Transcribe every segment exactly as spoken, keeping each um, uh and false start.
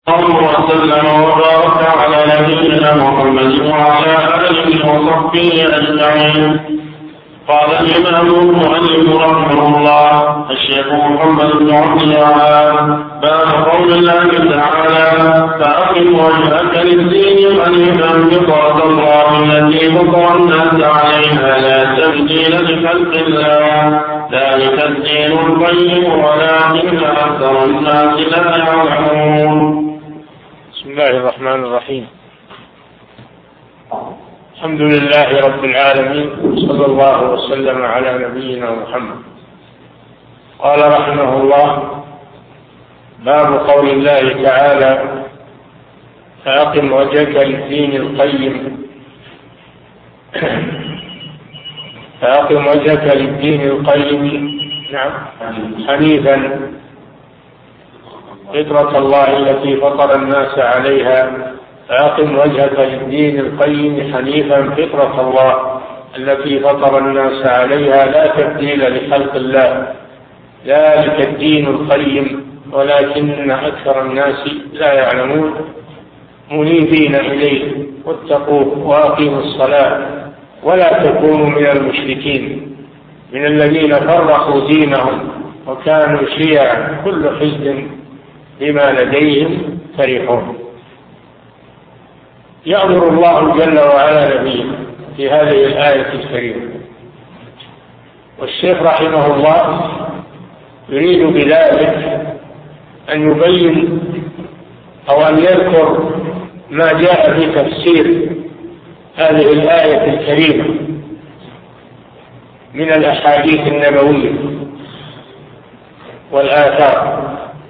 اللهم وسلم وبارك على نبينا محمد وعلى آله وصحبه أجمعين. قال الإمام المؤلف رحمه الله الشيخ محمد بن عبد الوهاب: باب قول الله تعالى: فأقم وجهك للدين حنيفا فطرة الله التي فطر الناس عليها لا تبديل لخلق الله ذلك الدين القيم ولكن أكثر الناس لا يعلمون. بسم الله الرحمن الرحيم. الحمد لله رب العالمين، صلى الله وسلم على نبينا محمد. قال رحمه الله: باب قول الله تعالى: فأقم وجهك للدين القيم فأقم وجهك للدين القيم نعم حنيفا فطرة الله التي فطر الناس عليها فأقم وجهك للدين القيم حنيفا فطرة الله التي فطر الناس عليها لا تبديل لخلق الله ذلك الدين القيم ولكن أكثر الناس لا يعلمون. منيبين إليه واتقوه وأقيموا الصلاة ولا تكونوا من المشركين من الذين فرقوا دينهم وكانوا شيعا كل حزب بما لديهم فرحون. يأمر الله جل وعلا نبيه في هذه الآية الكريمة، والشيخ رحمه الله يريد بذلك أن يبين أو أن يذكر ما جاء في تفسير هذه الآية الكريمة من الأحاديث النبوية والآثار.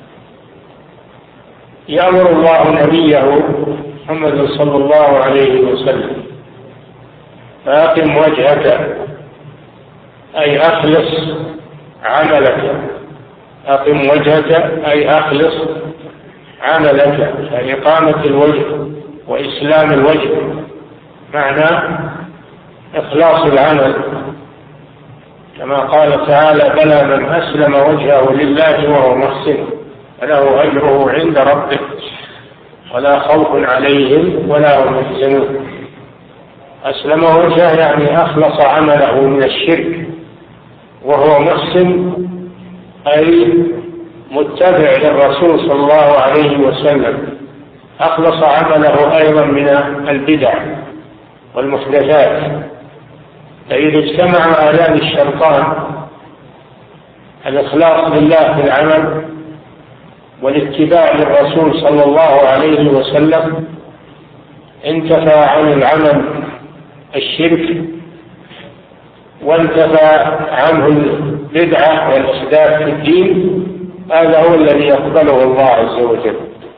يأمر الله نبيه محمد صلى الله عليه وسلم: فأقم وجهك أي أخلص عملك. أقم وجهك أي أخلص عملك، يعني إقامة الوجه وإسلام الوجه، معنى إخلاص العمل، كما قال تعالى: بلى من أسلم وجهه لله وهو محسن فله أجره عند ربه ولا خوف عليهم ولا هم يحزنون. أسلم وجهه يعني أخلص عمله من الشرك، وهو محسن أي متبع للرسول صلى الله عليه وسلم، أخلص عمله أيضا من البدع والمحدثات. فإذا اجتمع آلام الشيطان الإخلاص لله في العمل والاتباع للرسول صلى الله عليه وسلم، انتفى عن العمل الشرك وانتفى عنه البدعة والإحداث في الدين. هذا هو الذي يقبله الله عز وجل.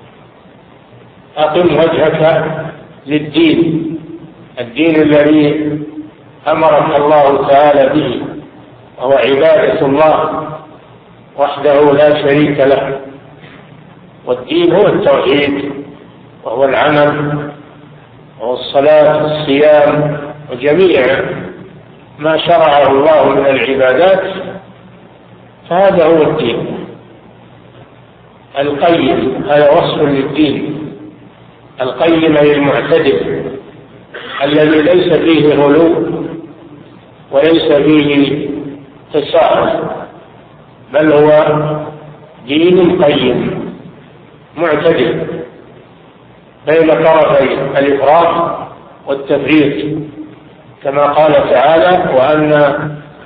أقم وجهك للدين، الدين الذي أمرك الله تعالى به، وهو عبادة الله وحده لا شريك له. والدين هو التوحيد، وهو العمل، وهو الصلاة والصيام وجميع ما شرعه الله من العبادات، فهذا هو الدين القيم. هذا وصف للدين القيم أي المعتدل، الذي ليس فيه غلو وليس فيه تساهل، بل هو دين قيم معتدل بين طرفي الإفراط والتفريط، كما قال تعالى: وأن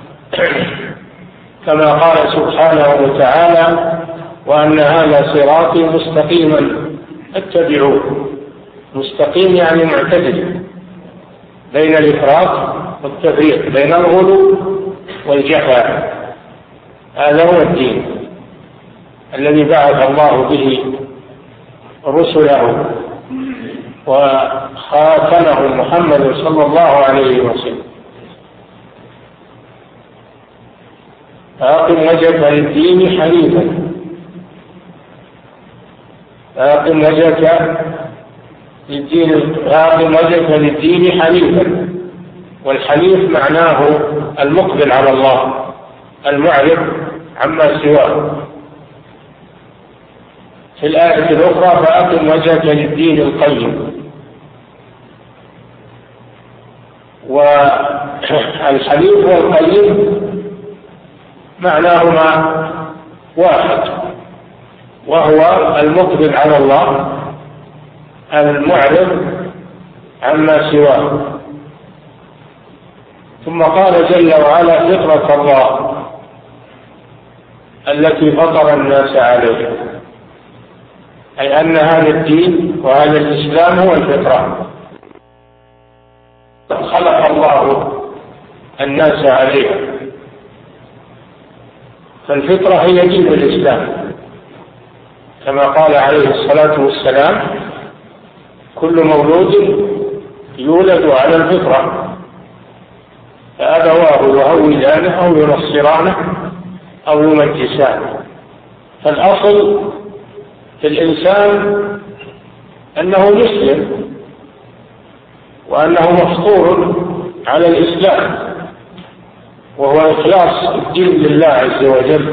كما قال سبحانه وتعالى: وأن هذا صراطي مستقيما اتبعوه. مستقيم يعني معتدل بين الإفراط والتفريط، بين الغلو والجفاء. هذا هو الدين الذي بعث الله به رسله وخاتمه محمد صلى الله عليه وسلم. فأقم وجهك للدين حنيفا. فأقم وجهك للدين فأقم وجهك للدين حنيفا. والحنيف معناه المقبل على الله، المعرض عما سواه. في الآية الأخرى فأقم وجهك للدين القيم. والحنيف والقيم معناهما واحد، وهو المقبل على الله المعرض عما سواه. ثم قال جل وعلا فطرة الله التي فطر الناس عليها، أي أن هذا الدين وهذا الإسلام هو الفطرة خلق الله الناس عليها. فالفطرة هي دين الإسلام كما قال عليه الصلاة والسلام كل مولود يولد على الفطرة فأبواه يهودانه أو ينصرانه أو يمجسانه. فالأصل في الإنسان أنه مسلم وأنه مفطور على الإسلام، وهو إخلاص الدين لله عز وجل.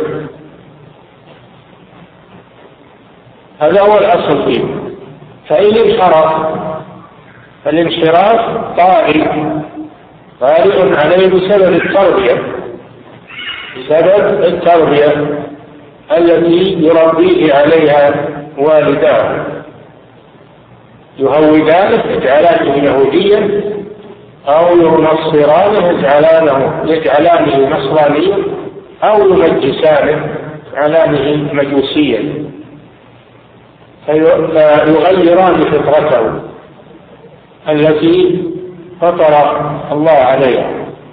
هذا هو الأصل فيه. فإن انحرف فالانحراف طارئ طارئ عليه بسبب التربية بسبب التربية التي يربيه عليها والداه، يهودانه يجعلانه يهوديا أو ينصرانه يجعلانه يجعلانه نصرانيا أو يمجسانه يجعلانه مجوسيا، فيغيران فطرته التي فطر الله عليها.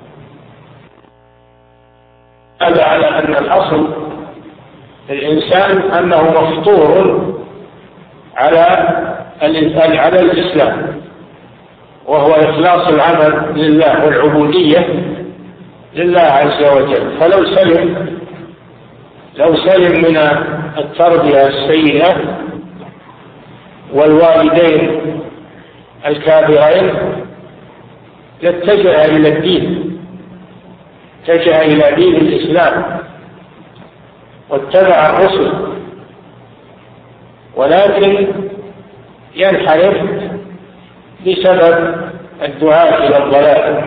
هذا على أن الأصل الإنسان أنه مفطور على على الإسلام، وهو إخلاص العمل لله والعبودية لله عز وجل. فلو سلم لو سلم من التربية السيئة والوالدين الكافرين لاتجه إلى الدين، اتجه إلى دين الإسلام واتبع الرسل، ولكن ينحرف بسبب الدعاة إلى الضلال،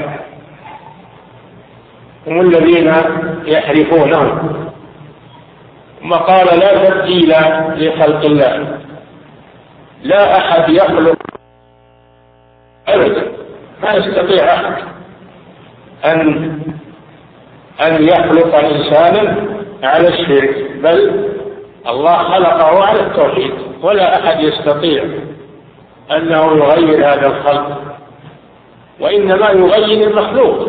هم الذين يحرفونهم. ثم قال لا تبديل لخلق الله، لا أحد يخلق أبدا، ما يستطيع أحد أن أن يخلق إنسانا على الشرك، بل الله خلقه على التوحيد، ولا أحد يستطيع أنه يغير هذا الخلق، وإنما يغير المخلوق،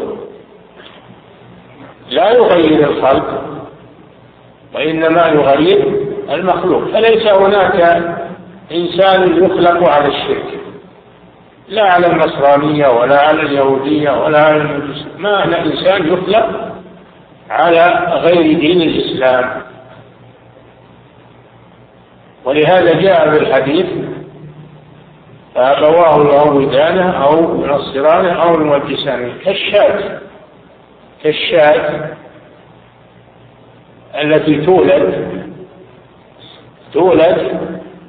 لا يغير الخلق وإنما يغير المخلوق. فليس هناك إنسان يخلق على الشرك، لا على النصرانية ولا على اليهودية ولا على المجوس، ما أنا إنسان يخلق على غير دين الإسلام. ولهذا جاء في الحديث فأبواه يهودانه أو ينصرانه أو يمجسانه، كالشاة كالشاة التي تولد تولد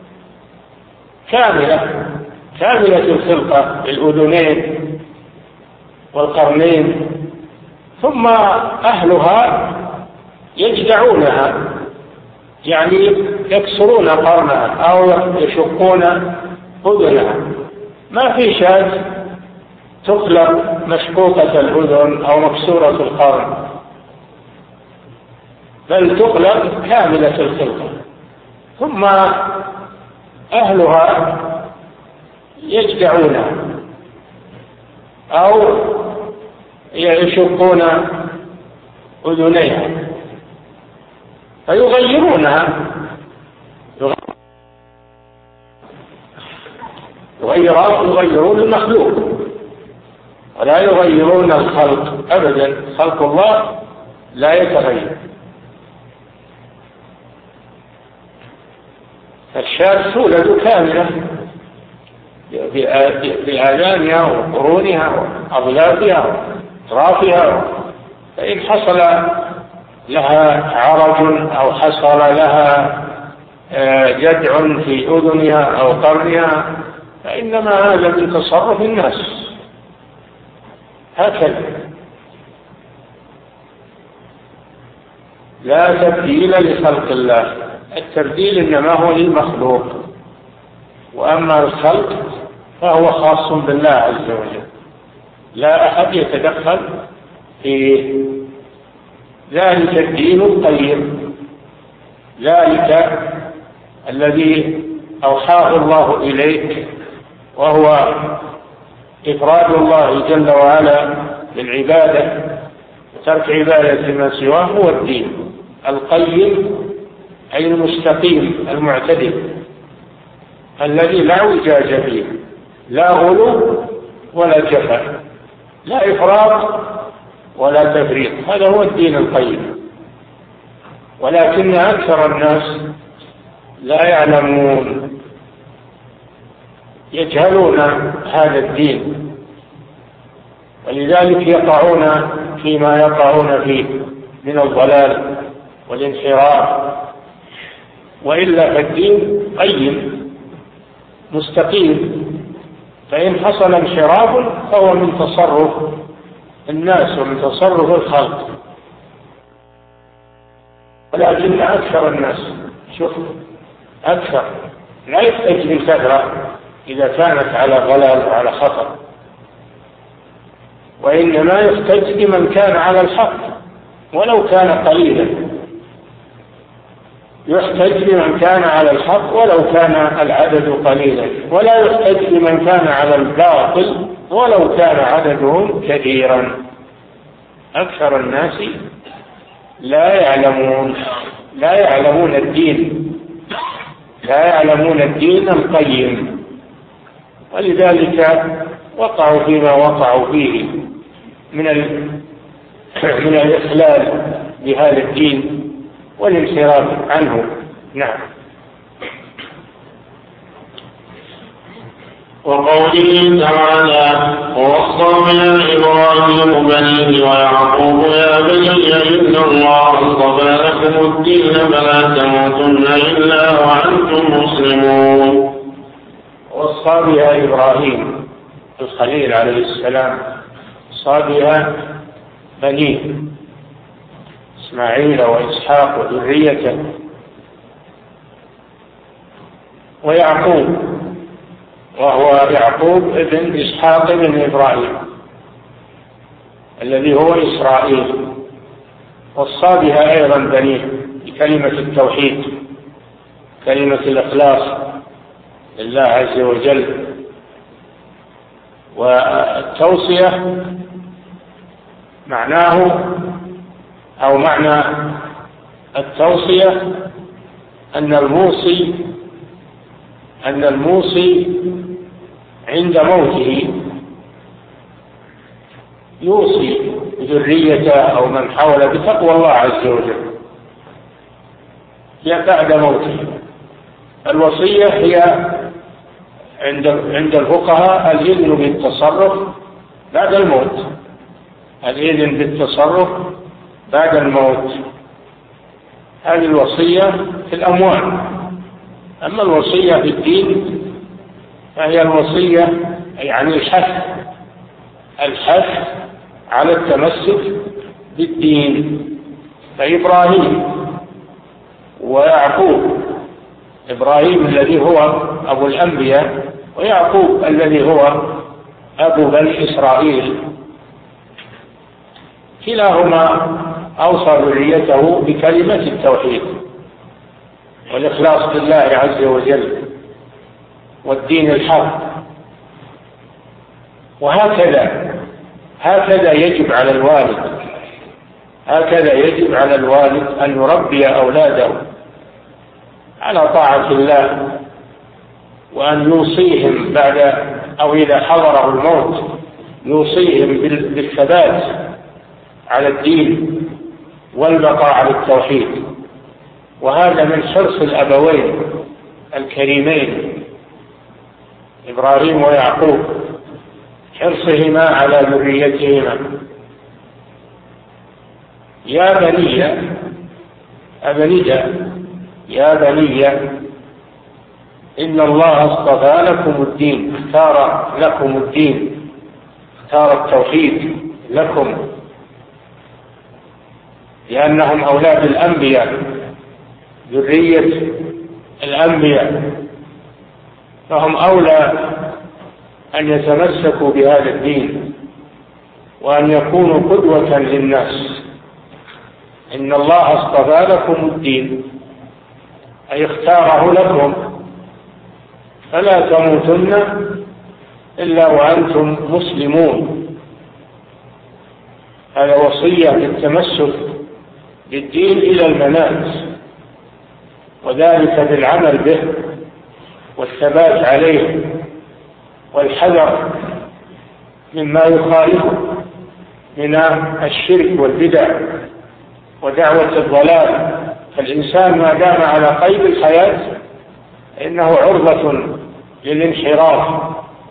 كاملة كاملة الخلقة، الأذنين والقرنين، ثم أهلها يجدعونها، يعني يكسرون قرنها أو يشقون أذنها. ما في شاة تخلق مشقوقة الأذن أو مكسورة القرن، بل تخلق كاملة الخلقة، ثم أهلها يجدعونها أو يشقون أذنيها فيغيرونها، يغيرون المخلوق ولا يغيرون الخلق أبدا. خلق الله لا يتغير. الشاة تولد كاملة بآذانها وقرونها وأضلافها وأطرافها، فإن حصل لها عرج أو حصل لها جدع في أذنها أو قرنها، فإنما هذا من تصرف الناس هكذا. لا تبديل لخلق الله، التبديل إنما هو للمخلوق، وأما الخلق فهو خاص بالله عز وجل، لا أحد يتدخل في ذلك. الدين القيم ذلك الذي أوحاه الله إليك، وهو إفراد الله جل وعلا بالعبادة وترك عبادة ما سواه، هو الدين القيم، أي المستقيم المعتدل الذي لا وجاج فيه، لا غلو ولا جفا، لا إفراط ولا تفريط، هذا هو الدين القيم. ولكن أكثر الناس لا يعلمون، يجهلون هذا الدين، ولذلك يقعون فيما يقعون فيه من الضلال والانحراف. وإلا فالدين قيم مستقيم، فإن حصل انحراف فهو من تصرف الناس ومن تصرف الخلق. ولكن أكثر الناس، شوف، أكثر لا يحتج بالكثرة إذا كانت على ضلال وعلى خطر، وإنما يحتج بمن كان على الحق ولو كان قليلا، يحتج بمن كان على الحق ولو كان العدد قليلا، ولا يحتج بمن كان على الباطل ولو كان عددهم كثيرا. أكثر الناس لا يعلمون لا يعلمون الدين لا يعلمون الدين القيم، ولذلك وقعوا فيما وقعوا فيه من من الإخلال بهذا الدين والانحراف عنه. نعم. وقوله تعالى: ووصى بنا إبراهيم بنيه ويعقوب يا بني إن الله اصطفى لكم الدين فلا تموتن إلا وأنتم مسلمون. وصى بها إبراهيم الخليل عليه السلام، وصى بها بنيه إسماعيل وإسحاق وذريته، ويعقوب وهو يعقوب ابن إسحاق ابن إبراهيم الذي هو إسرائيل. وصى بها أيضا بنيه بكلمة التوحيد، كلمة الإخلاص لله عز وجل. والتوصية معناه أو معنى التوصية أن الموصي أن الموصي عند موته يوصي ذريته أو من حوله بتقوى الله عز وجل بعد موته. الوصية هي عند عند الفقهاء الإذن بالتصرف بعد الموت، الإذن بالتصرف بعد الموت، هذه الوصية في الأموال. أما الوصية في الدين فهي الوصية يعني الحث الحث على التمسك بالدين. فإبراهيم ويعقوب، إبراهيم الذي هو أبو الأنبياء ويعقوب الذي هو أبو بني إسرائيل، كلاهما أوصى ذريته بكلمة التوحيد والإخلاص بالله عز وجل والدين الحق. وهكذا هكذا يجب على الوالد هكذا يجب على الوالد أن يربي أولاده على طاعة الله، وأن يوصيهم بعد أو إذا حضره الموت يوصيهم بالثبات على الدين والبقاء على التوحيد. وهذا من حرص الأبوين الكريمين إبراهيم ويعقوب، حرصهما على ذريتهما. يا بني أبني يا بني إن الله اصطفى لكم الدين، اختار لكم الدين، اختار التوحيد لكم، لأنهم أولاد الأنبياء، ذرية الأنبياء، فهم أولى أن يتمسكوا بهذا الدين وأن يكونوا قدوة للناس. إن الله اصطفى لكم الدين، أي اختاره لكم، فلا تموتن إلا وأنتم مسلمون. هذا وصية بالتمسك بالدين إلى الممات، وذلك بالعمل به والثبات عليه والحذر مما يخالفه من الشرك والبدع ودعوة الضلال. فالإنسان ما دام على قيد الحياة إنه عرضة للانحراف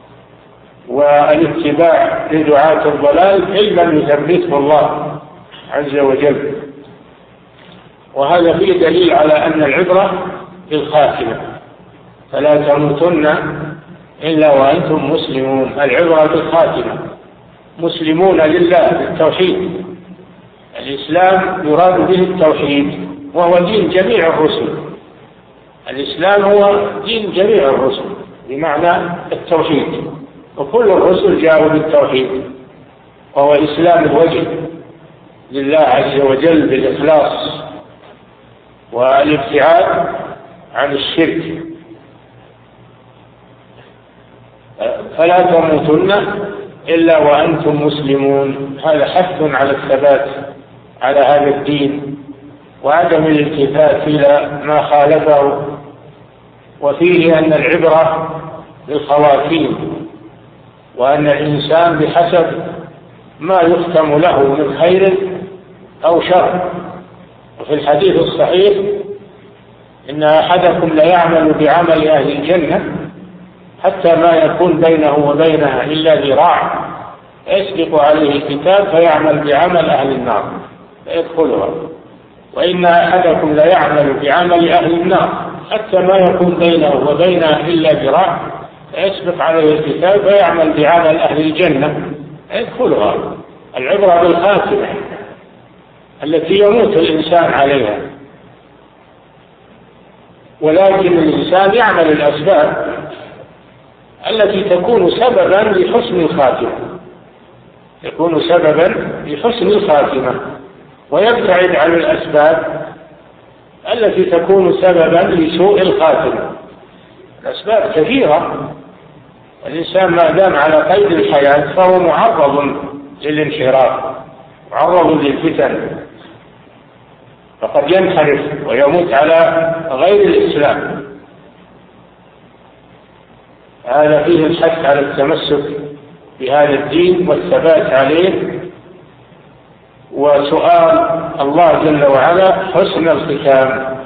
والاتباع لدعاة الضلال إن لم يثبته الله عز وجل. وهذا فيه دليل على أن العبرة بالخاتمة، فلا تموتن إلا وأنتم مسلمون. العبرة بالخاتمة، مسلمون لله بالتوحيد. الإسلام يراد به التوحيد، وهو دين جميع الرسل. الإسلام هو دين جميع الرسل بمعنى التوحيد، وكل الرسل جاءوا بالتوحيد، وهو إسلام الوجه لله عز وجل بالإخلاص والابتعاد عن الشرك. فلا تموتن إلا وأنتم مسلمون. هذا حث على الثبات على هذا الدين وعدم الالتفات إلى ما خالفه. وفيه أن العبرة بالخواتيم، وأن الإنسان بحسب ما يختم له من خير أو شر. وفي الحديث الصحيح إن أحدكم ليعمل بعمل أهل الجنة حتى ما يكون بينه وبينها إلا ذراع، يسبق عليه الكتاب فيعمل بعمل أهل النار فيدخلها. وإن أحدكم ليعمل بعمل أهل النار حتى ما يكون بينه وبينها إلا ذراع، يسبق عليه الكتاب فيعمل بعمل أهل الجنة يدخلها. العبرة بالخاتمة التي يموت الإنسان عليها، ولكن الإنسان يعمل الأسباب التي تكون سببا لحسن الخاتمة، يكون سببا لحسن الخاتمة، ويبتعد عن الأسباب التي تكون سببا لسوء الخاتمة. الأسباب كثيرة، الإنسان ما دام على قيد الحياة فهو معرض للانحراف، معرض للفتن، فقد ينحرف ويموت على غير الإسلام. هذا فيه الحث على التمسك بهذا الدين والثبات عليه، وسؤال الله جل وعلا حسن الختام.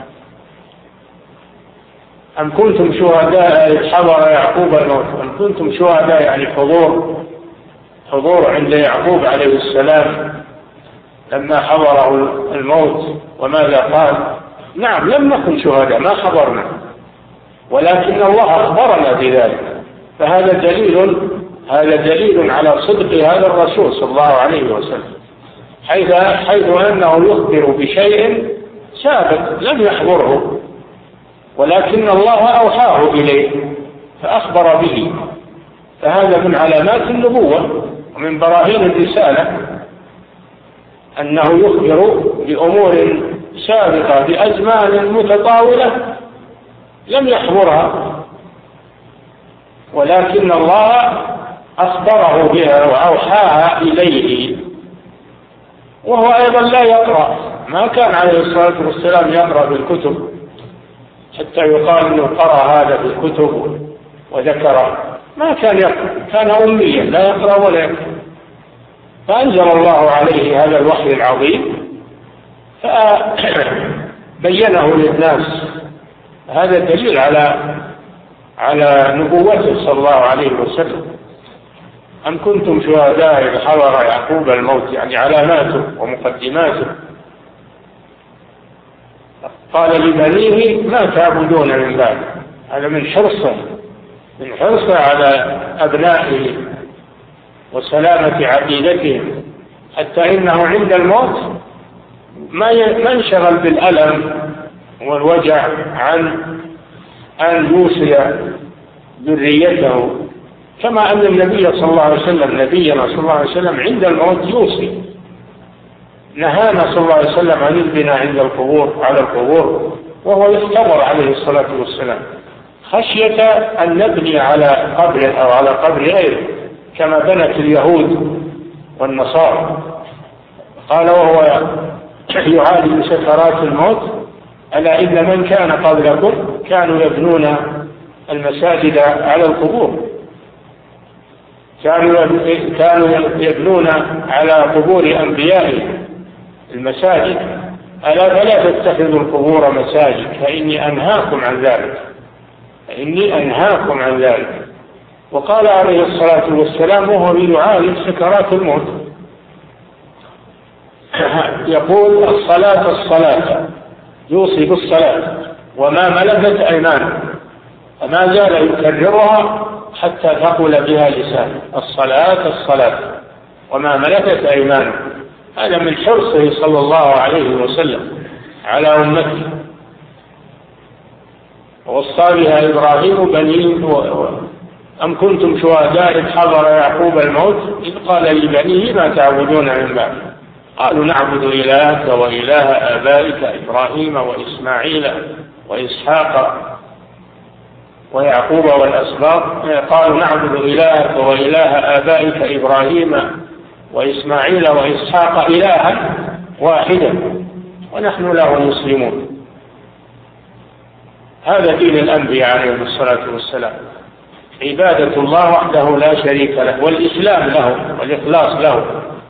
أم كنتم شهداء إذ حضر يعقوب الموت، أم كنتم شهداء يعني حضور حضور عند يعقوب عليه السلام لما حضره الموت، وماذا قال؟ نعم لم نكن شهداء، ما حضرنا، ولكن الله أخبرنا بذلك. فهذا دليل هذا دليل على صدق هذا الرسول صلى الله عليه وسلم، حيث حيث أنه يخبر بشيء سابق لم يحضره، ولكن الله أوحاه إليه فأخبر به. فهذا من علامات النبوة ومن براهين الرسالة أنه يخبر بأمور سابقة بأزمان متطاولة لم يحضرها، ولكن الله أخبره بها وأوحاها إليه. وهو أيضا لا يقرأ، ما كان عليه الصلاة والسلام يقرأ بالكتب حتى يقال أنه قرأ هذا في الكتب وذكره، ما كان يقرأ، كان أميا لا يقرأ ولا يكتب. فأنزل الله عليه هذا الوحي العظيم فبينه للناس. هذا دليل على على نبوته صلى الله عليه وسلم. أم كنتم شهداء إذ حضر يعقوب الموت، يعني علاماته ومقدماته. قال لبنيه ما تعبدون من بعد. هذا من حرصه من حرصه على أبنائه وسلامة عقيدتهم، حتى إنه عند الموت ما ينشغل بالألم والوجع عن أن يوصي ذريته، كما أن النبي صلى الله عليه وسلم نبينا صلى الله عليه وسلم عند الموت يوصي. نهانا صلى الله عليه وسلم عن البناء عند القبور على القبور وهو يستمر عليه الصلاة والسلام خشية أن نبني على قبر أو على قبر غيره كما بنت اليهود والنصارى. قال وهو يعالج سكرات الموت: ألا إن من كان قبلكم كانوا يبنون المساجد على القبور، كانوا كانوا يبنون على قبور أنبيائهم المساجد، ألا فلا تتخذوا القبور مساجد فإني أنهاكم عن ذلك فإني أنهاكم عن ذلك. وقال عليه الصلاة والسلام وهو يعالج سكرات الموت يقول: الصلاة الصلاة، يوصي بالصلاة وما ملكت أيمانكم، فما زال يكررها حتى تقول بها لسانه: الصلاة الصلاة وما ملكت أيمانكم. هذا من حرصه صلى الله عليه وسلم على أمته. ووصى بها إبراهيم بنيه: أم كنتم شهداء إذ حضر يعقوب الموت إذ قال لبنيه ما تعبدون من بعد قالوا نعبد إلهك وإله آبائك إبراهيم وإسماعيل وإسحاق ويعقوب والأسباط. قالوا نعبد إلهك وإله آبائك إبراهيم وإسماعيل وإسحاق إلها واحدا ونحن له مسلمون. هذا دين الأنبياء عليهم الصلاة والسلام، عبادة الله وحده لا شريك له، والإسلام له والإخلاص له.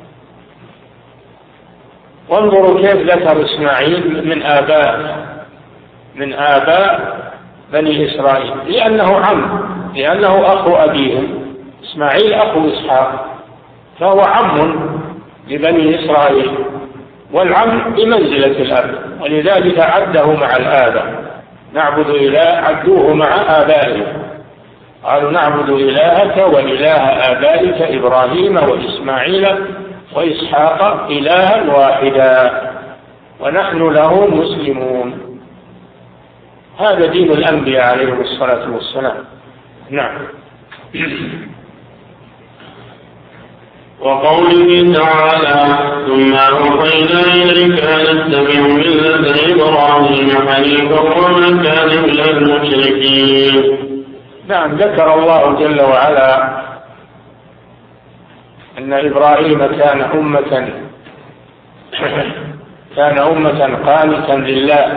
وانظروا كيف ذكر إسماعيل من آباء من آباء بني إسرائيل، لأنه عم لأنه أخو أبيهم. إسماعيل أخو إسحاق، فهو عم لبني إسرائيل، والعم بمنزلة الأب، ولذلك عده مع الآباء. نعبد إله عدوه مع آبائهم، قالوا نعبد إلهك وإله آبائك إبراهيم وإسماعيل وإسحاق إلها واحدا ونحن له مسلمون. هذا دين الأنبياء عليهم الصلاة والسلام. نعم. وقوله تعالى: ثم أوحينا إليك أن تتبع ملة إبراهيم حنيفا وما كان من المشركين. نعم، ذكر الله جل وعلا أن إبراهيم كان أمة كان أمة قانتا لله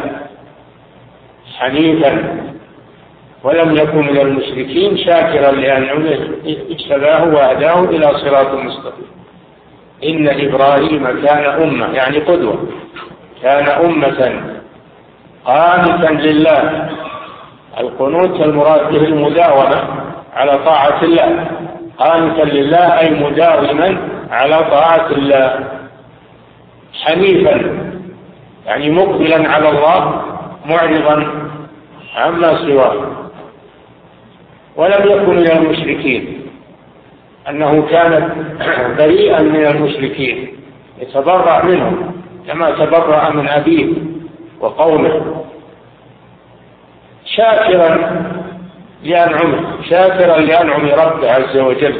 حنيفا ولم يكن من المشركين، شاكرا لأنعمه اجتباه وهداه إلى صراط مستقيم. إن إبراهيم كان أمة يعني قدوة، كان أمة قانتا لله. القنوت المراد به المداومة على طاعة الله، قانتا لله أي مداوما على طاعة الله. حنيفا يعني مقبلا على الله معرضا عما سواه، ولم يكن من المشركين، أنه كان بريئا من المشركين يتبرأ منهم كما تبرأ من أبيه وقومه. شاكرا لأنعمه، شاكرا لأنعم ربه عز وجل،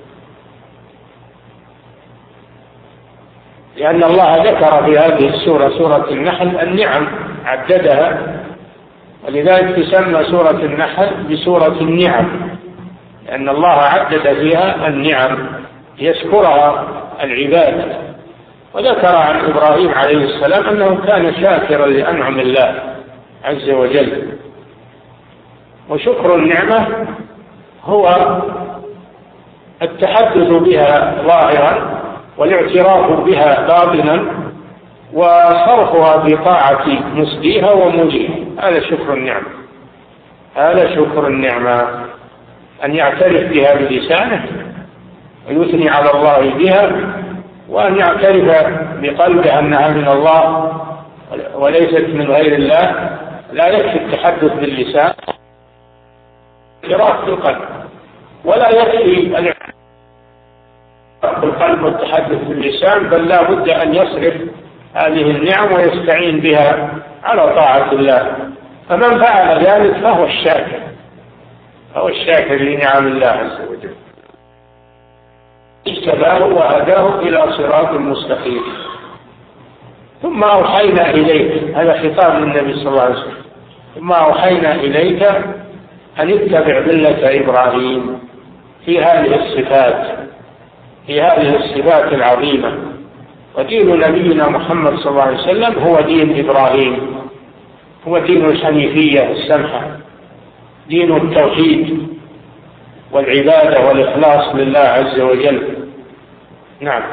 لأن الله ذكر في هذه السورة سورة النحل النعم عددها، ولذلك تسمى سورة النحل بسورة النعم، لأن الله عدد فيها النعم يذكرها العباد. وذكر عن إبراهيم عليه السلام أنه كان شاكرا لأنعم الله عز وجل. وشكر النعمة هو التحدث بها ظاهرا والاعتراف بها باطنا وصرفها بطاعة مسديها وموليها. هذا شكر النعمة، هذا شكر النعمة، أن يعترف بها بلسانه ويثني على الله بها، وأن يعترف بقلبه أنها من الله وليست من غير الله، لا يكفي التحدث باللسان، قراءة القلب، ولا يكفي القلب والتحدث باللسان، بل لا بد أن يصرف هذه النعم ويستعين بها على طاعة الله. فمن فعل ذلك فهو الشاكر، فهو الشاكر لنعم الله عز وجل، اجتباه وهداه إلى صراط مستقيم. ثم أوحينا إليك، هذا خطاب للنبي صلى الله عليه وسلم، ثم أوحينا إليك أن اتبع ملة إبراهيم في هذه الصفات، في هذه الصفات العظيمة. ودين نبينا محمد صلى الله عليه وسلم هو دين إبراهيم، هو دين الحنيفية السمحة، دين التوحيد والعبادة والإخلاص لله عز وجل. نعم.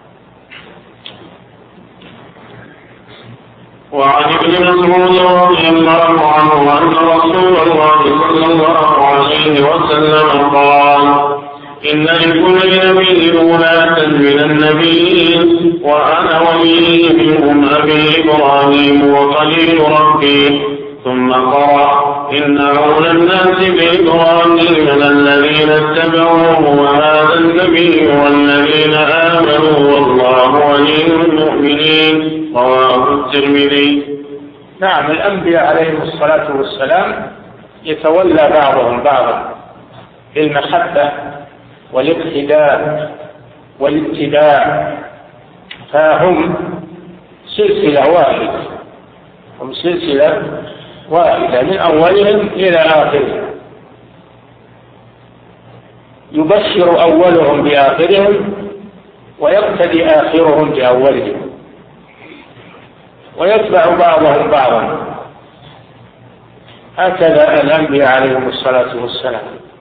وعن ابن مسعود رضي الله عنه أن رسول الله صلى الله عليه وسلم قال: إن لكل نبي ولاة من النبيين، وأنا ولي منهم أبي إبراهيم وخليل ربي. ثم قرأ: إن أولى الناس بإبراهيم الذين اتبعوه وهذا النبي والذين آمنوا والله ولي المؤمنين. رواه الترمذي. نعم، الأنبياء عليهم الصلاة والسلام يتولى بعضهم بعضا بالمحبة والاقتداء والاتباع، فهم سلسلة واحدة، هم سلسلة واحدة من أولهم إلى آخرهم، يبشر أولهم بآخرهم ويقتدي آخرهم بأولهم، ويتبع بعضهم بعضا. هكذا الأنبياء عليهم الصلاة والسلام.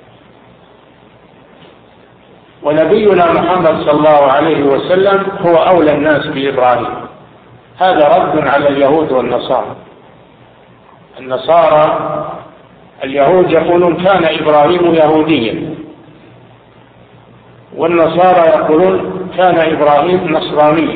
ونبينا محمد صلى الله عليه وسلم هو أولى الناس بإبراهيم. هذا رد على اليهود والنصارى. النصارى اليهود يقولون كان إبراهيم يهوديا، والنصارى يقولون كان إبراهيم نصرانيا.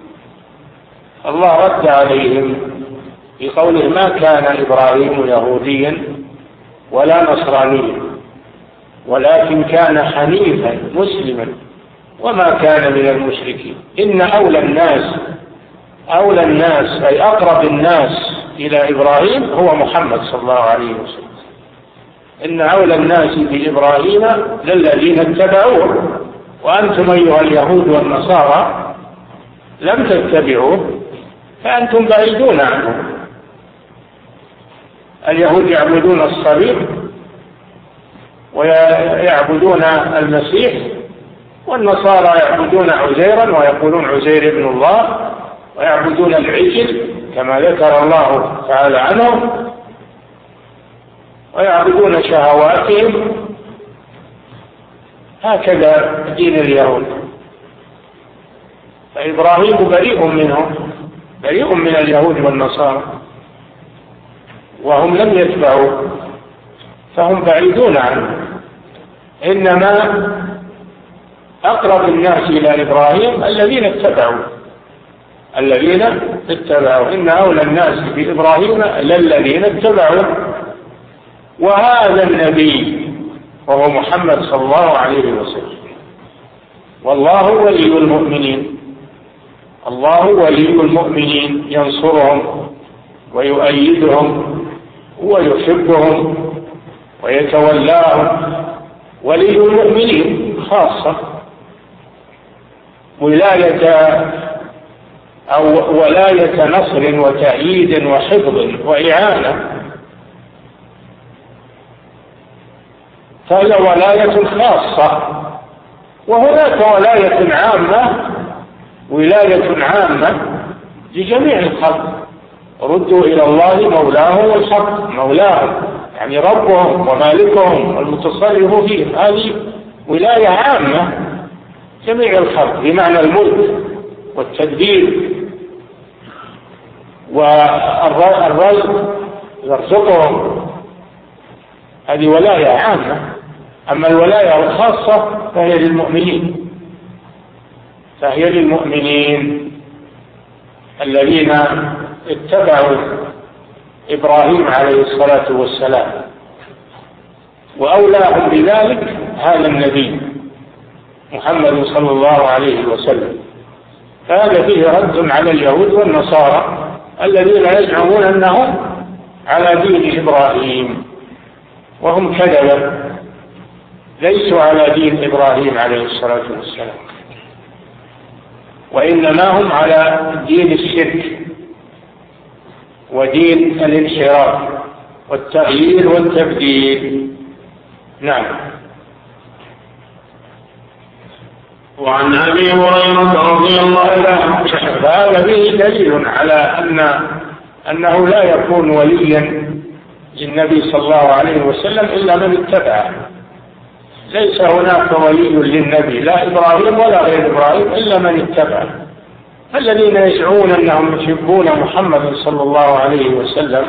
الله رد عليهم بقوله: ما كان إبراهيم يهوديا ولا نصرانيا، ولكن كان حنيفا مسلما وما كان من المشركين. إن أولى الناس أولى الناس أي أقرب الناس إلى إبراهيم هو محمد صلى الله عليه وسلم. إن أولى الناس بإبراهيم للذين اتبعوه، وأنتم أيها اليهود والنصارى لم تتبعوه فأنتم بعيدون عنه. اليهود يعبدون الصليب ويعبدون المسيح، والنصارى يعبدون عزيرا ويقولون عزير ابن الله، ويعبدون العجل كما ذكر الله تعالى عنهم، ويعبدون شهواتهم. هكذا دين اليهود. فإبراهيم بريء منهم، بريء من اليهود والنصارى، وهم لم يتبعوا فهم بعيدون عنه. إنما أقرب الناس إلى إبراهيم الذين اتبعوا الذين اتبعوا إن أولى الناس بإبراهيم للذين اتبعوا وهذا النبي وهو محمد صلى الله عليه وسلم. والله ولي المؤمنين، الله ولي المؤمنين، ينصرهم ويؤيدهم ويحبهم ويتولاهم. ولي المؤمنين خاصة، ولاية أو ولاية نصر وتأييد وحفظ وإعانة، فهي ولاية خاصة. وهناك ولاية عامة، ولاية عامة لجميع الخلق. ردوا إلى الله مولاهم والحق، مولاهم يعني ربهم ومالكهم والمتصرف فيهم. هذه ولاية عامة جميع الخلق بمعنى الملك والتدبير والرزق، يرزقهم. هذه ولاية عامة. أما الولاية الخاصة فهي للمؤمنين، فهي للمؤمنين الذين اتبعوا إبراهيم عليه الصلاة والسلام، وأولاهم بذلك هذا النبي محمد صلى الله عليه وسلم. فهذا فيه رد على اليهود والنصارى الذين يزعمون أنهم على دين إبراهيم، وهم كذبة، ليسوا على دين إبراهيم عليه الصلاة والسلام، وإنما هم على دين الشرك ودين الانحراف والتغيير والتبديل. نعم. وعن أبي هريرة رضي الله عنه فهذا به دليل على أن أنه لا يكون وليا للنبي صلى الله عليه وسلم إلا من اتبعه. ليس هناك ولي للنبي لا إبراهيم ولا غير إبراهيم إلا من اتبعه. الذين يزعمون أنهم يحبون محمد صلى الله عليه وسلم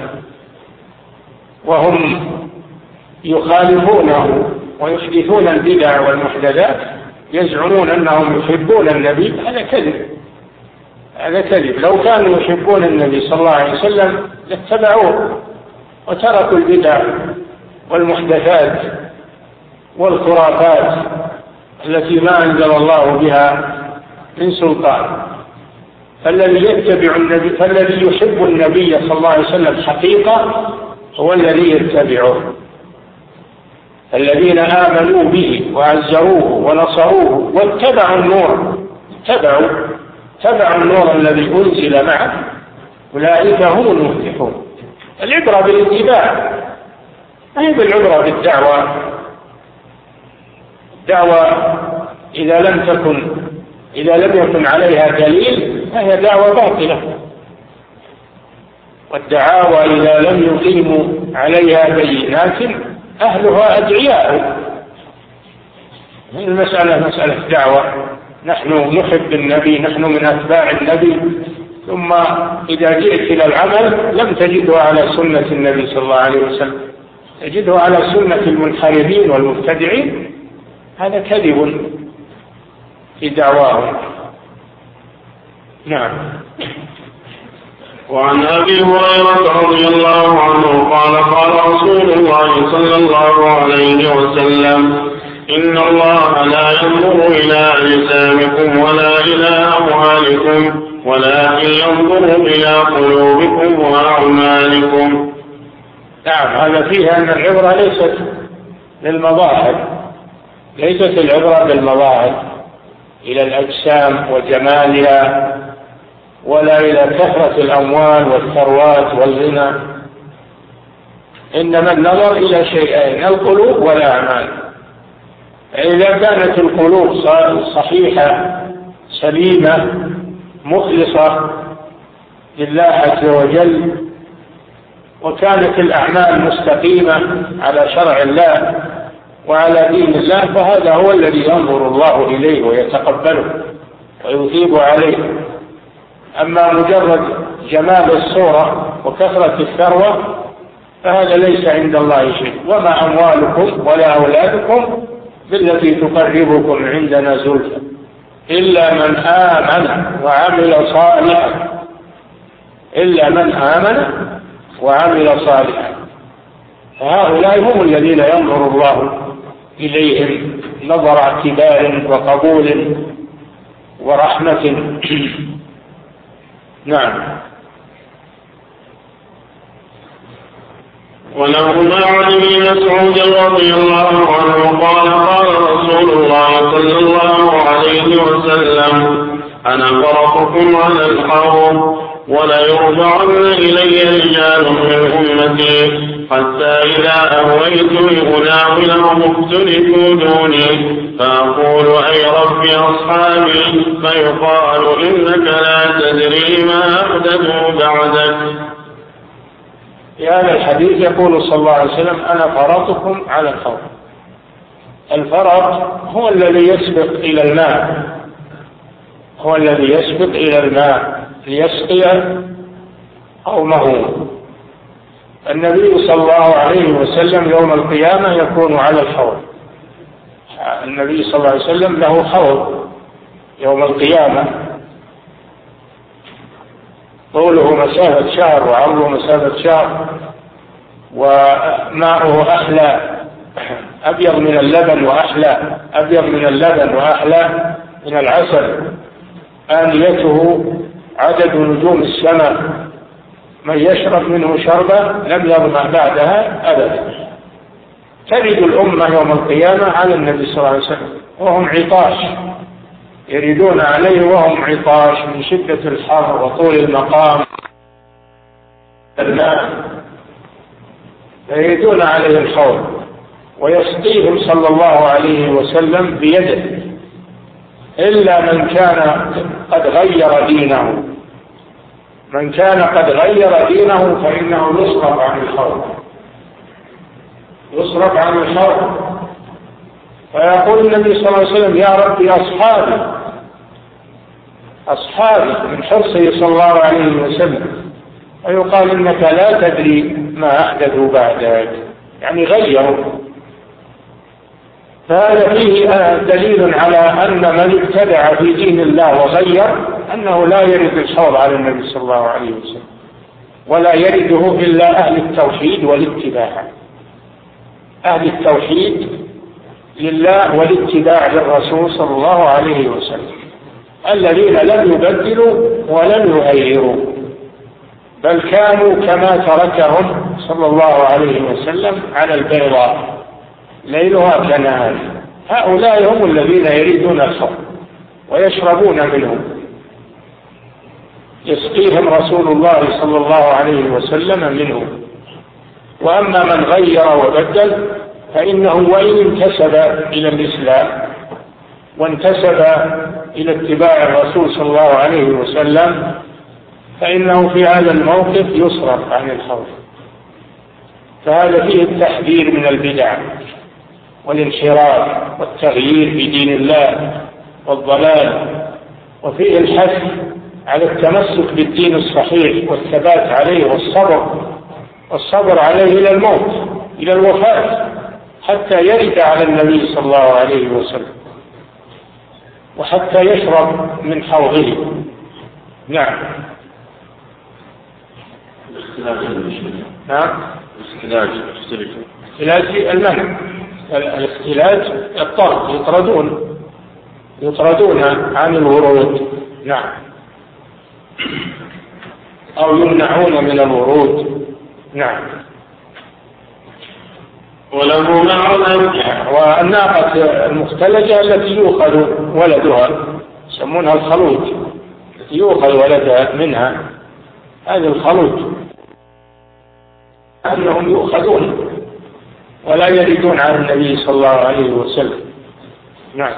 وهم يخالفونه ويحدثون البدع والمحدثات يزعمون أنهم يحبون النبي، هذا كذب، هذا كذب. لو كانوا يحبون النبي صلى الله عليه وسلم لاتبعوه وتركوا البدع والمحدثات والخرافات التي ما أنزل الله بها من سلطان. فالذي يتبع النبي فالذي يحب النبي صلى الله عليه وسلم حقيقة هو الذي يتبعه. الذين آمنوا به وعزروه ونصروه واتبعوا النور اتبعوا اتبعوا النور الذي أنزل معه أولئك هم المفلحون. العبرة بالاتباع، ما هي بالعبرة بالدعوة. الدعوة إذا لم تكن إذا لم يكن عليها دليل فهي دعوة باطلة، والدعاوى إذا لم يقيموا عليها بينات أهلها أدعياء. المسألة مسألة دعوة، نحن نحب النبي، نحن من أتباع النبي، ثم إذا جئت إلى العمل لم تجده على سنة النبي صلى الله عليه وسلم، تجده على سنة المنحرفين والمبتدعين، هذا كذب في دعواهم. نعم. وعن أبي هريرة رضي الله عنه قال قال رسول الله صلى الله عليه وسلم إن الله لا ينظر إلى أجسامكم ولا إلى أموالكم ولكن ينظر إلى قلوبكم وأعمالكم. نعم، هذا فيه أن العبرة ليست للمظاهر، ليست العبرة بالمظاهر إلى الأجسام وجمالها، ولا إلى كثرة الأموال والثروات والغنى، إنما النظر إلى شيئين: القلوب والأعمال. إذا كانت القلوب صحيحة سليمة مخلصة لله عز وجل، وكانت الأعمال مستقيمة على شرع الله وعلى دين الله، فهذا هو الذي ينظر الله إليه ويتقبله ويثيب عليه. أما مجرد جمال الصورة وكثرة الثروة فهذا ليس عند الله شيء. وما أموالكم ولا أولادكم بالتي تقربكم عندنا زلفى إلا من آمن وعمل صالحا إلا من آمن وعمل صالحا. فهؤلاء هم الذين ينظر الله إليهم نظر اعتبار وقبول ورحمة. نعم. ولهما عن ابن مسعود رضي الله عنه قال قال رسول الله صلى الله عليه وسلم أنا فرطكم على الحوض وليرجعن إلي رجال من أمتي حتى إذا أهويت لأناولهم اختلفوا دوني فأقول أي رب أصحابي فيقال إنك لا تدري ما أحدثوا بعدك. في هذا الحديث يقول صلى الله عليه وسلم أنا فرطكم على الحوض. الفرط هو الذي يسبق إلى الماء، هو الذي يسبق إلى الماء ليسقي قومه. النبي صلى الله عليه وسلم يوم القيامة يكون على الحوض. النبي صلى الله عليه وسلم له حوض يوم القيامة، طوله مسافة شهر وعرضه مسافة شهر، وماءه أحلى أبيض من اللبن وأحلى أبيض من اللبن وأحلى من العسل، آنيته عدد نجوم السماء، من يشرب منه شربة لم يظمأ بعدها أبدا. ترد الأمة يوم القيامة على النبي صلى الله عليه وسلم وهم عطاش، يريدون عليه وهم عطاش من شدة الحر وطول المقام الماء، يريدون عليه الحوض ويسقيهم صلى الله عليه وسلم بيده، إلا من كان قد غير دينه. من كان قد غير دينه فإنه يصرف عن الحوض، يصرف عن الحوض. فيقول النبي صلى الله عليه وسلم: يا ربي أصحابي أصحابي، من حرصه صلى الله عليه وسلم. ويقال: إنك لا تدري ما أحدثوا بعدك، يعني غيروا. فهذا فيه دليل على أن من ابتدع في دين الله وغير أنه لا يرد الحوض على النبي صلى الله عليه وسلم، ولا يرده إلا أهل التوحيد والاتباع، أهل التوحيد لله والاتباع للرسول صلى الله عليه وسلم، الذين لم يبدلوا ولم يغيروا، بل كانوا كما تركهم صلى الله عليه وسلم على البيضاء ليلها كنهار. هؤلاء هم الذين يريدون الحوض ويشربون منه، يسقيهم رسول الله صلى الله عليه وسلم منه. وأما من غير وبدل فإنه وإن انتسب إلى الإسلام وانتسب إلى اتباع الرسول صلى الله عليه وسلم فإنه في هذا الموقف يصرف عن الحوض. فهذا فيه التحذير من البدع والانحراف والتغيير في دين الله والضلال، وفيه الحث على التمسك بالدين الصحيح والثبات عليه والصبر والصبر عليه إلى الموت، إلى الوفاة، حتى يرد على النبي صلى الله عليه وسلم وحتى يشرب من حوضه. نعم. نعم. الاختلاج اختلاج المنع، الاختلاج الطرد، يطردون يطردون عن الورود. نعم. أو يمنعون من الورود. نعم. وله معنى. والناقة المختلجة التي يؤخذ ولدها يسمونها الخلوط، التي يؤخذ ولدها منها، هذه الخلوط أنهم يؤخذون ولا يردون على النبي صلى الله عليه وسلم. نعم.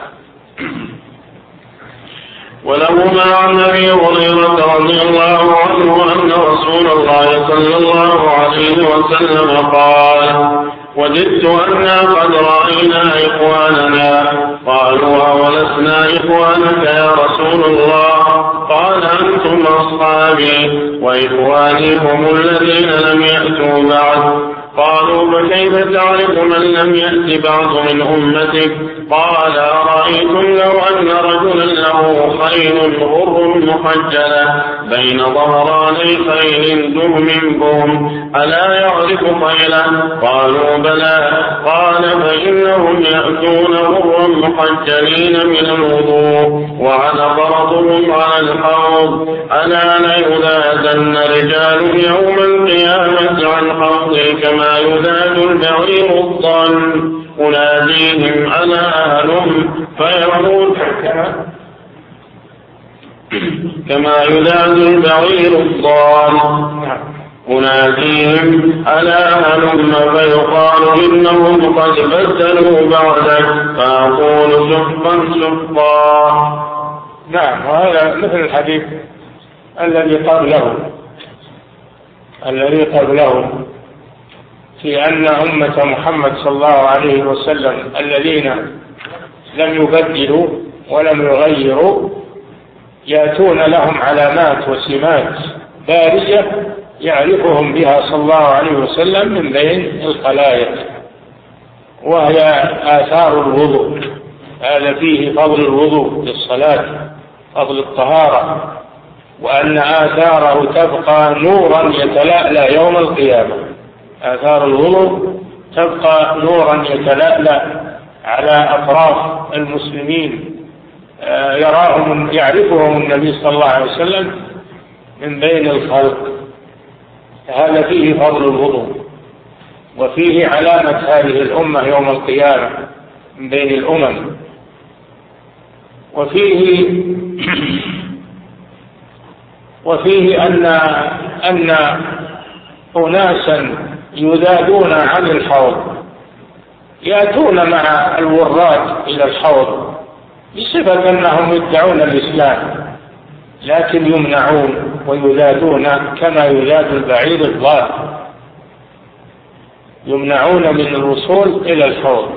وله ما عن ابي هريره رضي الله عنه ان رسول الله صلى الله عليه وسلم قال: وجدت أنا قد رأينا إخواننا. قالوا: أولسنا إخوانك يا رسول الله؟ قال: أنتم أصحابي، وإخواني هم الذين لم يأتوا بعد. قالوا: فكيف تعرف من لم يأت بعد من أمتك؟ قال: أرأيتم لو أن رجلا له خيل غر محجلة بين ظهراني خيل دهم بهم، ألا يعرف خيله؟ قالوا: بلى. قال: فإنهم يأتون غرا محجلين من الوضوء وعلى فرطهم على الحوض، ألا ليذادن رجال يوم القيامة عن حوضي كما يذاد البعير الضال، أناديهم ألا هلم فيقول كما يذاد البعير الضال، أناديهم ألا هلم فيقال إنهم قد بدلوا بعدك، فأقول سفا سفا. نعم. وهذا مثل الحديث الذي قبله الذي قبله في أن أمة محمد صلى الله عليه وسلم الذين لم يبدلوا ولم يغيروا يأتون لهم علامات وسمات بارزة يعرفهم بها صلى الله عليه وسلم من بين الخلائق، وهي آثار الوضوء. هذا فيه فضل الوضوء للصلاة، فضل الطهارة، وأن آثاره تبقى نورا يتلألأ يوم القيامة. آثار الوضوء تبقى نورا يتلألأ على أطراف المسلمين، يراهم يعرفهم النبي صلى الله عليه وسلم من بين الخلق. هذا فيه فضل الوضوء، وفيه علامة هذه الأمة يوم القيامة من بين الأمم. وفيه وفيه أن أن أناسا يذادون عن الحوض يأتون مع الوراد إلى الحوض بصفة أنهم يدعون الإسلام، لكن يمنعون ويذادون كما يذاد البعير الضال، يمنعون من الوصول إلى الحوض.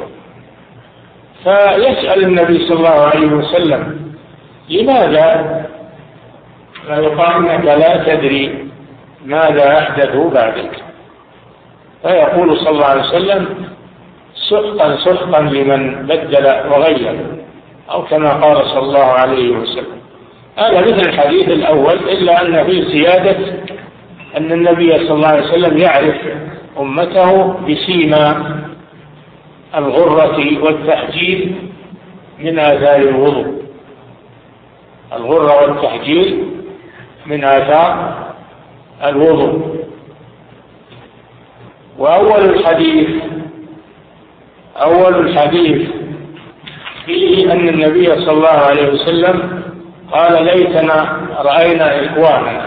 فيسأل النبي صلى الله عليه وسلم: لماذا؟ فيقال: إنك لا تدري ماذا أحدثوا بعدك. فيقول صلى الله عليه وسلم: سحقا سحقا لمن بدل وغير، أو كما قال صلى الله عليه وسلم. هذا مثل الحديث الأول، إلا أن فيه زيادة أن النبي صلى الله عليه وسلم يعرف أمته بسيما الغرة والتحجيل من آثار الوضوء. الغرة والتحجيل من آثار الوضوء. وأول الحديث أول الحديث فيه أن النبي صلى الله عليه وسلم قال: ليتنا رأينا إخواننا.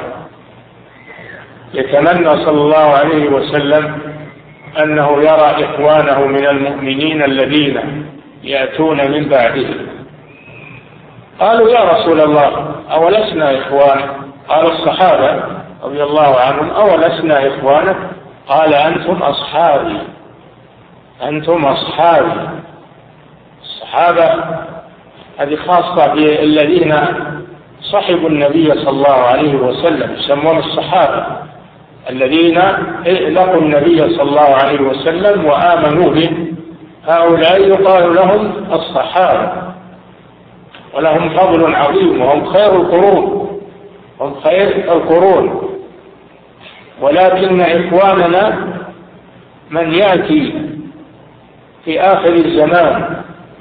يتمنى صلى الله عليه وسلم أنه يرى إخوانه من المؤمنين الذين يأتون من بعده. قالوا: يا رسول الله، أولسنا إخوان؟ قال الصحابة رضي الله عنهم: أولسنا إخوانك؟ قال: أنتم أصحابي، أنتم أصحابي. الصحابة هذه خاصة بالذين صحبوا النبي صلى الله عليه وسلم، يسمون الصحابة الذين لقوا النبي صلى الله عليه وسلم وآمنوا به. هؤلاء يقال لهم الصحابة، ولهم فضل عظيم، وهم خير القرون، هم خير القرون. ولكن إخواننا من يأتي في آخر الزمان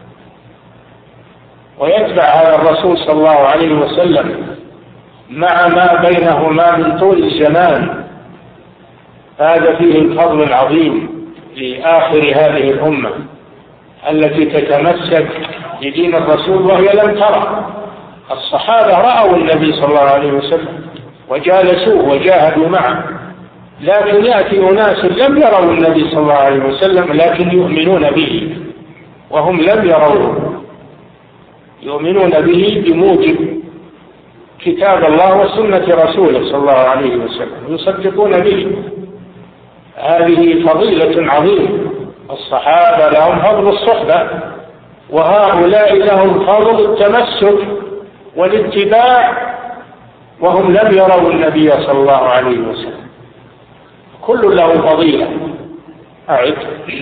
ويتبع هذا الرسول صلى الله عليه وسلم مع ما بينهما من طول الزمان، هذا فيه الفضل العظيم لآخر هذه الأمة التي تتمسك بدين الرسول وهي لم ترى. الصحابة رأوا النبي صلى الله عليه وسلم وجالسوه وجاهدوا معه، لكن يأتي أناس لم يروا النبي صلى الله عليه وسلم لكن يؤمنون به وهم لم يروه، يؤمنون به بموجب كتاب الله وسنة رسوله صلى الله عليه وسلم، يصدقون به. هذه فضيلة عظيمة. الصحابة لهم فضل الصحبة، وهؤلاء لهم فضل التمسك والاتباع وهم لم يروا النبي صلى الله عليه وسلم. كل له فضيلة. أعد.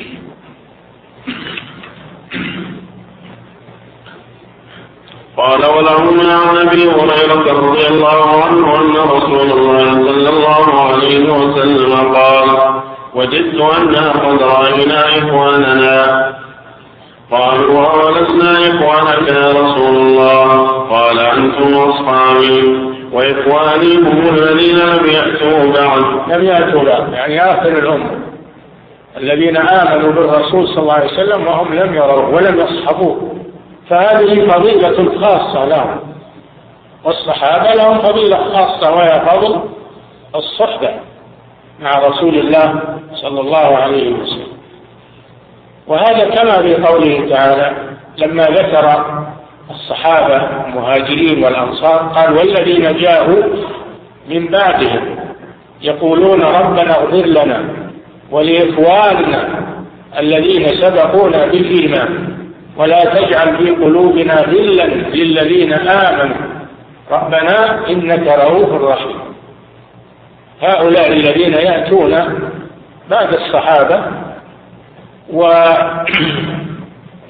قال: ولهم عن أبي هريرة رضي الله عنه أن رسول الله صلى الله عليه وسلم قال: وجدت أننا قد رأينا إخواننا. قالوا: ولسنا إخوانك يا رسول الله؟ قال: أنتم أصحابي، وإخواني هم الذين لم يأتوا بعد. لم يأتوا بعد يعني آخر الأمة، الذين آمنوا بالرسول صلى الله عليه وسلم وهم لم يروه ولم يصحبوه. فهذه فضيلة خاصة لهم، والصحابة لهم فضيلة خاصة وهي فضل الصحبة مع رسول الله صلى الله عليه وسلم. وهذا كما في قوله تعالى لما ذكر الصحابة المهاجرين والأنصار قال: والذين جاءوا من بعدهم يقولون ربنا اغفر لنا ولإخواننا الذين سبقونا بالإيمان ولا تجعل في قلوبنا غلا للذين آمنوا ربنا إنك رؤوف رحيم. هؤلاء الذين يأتون بعد الصحابة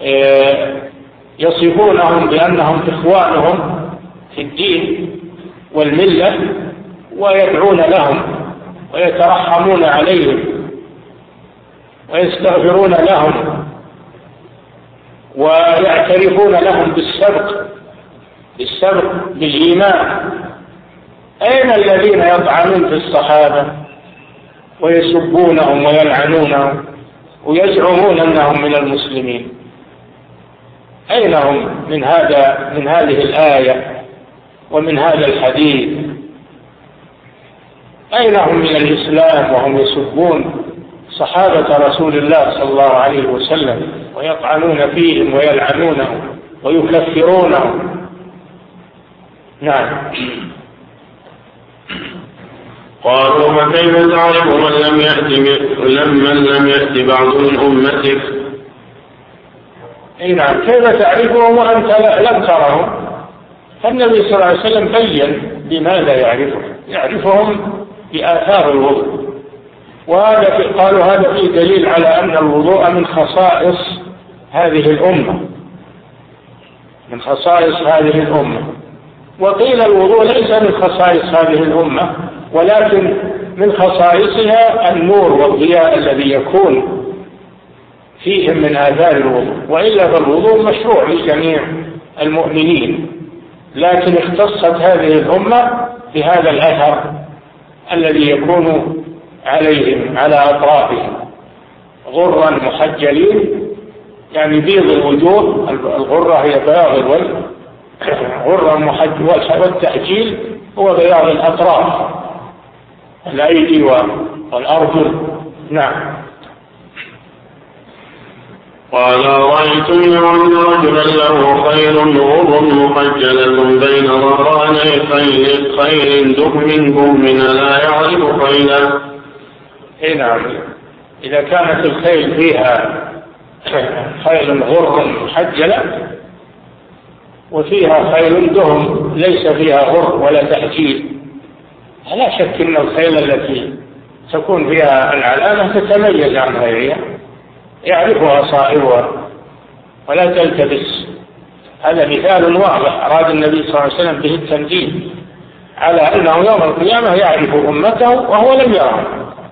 ويصفونهم بأنهم إخوانهم في الدين والملة ويدعون لهم ويترحمون عليهم ويستغفرون لهم ويعترفون لهم بالسبق بالسبق بالإيمان. أين الذين يطعنون في الصحابة ويسبونهم ويلعنونهم ويزعمون أنهم من المسلمين؟ أين هم من هذا من هذه الآية ومن هذا الحديث؟ أين هم من الإسلام وهم يسبون صحابة رسول الله صلى الله عليه وسلم ويطعنون فيهم ويلعنونهم ويكفرونهم؟ نعم. قالوا فكيف تعرف من لم يأت من لم يأت بعض من أمتك؟ اي نعم، كيف تعرفهم وأنت لم ترهم؟ فالنبي صلى الله عليه وسلم بين بماذا يعرفهم يعرفهم بآثار الوضوء، وهذا قالوا هذا فيه دليل على أن الوضوء من خصائص هذه الأمة من خصائص هذه الأمة وقيل الوضوء ليس من خصائص هذه الأمة ولكن من خصائصها النور والضياء الذي يكون فيهم من آثار الوضوء، وإلا فالوضوء مشروع لجميع المؤمنين، لكن اختصت هذه الأمة بهذا الأثر الذي يكون عليهم على أطرافهم غرا محجلين، يعني بيض الوجوه، الغرة هي بياض الوجه، غرا محجل، والتحجيل هو بياض الأطراف الأيدي والأرجل. نعم. قال رأيتم أن رجلا له خيل غر محجلة بين ظهراني خيل خيل دهم بهم لا يعرف خيلا. اي نعم، إذا كانت الخيل فيها خيل غر محجلة وفيها خيل دهم ليس فيها غر ولا تحجيل، لا شك أن الخيل التي تكون فيها العلامة تتميز عن غيرها، يعرفها صاحبها ولا تلتبس. هذا مثال واضح أراد النبي صلى الله عليه وسلم به التنبيه على أنه يوم القيامة يعرف أمته وهو لم يرهم،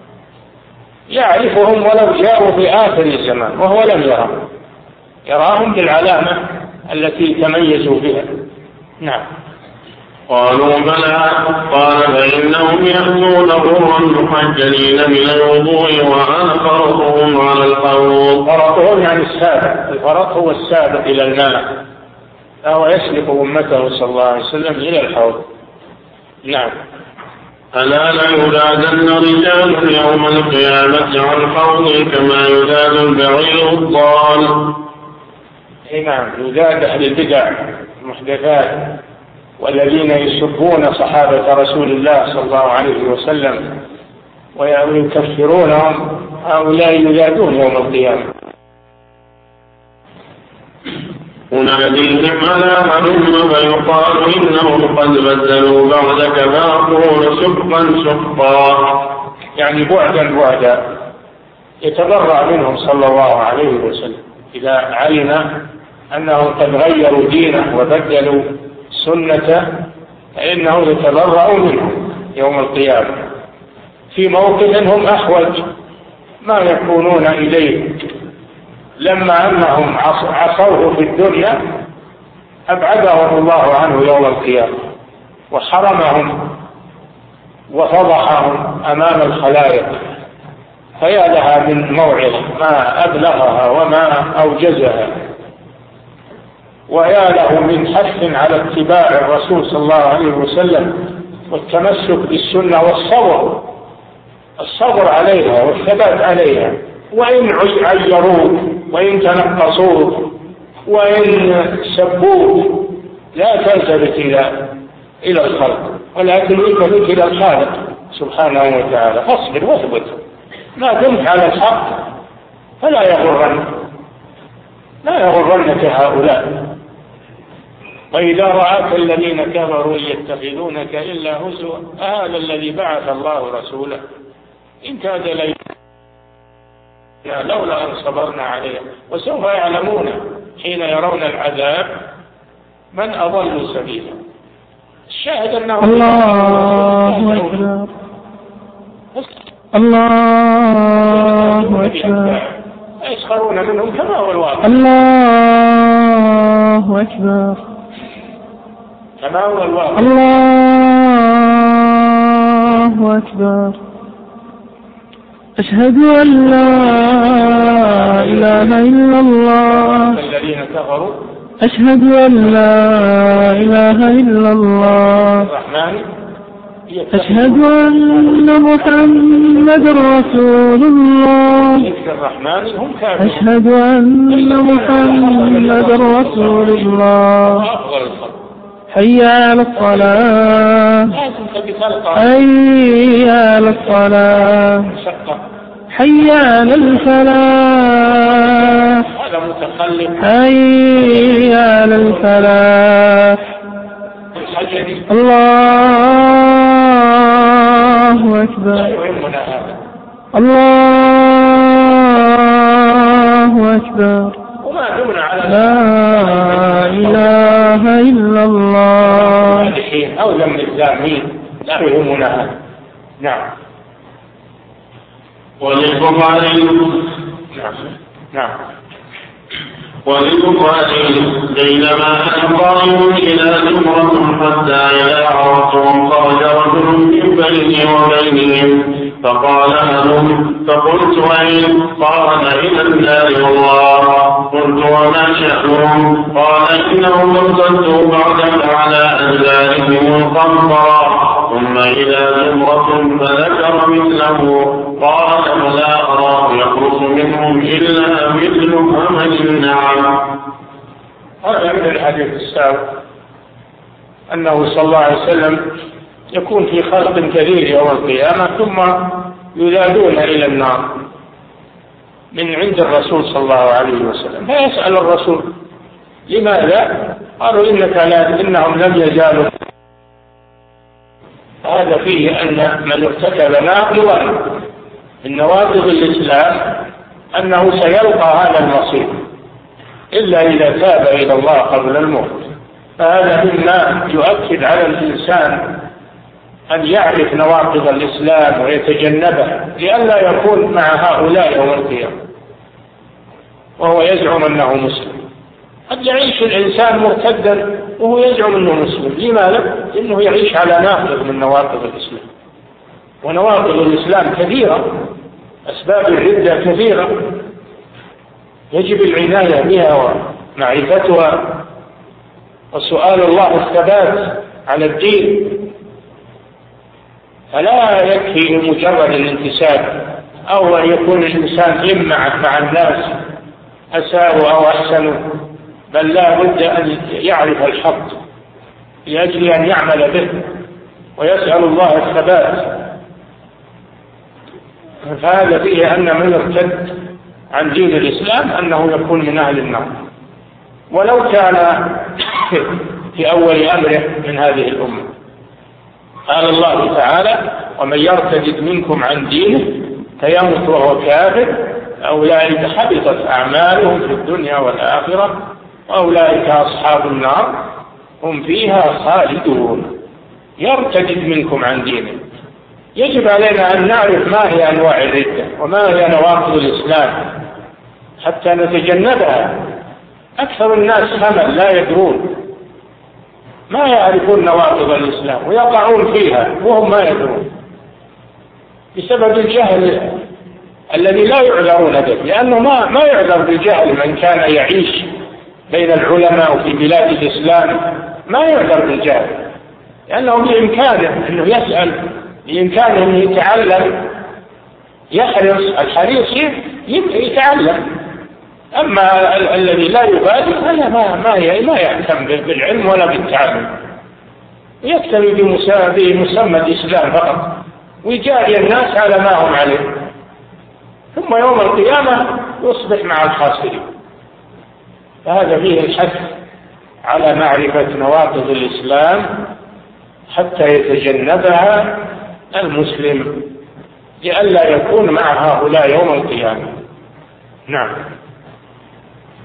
يعرفهم ولو جاءوا في آخر الزمان وهو لم يرهم، يراهم بالعلامة التي تميزوا بها. نعم. قالوا بلى. قال فإنهم يأتون غرا محجلين من الوضوء وأنا فرطهم على الحوض. فرطهم يعني السابق، الفرط هو السابق إلى الماء، فهو يسلك أمته صلى الله عليه وسلم إلى الحوض. نعم. ألا لا يدادن رجال يوم القيامة عن حوض كما يداد البعير الضال. نعم، يداد أهل البدع المحدثات والذين يسبون صحابة رسول الله صلى الله عليه وسلم ويكفرونهم، هؤلاء يدادون يوم القيامة. وناديهم على هلم فيقال إنهم قد بدلوا بعدك فأقول سقا سقا، يعني بعدا بعدا، يتبرأ منهم صلى الله عليه وسلم إذا علم أنهم قد غيروا دينه وبدلوا سنته فإنه يتبرأ منهم يوم القيامة في موقف هم أحوج ما يكونون إليه، لما أنهم عصوه في الدنيا أبعدهم الله عنه يوم القيامة وحرمهم وفضحهم أمام الخلائق، فيا لها من موعظة ما أبلغها وما أوجزها، ويا له من حث على اتباع الرسول صلى الله عليه وسلم والتمسك بالسنة والصبر الصبر عليها والثبات عليها، وإن عيروك وإن تنقصوك وإن سبوك لا تلتفت إلى إلى الخلق ولكن التفت إلى الخالق سبحانه وتعالى، فاصبر واثبت ما دمت على الحق فلا يغرنك لا يغرنك هؤلاء. وإذا رآك الذين كفروا يتخذونك إلا هزوا أهذا الذي بعث الله رسوله إن كاد لي لولا أن صبرنا عليه، وسوف يعلمون حين يرون العذاب من أضل سبيلا. الشاهد أنه الله أكبر الله أكبر يسخرون منهم كما هو الواقع الله أكبر كما هو الواقع الله أكبر أشهد أن لا إله إلا الله الذين كفروا أشهد أن لا إله إلا الله الرحمن أشهد أن محمد رسول الله الرحمن هم كافرون أشهد أن محمد رسول الله حي على الصلاة حي على الصلاة حي على الفلاح هذا متخلف حي على الفلاح الله أكبر الله أكبر لا إله إلا الله أو لم الزامين لا يهمنا هذا. نعم. وللبخاري نعم نعم وللبخاري بينما أنظروا إلى زمرة حتى إذا عرفتهم خرج رجل من بيني وبينهم فقال هلم فقلت وين؟ قال إلى النار والله. قلت وما شأنهم؟ قال إنهم ارتدوا بعدك على أدبارهم القنطرة. ثم إلى زمرة فذكر مثله قال فلا أراه يخرج منهم إلا مثل همل النعم. هذا من الحديث السابق أنه صلى الله عليه وسلم يكون في خلق كثير يوم القيامة ثم يذادون إلى النار من عند الرسول صلى الله عليه وسلم فيسأل الرسول لماذا؟ قالوا إنك لا إنهم لم يزالوا. هذا فيه أن من ارتكب ناقضا من نواقض الإسلام أنه سيلقى هذا المصير إلا إذا تاب إلى الله قبل الموت. فهذا مما يؤكد على الإنسان أن يعرف نواقض الإسلام ويتجنبها لئلا يكون مع هؤلاء يوم القيامة وهو يزعم أنه مسلم. قد يعيش الإنسان مرتدا وهو يزعم أنه مسلم. لماذا؟ لأنه يعيش على ناقض من نواقض الإسلام، ونواقض الإسلام كثيرة، أسباب الردة كثيرة، يجب العناية بها ومعرفتها وسؤال الله الثبات على الدين. فلا يكفي مجرد الانتساب أو أن يكون الإنسان يمع مع الناس أساءوا أو أحسنوا، بل لا بد أن يعرف الحق لأجل أن يعمل به ويسأل الله الثبات. فهذا فيه أن من ارتد عن دين الإسلام أنه يكون من أهل النار ولو كان في أول أمره من هذه الأمة. قال الله تعالى ومن يرتد منكم عن دينه فيمت وهو كافر أولئك حبطت أعمالهم في الدنيا والآخرة وأولئك أصحاب النار هم فيها خالدون. يرتد منكم عن دينه، يجب علينا أن نعرف ما هي أنواع الردة وما هي نواقض الإسلام حتى نتجنبها. أكثر الناس همل لا يدرون، ما يعرفون نواقض الإسلام ويقعون فيها وهم ما يدرون بسبب الجهل الذي لا يعذرون به، لأنه ما ما يعذر بالجهل. من كان يعيش بين العلماء في بلاد الإسلام ما يعذر بالجهل، لأنه بإمكانه أنه يسأل، بإمكانه أنه يتعلم، يحرص الحريص يتعلم. أما ال- الذي لا يبالي هذا ما ما ما يهتم بالعلم ولا بالتعلم، يكتفي بمسمى الإسلام فقط ويجاري الناس على ما هم عليه، ثم يوم القيامة يصبح مع الخاسرين. فهذا فيه الحث على معرفة نواقض الإسلام حتى يتجنبها المسلم لئلا يكون مع هؤلاء يوم القيامة. نعم.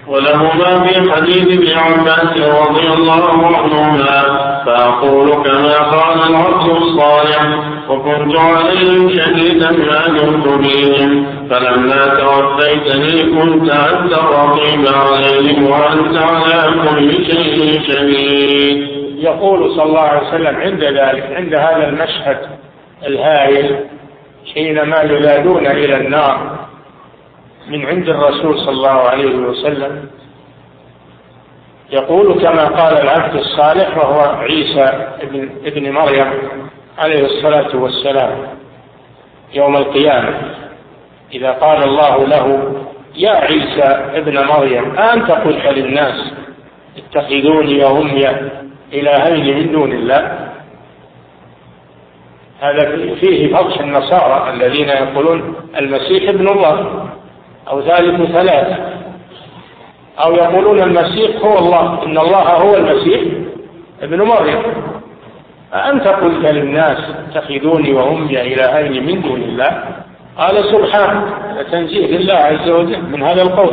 ولهما في حديث ابن عباس رضي الله عنهما فأقول كما قال العبد الصالح وكنت عليهم شهيدا ما دمت بهم فلما توفيتني كنت أنت الرقيب عليهم وأنت على كل شيء شهيد. يقول صلى الله عليه وسلم عند ذلك عند هذا المشهد الهائل حينما ينادون إلى النار من عند الرسول صلى الله عليه وسلم يقول كما قال العبد الصالح وهو عيسى ابن, ابن مريم عليه الصلاة والسلام يوم القيامة إذا قال الله له يا عيسى ابن مريم أنت قلت للناس اتخذوني وأمي إلهين من دون الله. هذا فيه فضح النصارى الذين يقولون المسيح ابن الله أو ثالث ثلاثة أو يقولون المسيح هو الله إن الله هو المسيح ابن مريم. أنت قلت للناس اتخذوني وأمي إلهين من دون الله قال سبحانه تنزيه لله عز وجل من هذا القول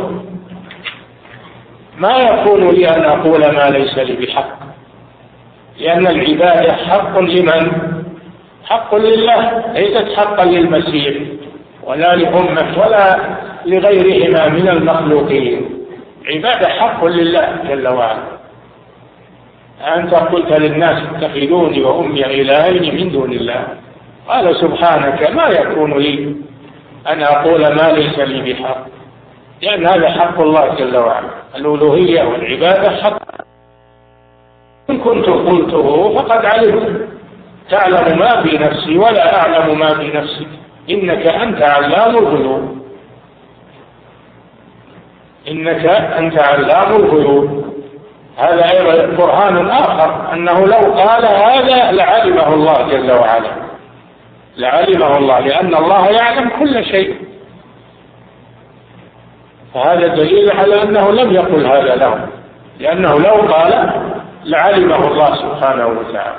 ما يكون لي أن أقول ما ليس لي بحق لأن العبادة حق لمن؟ حق لله ليست حقا للمسيح ولا لأمة ولا لغيرهما من المخلوقين. عبادة حق لله جل وعلا. أنت قلت للناس اتخذوني وأمي إلهين من دون الله قال سبحانك ما يكون لي أن أقول ما ليس لي بحق لأن هذا حق الله جل وعلا. الألوهية والعبادة حق إن كنت قلته فقد علمت تعلم ما في نفسي ولا أعلم ما في نفسك إنك أنت علام الغيوب إنك أنت علام الغيوب. هذا أيضا برهان آخر أنه لو قال هذا لعلمه الله جل وعلا لعلمه الله لأن الله يعلم كل شيء. فهذا دليل على أنه لم يقل هذا له لأنه لو قال لعلمه الله سبحانه وتعالى.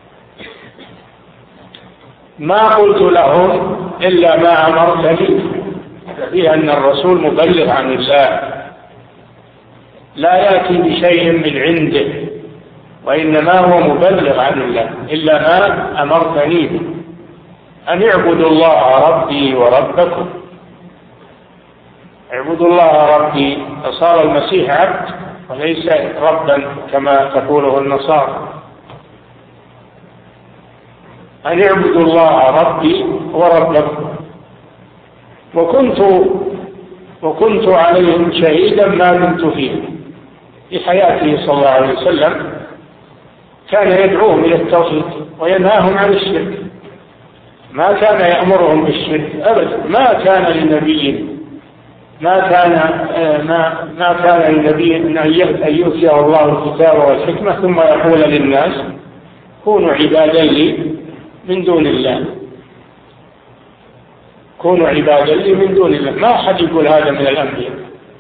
ما قلت لهم إلا ما أمرتني فيه أن الرسول مبلغ عن الله لا يأتي بشيء من عنده وإنما هو مبلغ عن الله إلا ما أمرتني به أن اعبدوا الله ربي وربكم. اعبدوا الله ربي فصار المسيح عبد وليس ربا كما تقوله النصارى. أن اعبدوا الله ربي وربكم وكنت وكنت عليهم شهيدا ما دمت فيهم. في حياته صلى الله عليه وسلم كان يدعوهم إلى التوحيد وينهاهم عن الشرك ما كان يأمرهم بالشرك أبدا. ما كان لنبي ما كان ما ما كان لنبي أن يؤتيه الله الكتاب والحكمة ثم يقول للناس كونوا عبادا لي من دون الله كونوا عبادا لي من دون الله. ما أحد يقول هذا من الأنبياء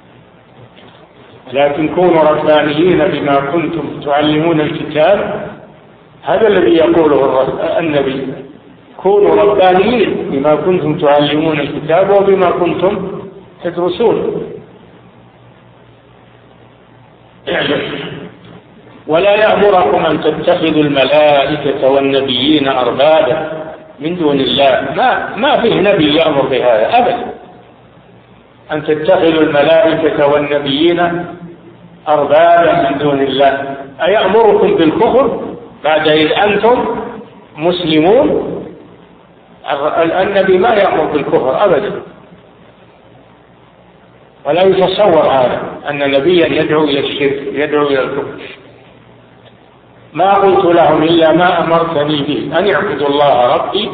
لكن كونوا ربانيين بما كنتم تعلمون الكتاب. هذا الذي يقوله النبي كونوا ربانيين بما كنتم تعلمون الكتاب وبما كنتم تدرسون. ولا يأمركم أن تتخذوا الملائكة والنبيين أربابا من دون الله. ما ما فيه نبي يأمر بهذا أبدا أن تتخذوا الملائكة والنبيين أربابا من دون الله. أيأمركم بالكفر بعد إذ أنتم مسلمون؟ النبي ما يأمر بالكفر أبدا ولا يتصور هذا أن نبيا يدعو إلى الشرك يدعو إلى الكفر. ما قلت لهم إلا ما أمرتني به أن اعبدوا الله ربي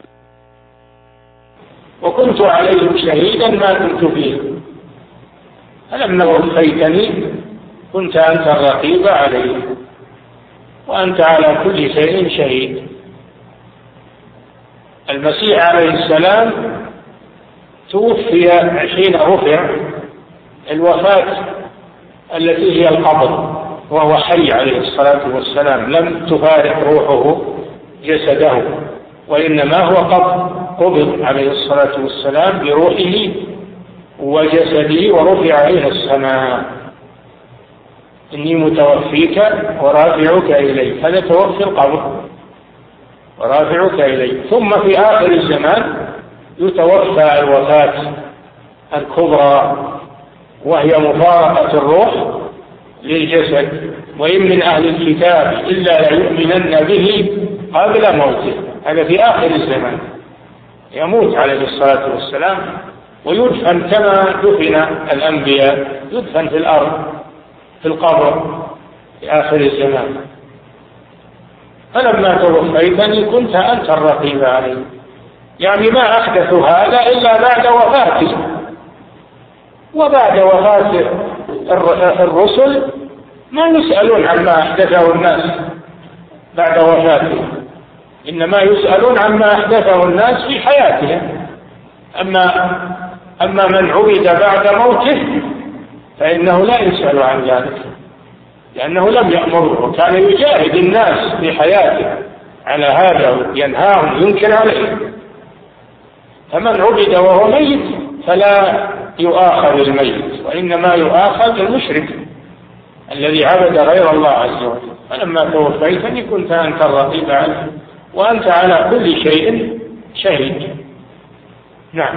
وكنت عليهم شهيدا ما كنت فيه فلما وفيتني كنت أنت الرقيب عليه وأنت على كل شيء شهيد. المسيح عليه السلام توفي حين رفع الوفاة التي هي القبر وهو حي عليه الصلاة والسلام لم تفارق روحه جسده وإنما هو قد قبض عليه الصلاة والسلام بروحه وجسده ورفع إلى السماء إني متوفيك ورافعك إلي، هذا توفي القبر ورافعك إلي. ثم في آخر الزمان يتوفى الوفاة الكبرى وهي مفارقة الروح للجسد. وإن من أهل الكتاب إلا ليؤمنن به قبل موته، هذا في آخر الزمان، يموت عليه الصلاة والسلام ويدفن كما دفن الأنبياء، يدفن في الأرض في القبر في آخر الزمان. فلما توفيتني كنت أنت الرقيب علي، يعني ما أحدث هذا إلا بعد وفاتي، وبعد وفاة الرسل ما يسألون عما أحدثه الناس بعد وفاته، إنما يسألون عما أحدثه الناس في حياتهم. أما أما من عبد بعد موته فإنه لا يسأل عن ذلك، لأنه لم يأمره، وكان يجاهد الناس في حياته على هذا، ينهاهم ينكر عليه. فمن عبد وهو ميت فلا يؤاخذ الميت، وإنما يؤاخذ المشرك الذي عبد غير الله عز وجل. فلما توفيتني كنت أنت الرقيب عنه وأنت على كل شيء شهيد. نعم.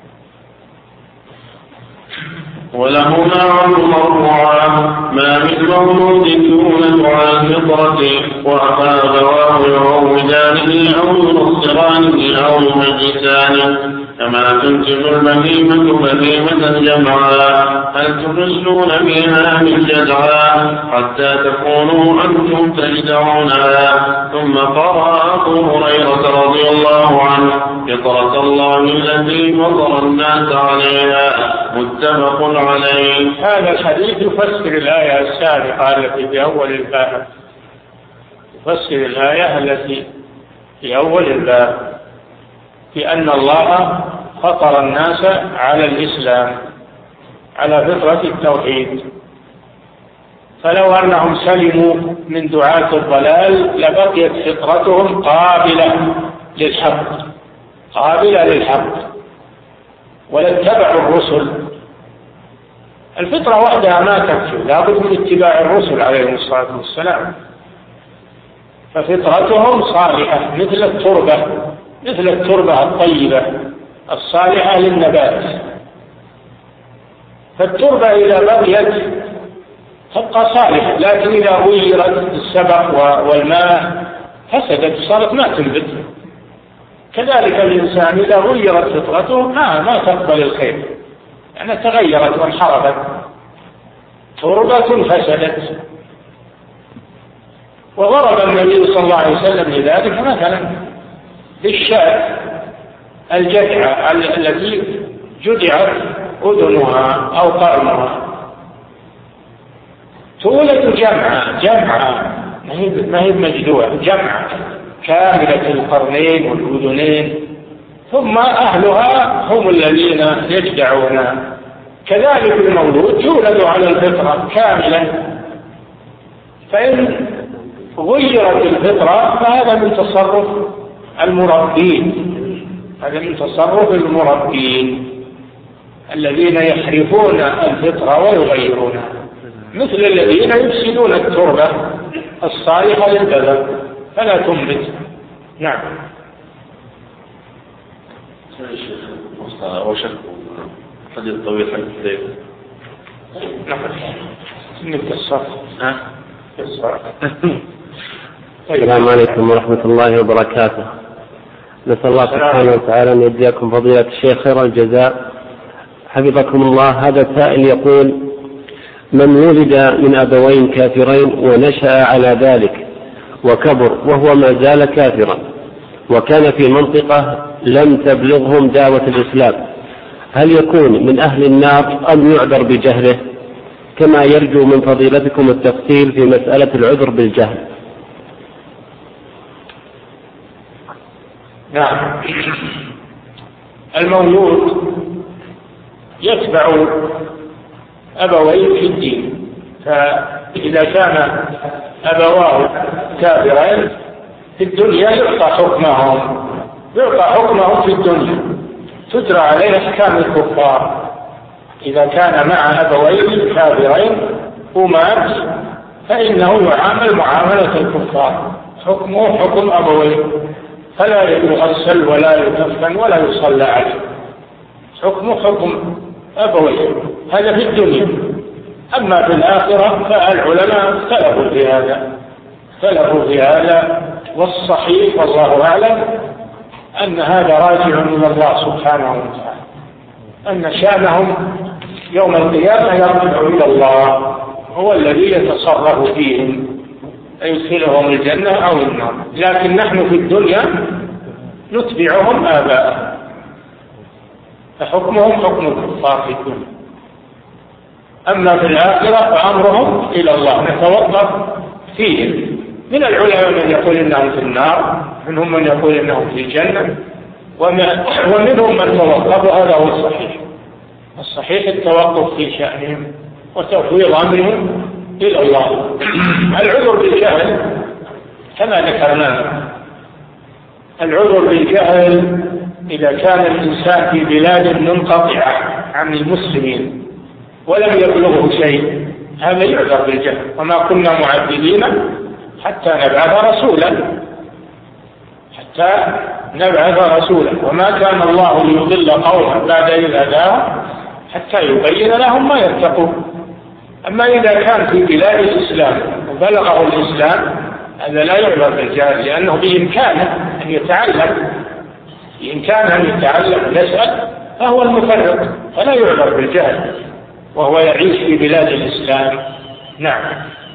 ولهما مرفوعا ما من مولود يولد على الفطرة وأبى أبواه يعودانه أو ينصرانه أو يمجسانه، كما تنتج البهيمة بهيمة جمعا هل تحسون بها من جدعا حتى تكونوا أنتم تجدعونها. ثم قرأ أبو هريرة رضي الله عنه فطرة الله التي فطر الناس عليها متفق عليه. هذا الحديث يفسر الآية السابقة التي في أول الباب، يفسر الآية التي في أول الباب بأن الله فطر الناس على الإسلام على فطرة التوحيد، فلو أنهم سلموا من دعاة الضلال لبقيت فطرتهم قابلة للحق قابلة للحق ولاتبعوا الرسل. الفطرة وحدها ما تكفي، لابد من اتباع الرسل عليهم الصلاة والسلام. ففطرتهم صالحة مثل التربة مثل التربة الطيبة الصالحة للنبات. فالتربة إذا بقيت تبقى صالحة، لكن إذا غيرت السبق والماء فسدت صارت ما تنبت. كذلك الإنسان إذا غيرت فطرته ما ما تقبل الخير، يعني تغيرت وانحرفت، تربة فسدت. وضرب النبي صلى الله عليه وسلم لذلك مثلا بالشاة الجدعة التي جدعت أذنها أو قرنها تولد جمعة جمعة ما هي مجدوعة، جمعة كاملة القرنين والأذنين، ثم أهلها هم الذين يجدعون. كذلك المولود يولد على الفطرة كاملة، فإن غيرت الفطرة فهذا من تصرف المربين هذا من تصرف المربين الذين يحرفون الفطرة ويغيرونها، مثل الذين يفسدون التربة الصالحة للبذر فلا تنبت. نعم. وشك حديث طويل حق الليل. نعم. نبدأ الصف. ها؟ السلام عليكم ورحمة الله وبركاته. نسأل الله سبحانه وتعالى أن يجزاكم فضيلة الشيخ خير الجزاء حفظكم الله. هذا السائل يقول: من ولد من أبوين كافرين ونشأ على ذلك وكبر وهو ما زال كافرا، وكان في منطقة لم تبلغهم دعوة الإسلام، هل يكون من أهل النار أم يعذر بجهله؟ كما يرجو من فضيلتكم التفصيل في مسألة العذر بالجهل. نعم. المولود يتبع أبويه في الدين، فإذا كان أبواه كافرين في الدنيا يعطى حكمهم يعطى حكمهم في الدنيا، تجرى عليه أحكام الكفار. إذا كان مع أبويه كافرين ومات فإنه يعامل معاملة الكفار، حكمه حكم أبويه، فلا يغسل ولا يكفن ولا يصلى عليه، حكمه حكم أبويه. هذا في الدنيا. أما في الآخرة فالعلماء اختلفوا في هذا اختلفوا في هذا والصحيح والله أعلم أن هذا راجع إلى الله سبحانه وتعالى، أن شأنهم يوم القيامة يرجع إلى الله، هو الذي يتصرف فيهم يدخلهم الجنة أو النار. لكن نحن في الدنيا نتبعهم آباءهم، فحكمهم حكم الكفار في الدنيا. أما في الآخرة فأمرهم إلى الله، نتوقف فيهم. من العلماء من يقول إنهم في النار، منهم من يقول إنهم في الجنة، ومنهم من توقف، وهذا هو الصحيح. الصحيح التوقف في شأنهم وتفويض أمرهم إلى الله. العذر بالجهل كما ذكرنا، العذر بالجهل إذا كان الإنسان في بلاد منقطعة عن المسلمين ولم يبلغه شيء، هذا يعذر بالجهل. وما كنا معذبين حتى نبعث رسولا حتى نبعث رسولا وما كان الله ليضل قوما بعد إذ هداهم حتى يبين لهم ما يتقون. أما إذا كان في بلاد الإسلام وبلغه الإسلام هذا لا يعذر بالجهل، لأنه بإمكانه أن يتعلم بإمكانه أن يتعلم يسأل، فهو المفرط، فلا يعذر بالجهل وهو يعيش في بلاد الإسلام. نعم.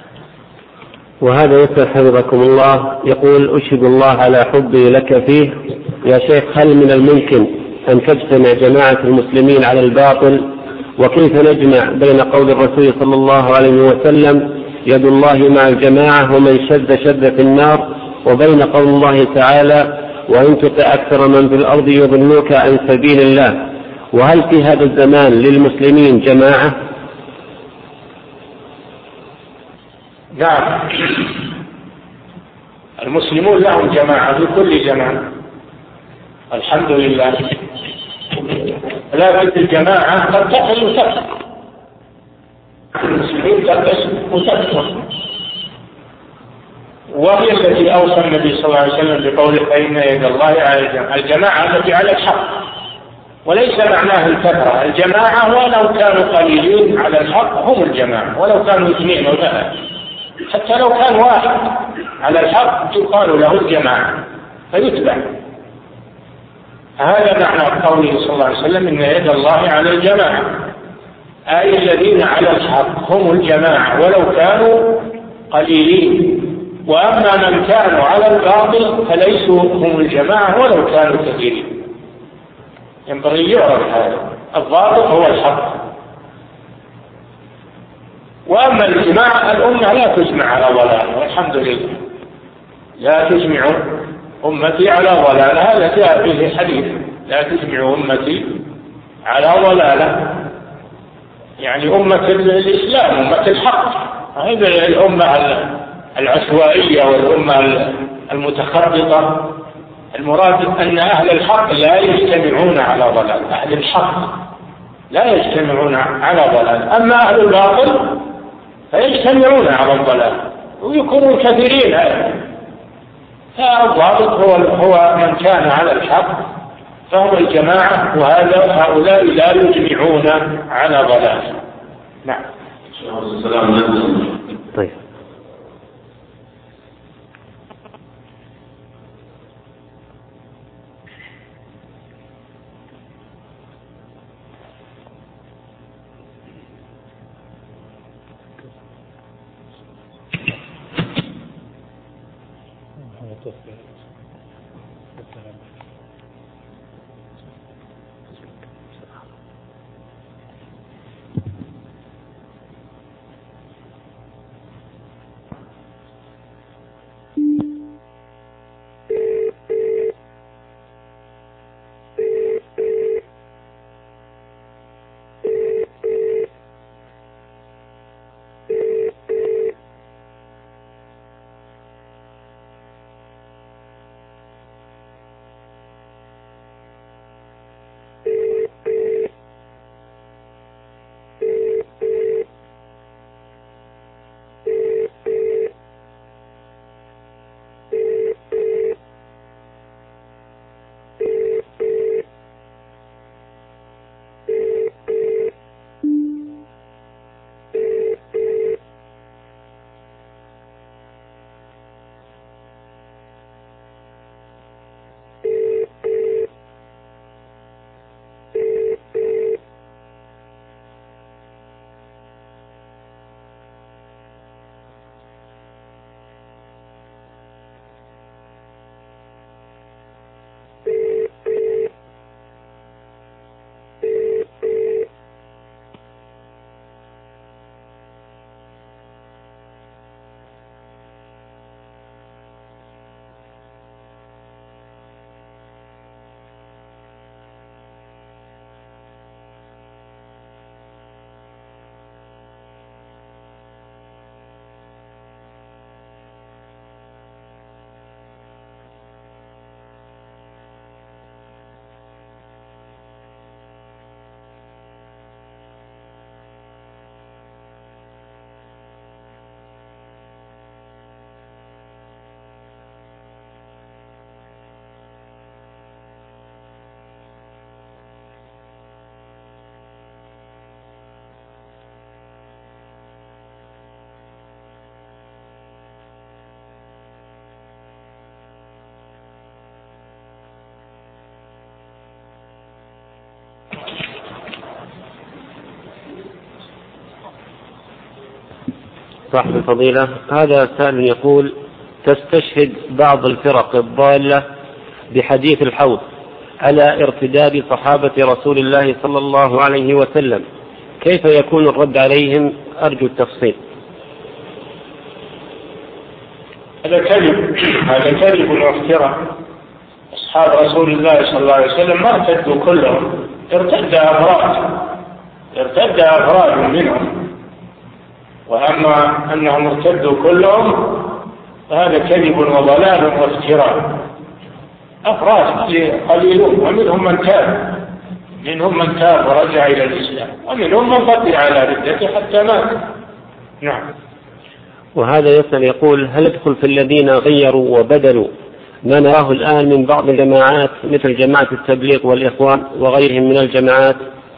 وهذا يسأل حفظكم الله، يقول: أشهد الله على حبي لك فيه يا شيخ، هل من الممكن أن تجتمع جماعة المسلمين على الباطل؟ وكيف نجمع بين قول الرسول صلى الله عليه وسلم يد الله مع الجماعة ومن شد شد في النار، وبين قول الله تعالى وإن تطع أكثر من في الأرض يضلوك عن سبيل الله؟ وهل في هذا الزمان للمسلمين جماعة؟ نعم، المسلمون لهم جماعة في كل زمان الحمد لله، لكن الجماعة قد تقل وتكثر، المسلمين تقل وتكثر، وهي التي أوصى النبي صلى الله عليه وسلم بقوله فإن يد الله على الجماعة، الجماعة التي على الحق، وليس معناه الكثرة. الجماعة ولو كانوا قليلين على الحق هم الجماعة، ولو كانوا اثنين أو ثلاثة، حتى لو كان واحد على الحق يقال له الجماعة فيتبع. هذا معنى قوله صلى الله عليه وسلم إن يد الله على الجماعة، أي الذين على الحق هم الجماعة ولو كانوا قليلين. وأما من كانوا على الباطل فليسوا هم الجماعة ولو كانوا كثيرين. ينبغي يعرف هذا، الضابط هو الحق. وأما الجماعة، الأمة لا تجمع على ضلال، والحمد لله لا تجمع أمتي على ضلال، هذا جاء فيه حديث لا تجمع أمتي على ضلالة، يعني أمة الإسلام، أمة الحق، هذه الأمة العشوائية والأمة المتخبطة. المراد أن أهل الحق لا يجتمعون على ضلال، أهل الحق لا يجتمعون على ضلال، أما أهل الباطل فيجتمعون على الضلال ويكونوا كثيرين. فالضابط هو هو من كان على الحق فهم الجماعة، وهذا هؤلاء لا يجمعون على ضلال. نعم. طيب. صاحب الفضيلة، هذا سائل يقول: تستشهد بعض الفرق الضالة بحديث الحوض على ارتداد صحابة رسول الله صلى الله عليه وسلم، كيف يكون الرد عليهم؟ أرجو التفصيل. هذا كذب، هذا كذب وافتراء. أصحاب رسول الله صلى الله عليه وسلم ما ارتدوا كلهم، ارتد أفراد ارتد أفراد منهم، وأما أنهم ارتدوا كلهم فهذا كذب وضلال وافتراء. أفراد قليلون، ومنهم من تاب منهم من تاب ورجع إلى الإسلام، ومنهم من بقي على ردته حتى مات. نعم. وهذا يسأل يقول: هل يدخل في الذين غيروا وبدلوا ما نراه الآن من بعض الجماعات مثل جماعة التبليغ والإخوان وغيرهم من الجماعات؟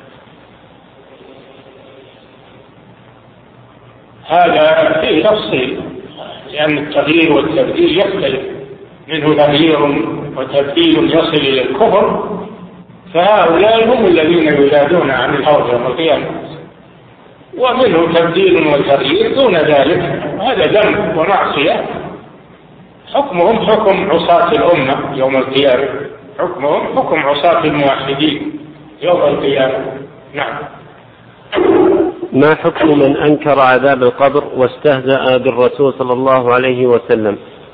هذا فيه تفصيل، لأن التغيير والتبديل يختلف، منه تغيير وتبديل يصل إلى الكفر، فهؤلاء هم الذين ينادون عن الحوض يوم القيامة، ومنه تبديل وتغيير دون ذلك، هذا ذنب ومعصية، حكمهم حكم عصاة الأمة يوم القيامة، حكمهم حكم عصاة الموحدين يوم القيامة. نعم. ما حكم من أنكر عذاب القبر واستهزأ بالرسول صلى الله عليه وسلم؟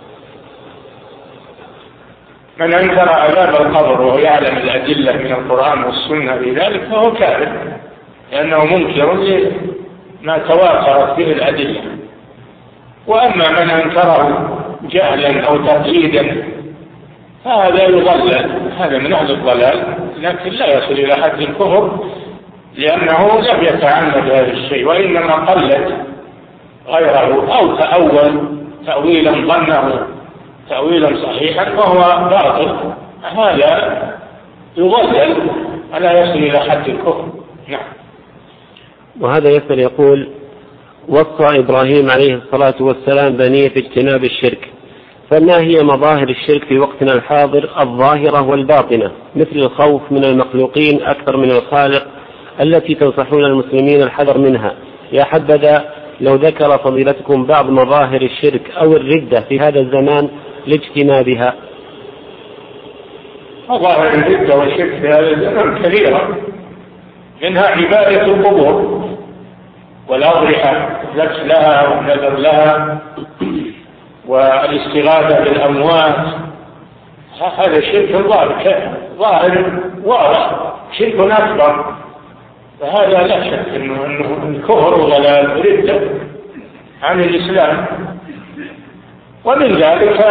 من أنكر عذاب القبر وهو يعلم الأدلة من القرآن والسنة بذلك فهو كافر، لأنه منكر لما تواترت به الأدلة. وأما من أنكره جهلا أو تقليدا فهذا يضلل، هذا من أهل الضلال، لكن لا يصل إلى حد الكفر، لأنه لم يتعمد هذا الشيء، وإنما قلد غيره أو تأول تأويلا ظنه تأويلا صحيحا وهو باطل، هذا يضلل ولا يصل إلى حد الكفر. نعم. وهذا يسأل يقول: وصى إبراهيم عليه الصلاة والسلام بنيه باجتناب الشرك، فما هي مظاهر الشرك في وقتنا الحاضر الظاهرة والباطنة، مثل الخوف من المخلوقين أكثر من الخالق، التي تنصحون المسلمين الحذر منها؟ يا حبذا لو ذكر فضيلتكم بعض مظاهر الشرك أو الردة في هذا الزمان لاجتنابها. مظاهر الردة والشرك في هذا الزمان كثيرة، منها عبادة القبور والأضرحة، لبس لها والنذر لها والاستغاثة بالأموات، هذا شرك ظاهر ظاهر واضح، شرك أكبر، فهذا لا شك أنه, أنه كفر وضلال ردة عن الإسلام. ومن ذلك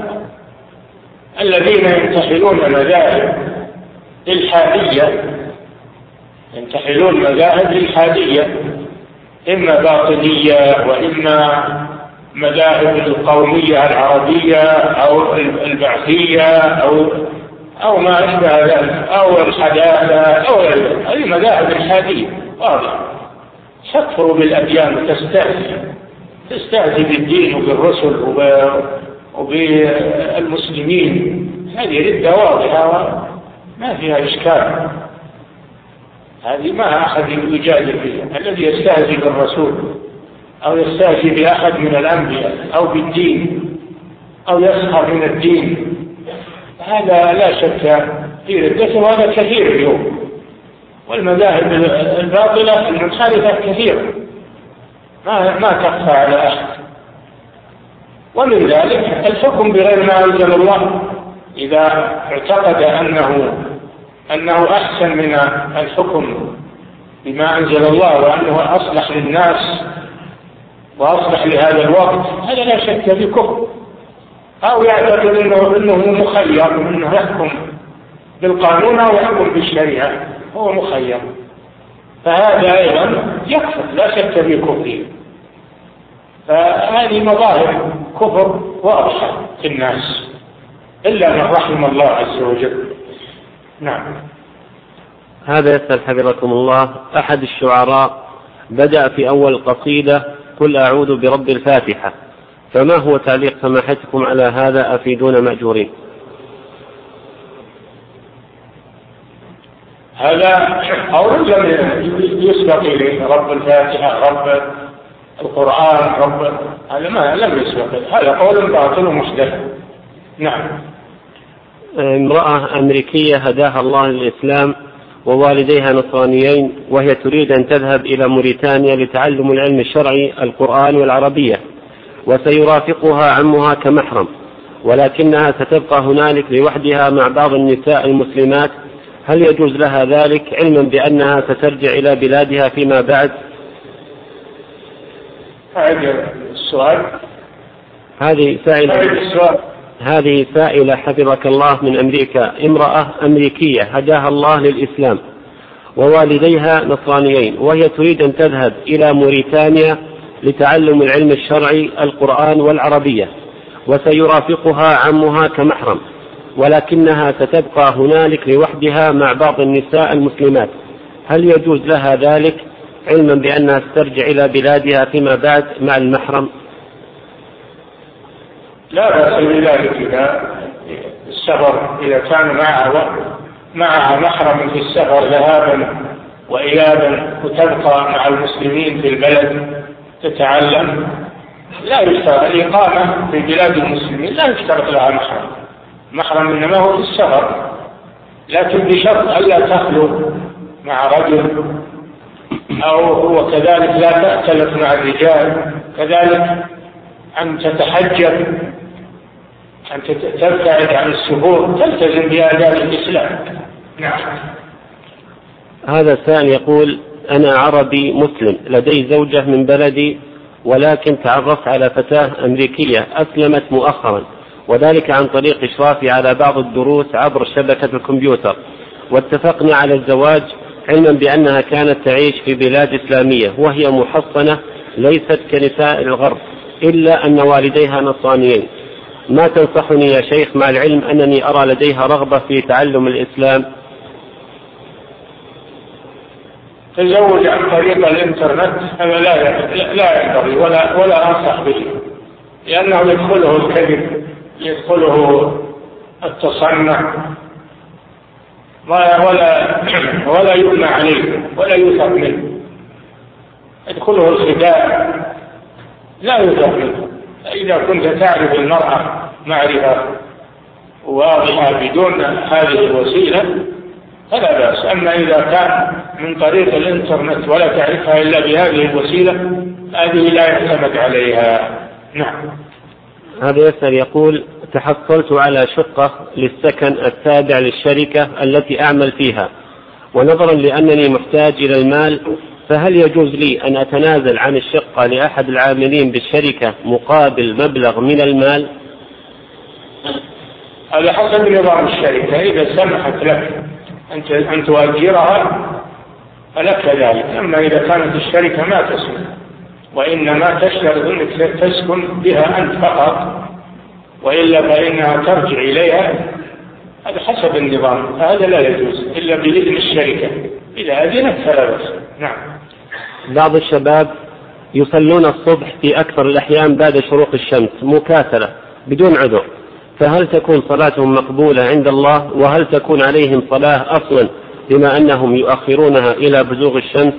الذين ينتحلون مذاهب الحادية ينتحلون مذاهب الحادية، إما باطنية وإما مذاهب القومية العربية أو البعثية أو أو ما أشبه ذلك أو الحداثة أو هذه مذاهب الحادية واضح، تكفر بالأديان وتستهزئ تستهزئ بالدين وبالرسل وبالمسلمين، هذه ردة واضحة ما فيها إشكال، هذه ما أحد يجادل فيها. الذي يستهزئ بالرسول أو يستهزئ بأحد من الأنبياء أو بالدين أو يسخر من الدين، هذا لا شك في ردته، وهذا كثير اليوم. والمذاهب الباطلة المنحرفة كثيرة ما ما تخفى على أحد. ومن ذلك الحكم بغير ما أنزل الله، إذا اعتقد أنه أنه أحسن من الحكم بما أنزل الله وأنه أصلح للناس وأصلح لهذا الوقت، هذا لا شك في كفر. أو يعتقد أنه, إنه مخير، أنه يحكم بالقانون أو يحكم بالشريعة، هو مخير، فهذا أيضا يكفر لا شك في كفره. فهذه مظاهر كفر واضحة في الناس إلا من رحم الله عز وجل. نعم. هذا يسأل حفظكم الله: أحد الشعراء بدأ في أول القصيدة قل أعوذ برب الفاتحة، فما هو تعليق سماحتكم على هذا؟ أفيدون مأجورين. هذا أو لم يسبق إليه رب الفاتحة رب القرآن رب، هذا ما لم يسبق، هذا قول باطل محدث. نعم. امرأة أمريكية هداها الله للإسلام ووالديها نصرانيين، وهي تريد أن تذهب إلى موريتانيا لتعلم العلم الشرعي القرآن والعربية، وسيرافقها عمها كمحرم، ولكنها ستبقى هنالك لوحدها مع بعض النساء المسلمات. هل يجوز لها ذلك علما بأنها سترجع إلى بلادها فيما بعد؟ السؤال هذه سائلة هذه سائلة حفظك الله من أمريكا، امرأة أمريكية هداها الله للإسلام ووالديها نصرانيين، وهي تريد أن تذهب إلى موريتانيا لتعلم العلم الشرعي القرآن والعربية، وسيرافقها عمها كمحرم، ولكنها ستبقى هنالك لوحدها مع بعض النساء المسلمات. هل يجوز لها ذلك علما بأنها سترجع إلى بلادها فيما بعد مع المحرم؟ لا بأس بذلك إذا السفر، إذا كان معها معها محرم في السفر ذهابا وإيابا، وتبقى مع المسلمين في البلد تتعلم، لا يشترط الإقامة في بلاد المسلمين، لا يشترط لها محرم. محرم إنما هو في السفر، لكن بشرط ألا تخلو مع رجل، أو هو كذلك لا تأتلف مع الرجال، كذلك أن تتحجب، أن تبتعد عن السفور، تلتزم بآداب الإسلام. نعم. هذا سائل يقول: أنا عربي مسلم لدي زوجة من بلدي، ولكن تعرفت على فتاة أمريكية أسلمت مؤخرا، وذلك عن طريق إشرافي على بعض الدروس عبر شبكة الكمبيوتر، واتفقنا على الزواج علما بأنها كانت تعيش في بلاد إسلامية وهي محصنة ليست كنساء الغرب، إلا أن والديها نصرانيين. ما تنصحني يا شيخ مع العلم أنني أرى لديها رغبة في تعلم الإسلام؟ تزوج عن طريق الإنترنت هذا لا لا ينبغي ولا ولا أنصح به، لأنه يدخله الكذب، يدخله التصنع، ولا ولا ولا يبنى عليه ولا يوثق منه، يدخله الخداع لا يوثق منه. إذا كنت تعرف المرأة معرفة واضحة بدون هذه الوسيلة فلا بأس. أما إذا كان من طريق الإنترنت ولا تعرفها إلا بهذه الوسيلة، هذه لا يعتمد عليها. نعم. هذا يسأل يقول: تحصلت على شقة للسكن التابع للشركة التي أعمل فيها، ونظرا لأنني محتاج إلى المال، فهل يجوز لي أن أتنازل عن الشقة لأحد العاملين بالشركة مقابل مبلغ من المال؟ هذا حسب نظام الشركة، إذا سمحت لك أنت أن تؤجرها فلك ذلك. أما إذا كانت الشركة ما تسمح وإنما تشترط أنك تسكن بها أنت فقط، وإلا فإنها ترجع إليها، هذا حسب النظام، هذا لا يجوز إلا بإذن الشركة، إذا أذنت فلا بأس. نعم. بعض الشباب يصلون الصبح في أكثر الأحيان بعد شروق الشمس مكاسلة بدون عذر، فهل تكون صلاتهم مقبولة عند الله؟ وهل تكون عليهم صلاة أصلا بما أنهم يؤخرونها إلى بزوغ الشمس؟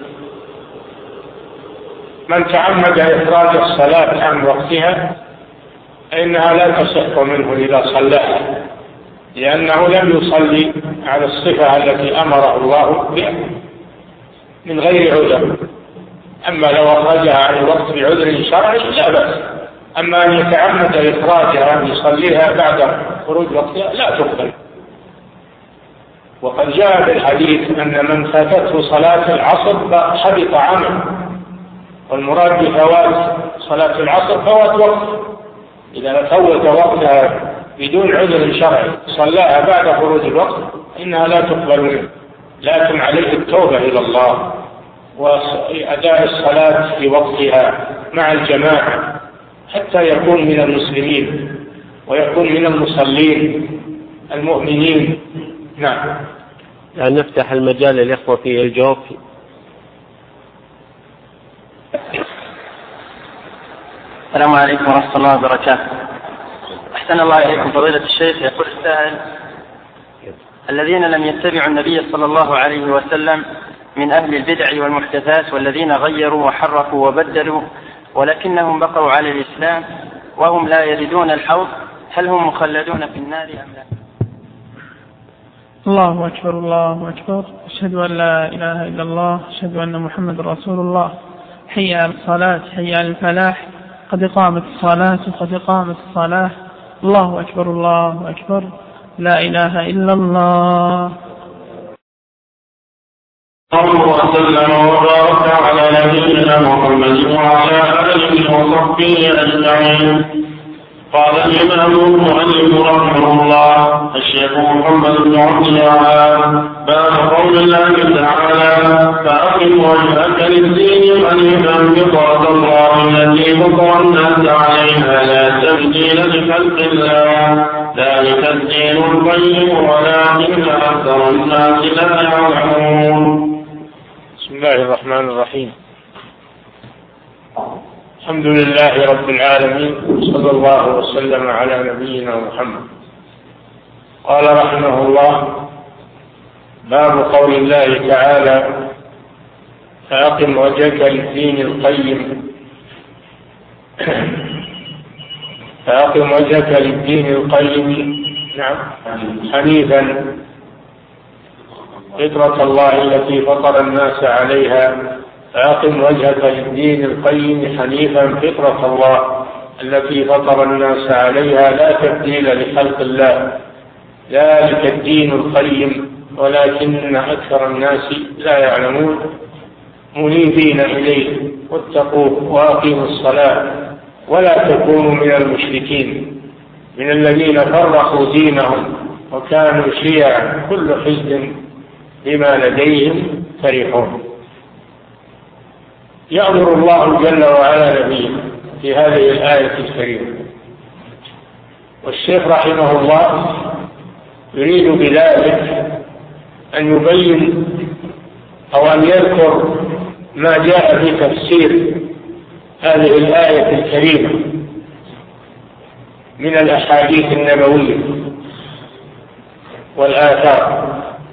من تعمد إخراج الصلاة عن وقتها فإنها لا تصح منه إذا صلاها، لأنه لم يصلي على الصفة التي أمره الله بها من غير عذر. أما لو أخرجها عن الوقت بعذر شرعي لا بأس، أما أن يتعمد إخراجها أن يصليها بعد خروج وقتها لا تقبل. وقد جاء في الحديث أن من فاتته صلاة العصر حبط عمله، والمراد بفوات صلاة العصر فوات وقت. إذا فوت وقتها بدون عذر شرعي صلاها بعد خروج الوقت إنها لا تقبل منه، لكن عليه التوبة إلى الله وأداء الصلاة في وقتها مع الجماعة حتى يكون من المسلمين ويكون من المصلين المؤمنين. نعم. يعني نفتح المجال للإخوة في الجواب. السلام عليكم ورحمة الله وبركاته. أحسن الله إليكم فضيلة الشيخ. يقول السائل: الذين لم يتبعوا النبي صلى الله عليه وسلم من أهل البدع والمحدثات، والذين غيروا وحرفوا وبدلوا ولكنهم بقوا على الإسلام وهم لا يردون الحوض، هل هم مخلدون في النار أم لا؟ الله أكبر الله أكبر، أشهد أن لا إله إلا الله، أشهد أن محمد رسول الله. حي على الصلاة، حي على الفلاح، قد قامت الصلاة قد قامت الصلاة. الله أكبر الله أكبر، لا إله إلا الله. الله وسلم وبارك على نبينا محمد وعلى آله وصحبه أجمعين. قال الإمام المؤلف رحمه الله الشيخ محمد بن عبد الوهاب: باب قول الله تعالى: فأقم وجهك للدين حنيفا فطرة الله التي فطر الناس عليها لا تبديل لخلق الله ذلك الدين القيم ولكن أكثر الناس لا يعلمون. بسم الله الرحمن الرحيم. الحمد لله رب العالمين، صلى الله وسلم على نبينا محمد. قال رحمه الله: باب قول الله تعالى: فأقم وجهك للدين القيم فأقم وجهك للدين القيم نعم حنيفا فطرة الله التي فطر الناس عليها فأقم وجهك للدين القيم حنيفا فطرة الله التي فطر الناس عليها لا تبديل لخلق الله ذلك الدين القيم ولكن أكثر الناس لا يعلمون. منيبين إليه واتقوه وأقيموا الصلاة ولا تكونوا من المشركين من الذين فرقوا دينهم وكانوا شيعا كل حزب بما لديهم فرحون. يأمر الله جل وعلا نبيه في هذه الآية الكريمة، والشيخ رحمه الله يريد بذلك أن يبين أو أن يذكر ما جاء في تفسير هذه الآية الكريمة من الأحاديث النبوية والآثار.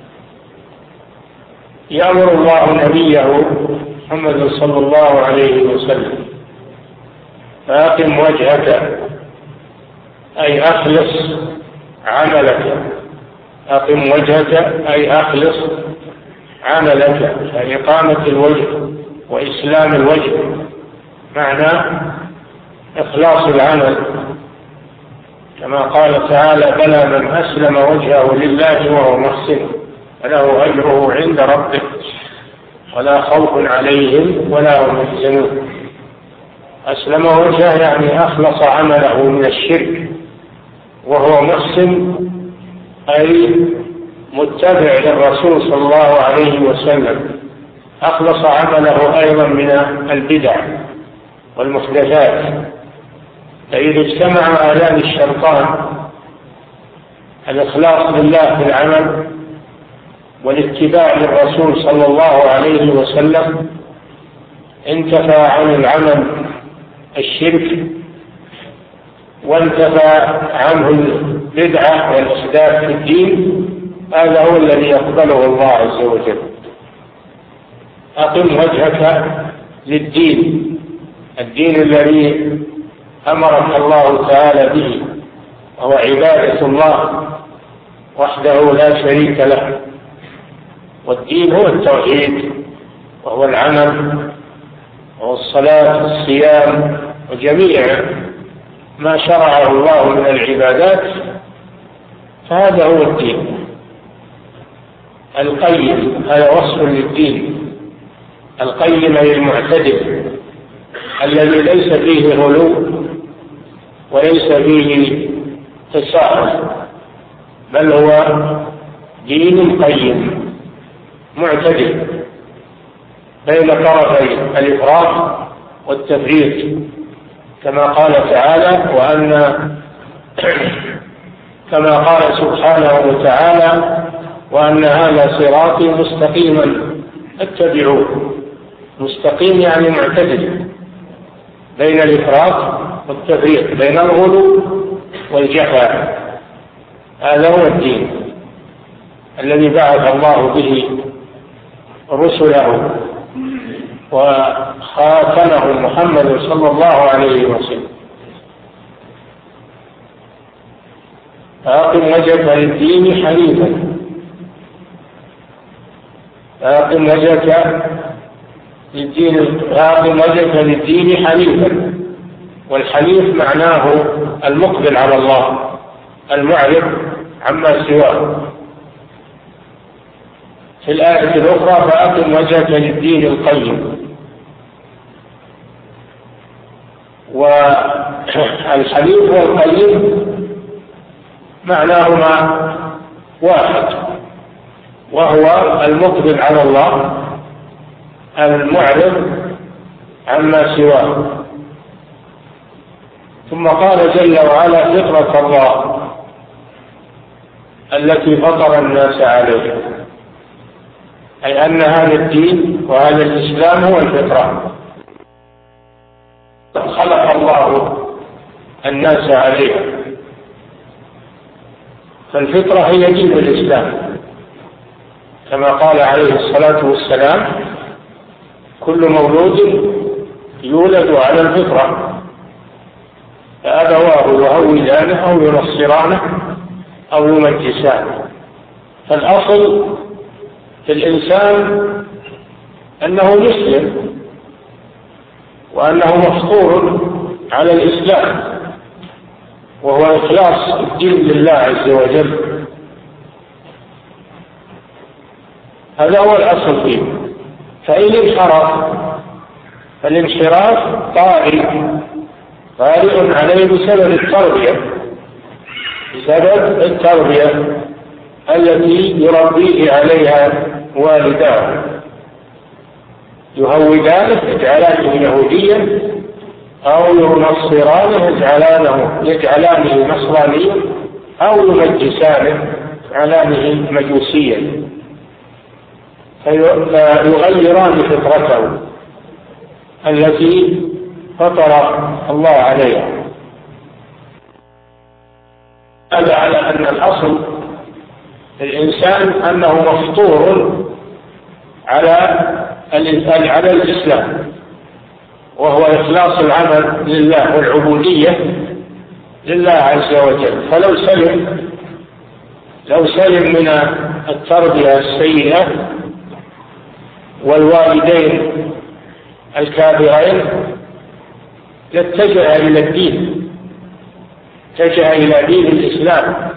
يأمر الله نبيه محمد صلى الله عليه وسلم: فأقم وجهك أي أخلص عملك، أقم وجهك أي أخلص عملك، يعني إقامة الوجه وإسلام الوجه معنى إخلاص العمل، كما قال تعالى: بلى من أسلم وجهه لله وهو محسن فله أجره عند ربه ولا خوف عليهم ولا هم يحزنون. أسلم وجهه يعني أخلص عمله من الشرك، وهو محسن أي متبع للرسول صلى الله عليه وسلم، أخلص عمله أيضا من البدع والمحدثات. فإذا اجتمع آلام الشيطان الإخلاص لله في العمل والاتباع للرسول صلى الله عليه وسلم انتفى عن العمل الشرك وانتفى عنه البدعة والإحداث في الدين، هذا هو الذي يقبله الله عز وجل. أقم وجهك للدين، الدين الذي أمرك الله تعالى به وهو عبادة الله وحده لا شريك له، والدين هو التوحيد وهو العمل وهو الصلاة والصيام وجميع ما شرعه الله من العبادات، فهذا هو الدين القيم. هذا وصف للدين القيم أي المعتدل الذي ليس فيه غلو وليس فيه تساهل، بل هو دين قيم معتدل بين طرفي الإفراط والتفريط، كما قال تعالى: وأن كما قال سبحانه وتعالى: وأن هذا صراطي مستقيما اتبعوه. مستقيم يعني معتدل بين الإفراط والتفريط، بين الغلو والجفاء. هذا هو الدين الذي بعث الله به رسله وخاتمه محمد صلى الله عليه وسلم. فأقم وجهك للدين حنيفا، فأقم وجهك للدين فأقم وجهك للدين حنيفا، والحنيف معناه المقبل على الله المعرض عما سواه. في الآية الأخرى فأقم وجهك للدين القيم. والحنيف والقيم معناهما واحد، وهو المقبل على الله المعرض عما سواه. ثم قال جل وعلا فطرة الله التي فطر الناس عليها، أي أن هذا الدين وهذا الإسلام هو الفطرة خلق الله الناس عليها. فالفطرة هي دين الإسلام، كما قال عليه الصلاة والسلام كل مولود يولد على الفطرة فأبواه يهودانه أو ينصرانه أو يمجسانه. فالأصل في الإنسان أنه مسلم وأنه مفطور على الإسلام، وهو إخلاص الدين لله عز وجل. هذا هو الأصل فيه. فإن انحرف فالانحراف طارئ طارئ عليه بسبب التربية بسبب التربية التي يربيه عليها والداه، يهودانه يجعلانه يهوديا أو ينصرانه يجعلانه يجعلانه نصرانيا أو يمجسانه يجعلانه مجوسيا، فيغيران فطرته التي فطر الله عليها. هذا على أن الأصل الإنسان أنه مفطور على على الإسلام، وهو إخلاص العمل لله والعبودية لله عز وجل. فلو سلم لو سلم من التربية السيئة والوالدين الكافرين لاتجه إلى الدين، اتجه إلى دين الإسلام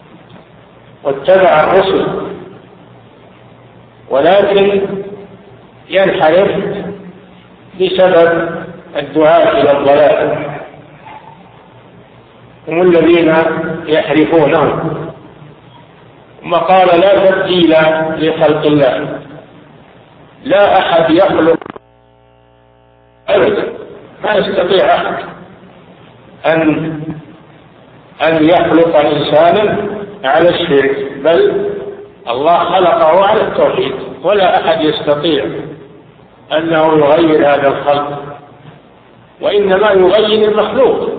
واتبع الرسل، ولكن ينحرف بسبب الدعاء إلى الضلال، هم الذين يحرفونهم. ثم قال لا تبديل لخلق الله، لا أحد يخلق أبدا، ما يستطيع أحد أن أن يخلق إنسانا على الشرك، بل الله خلقه على التوحيد، ولا أحد يستطيع أنه يغير هذا الخلق، وإنما يغير المخلوق،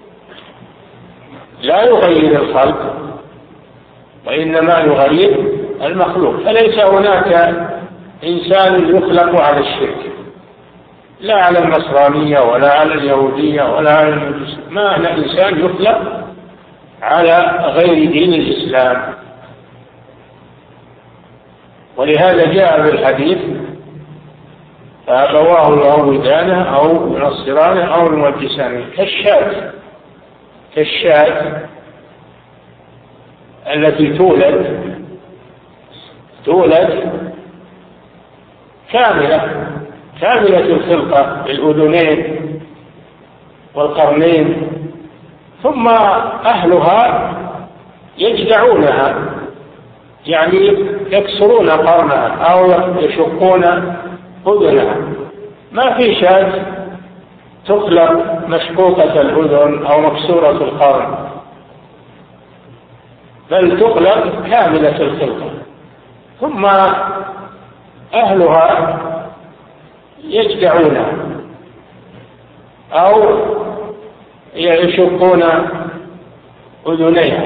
لا يغير الخلق وإنما يغير المخلوق. فليس هناك إنسان يخلق على الشرك، لا على النصرانية ولا على اليهودية ولا على المجوس، ما أنا إنسان يخلق على غير دين الإسلام. ولهذا جاء بالحديث فأبواه يهودانه أو ينصرانه أو يمجسانه، كالشاة كالشاة التي تولد تولد كاملة كاملة الخلقة، الأذنين والقرنين، ثم أهلها يجدعونها، يعني يكسرون قرنها أو يشقون أذنها. ما في شاة تخلق مشقوقة الأذن أو مكسورة القرن، بل تخلق كاملة الخلقة، ثم أهلها يجدعونها أو يشقون أذنيها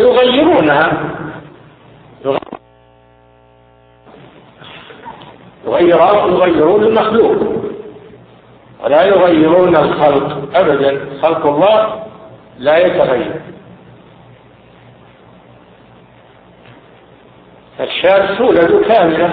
فيغيرونها يغيرون المخلوق ولا يغيرون الخلق أبدا. خلق الله لا يتغير. الشاة تولد كاملة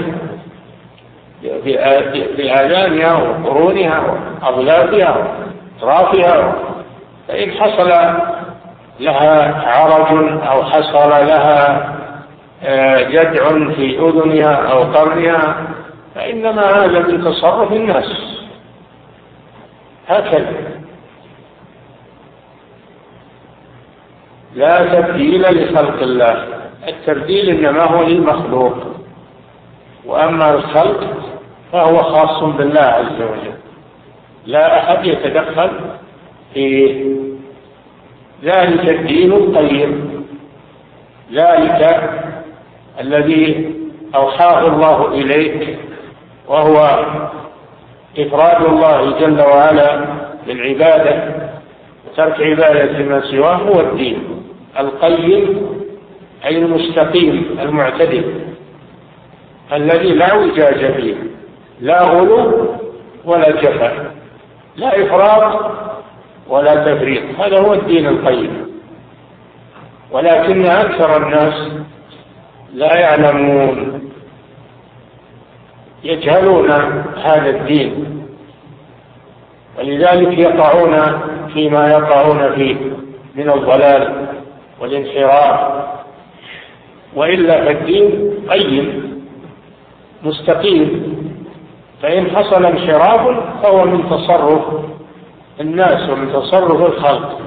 بآذانها وقرونها وأضلافها وأطرافها، فإن حصل لها عرج أو حصل لها جدع في أذنها أو قرنها فإنما هذا من تصرف الناس. هكذا لا تبديل لخلق الله. التبديل إنما هو للمخلوق، وأما الخلق فهو خاص بالله عز وجل، لا أحد يتدخل في ذلك. الدين القيم ذلك الذي أوحاه الله إليك، وهو إفراد الله جل وعلا بالعبادة وترك عبادة ما سواه، هو الدين القيم أي المستقيم المعتدل الذي لا اعوجاج فيه، لا غلو ولا جفا، لا إفراط ولا تفريط. هذا هو الدين القيم. ولكن أكثر الناس لا يعلمون، يجهلون هذا الدين، ولذلك يقعون فيما يقعون فيه من الضلال والانحراف. وإلا فالدين قيم مستقيم، فإن حصل انحراف فهو من تصرف الناس ومن تصرف الخلق.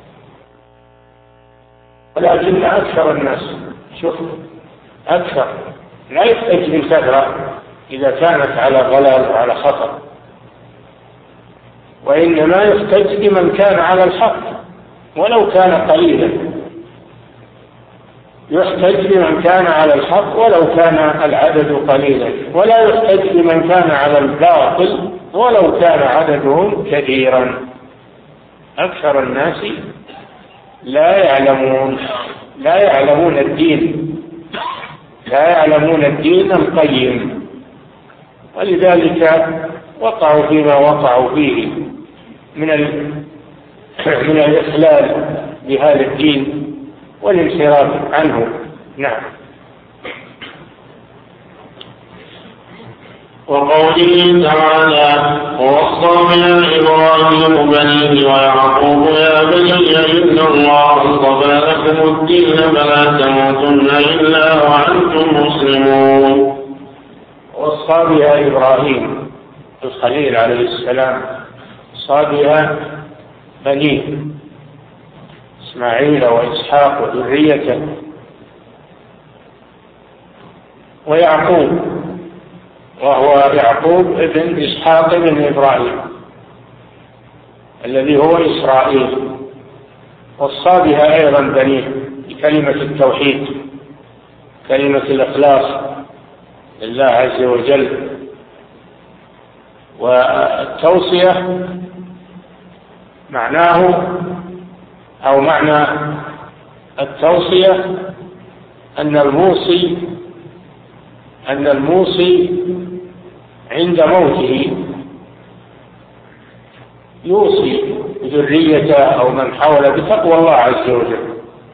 ولكن أكثر الناس، شوف، أكثر لا يحتاج بالكثرة إذا كانت على ضلال وعلى خطر، وإنما يحتج بمن كان على الحق ولو كان قليلا. يحتج بمن كان على الحق ولو كان العدد قليلا، ولا يحتج بمن كان على الباطل ولو كان عددهم كثيرا. أكثر الناس لا يعلمون لا يعلمون الدين لا يعلمون الدين القيم، ولذلك وقعوا فيما وقعوا فيه من من الإخلال بهذا الدين والانحراف عنه. نعم. وقوله تعالى: ووصى بنا إبراهيم بنيه ويعقوب يا بني إن الله اصطفى لكم الدين فلا تموتن إلا وأنتم مسلمون. وصى بها إبراهيم الخليل عليه السلام، وصى بها بنيه إسماعيل وإسحاق وذريته، ويعقوب وهو يعقوب ابن إسحاق ابن إبراهيم الذي هو إسرائيل. وصى بها أيضا بنيه بكلمة التوحيد، كلمة الإخلاص لله عز وجل. والتوصية معناه أو معنى التوصية أن الموصي أن الموصي عند موته يوصي ذريته أو من حوله بتقوى الله عز وجل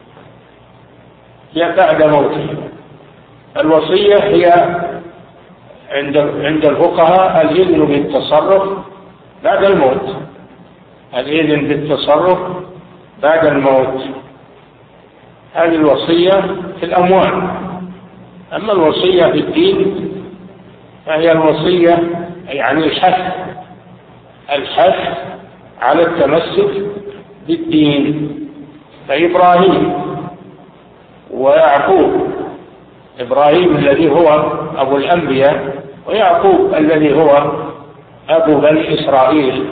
بعد موته. الوصية هي عند عند الفقهاء الإذن بالتصرف بعد الموت، الإذن بالتصرف بعد الموت، هذه الوصية في الأموال. أما الوصية في الدين فهي الوصية يعني الحث الحث على التمسك بالدين. فإبراهيم ويعقوب، إبراهيم الذي هو أبو الأنبياء ويعقوب الذي هو أبو بني إسرائيل،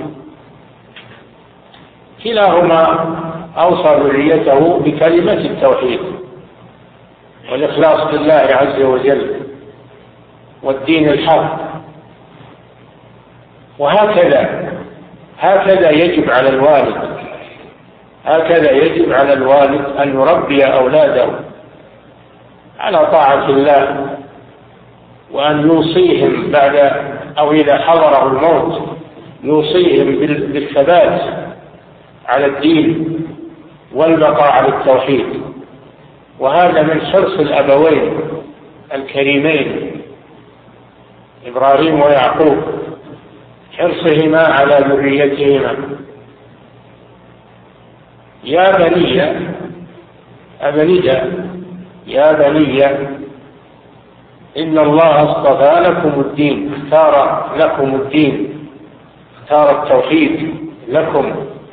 كلاهما أوصى ذريته بكلمة التوحيد والإخلاص لله عز وجل والدين الحق. وهكذا هكذا يجب على الوالد هكذا يجب على الوالد أن يربي أولاده على طاعة الله وأن يوصيهم بعد أو إذا حضره الموت يوصيهم بالثبات على الدين والبقاء على التوحيد. وهذا من حرص الأبوين الكريمين إبراهيم ويعقوب، حرصهما على ذريتهما. يا بني أبني يا بني إن الله اصطفى لكم الدين، اختار لكم الدين، اختار التوحيد لكم،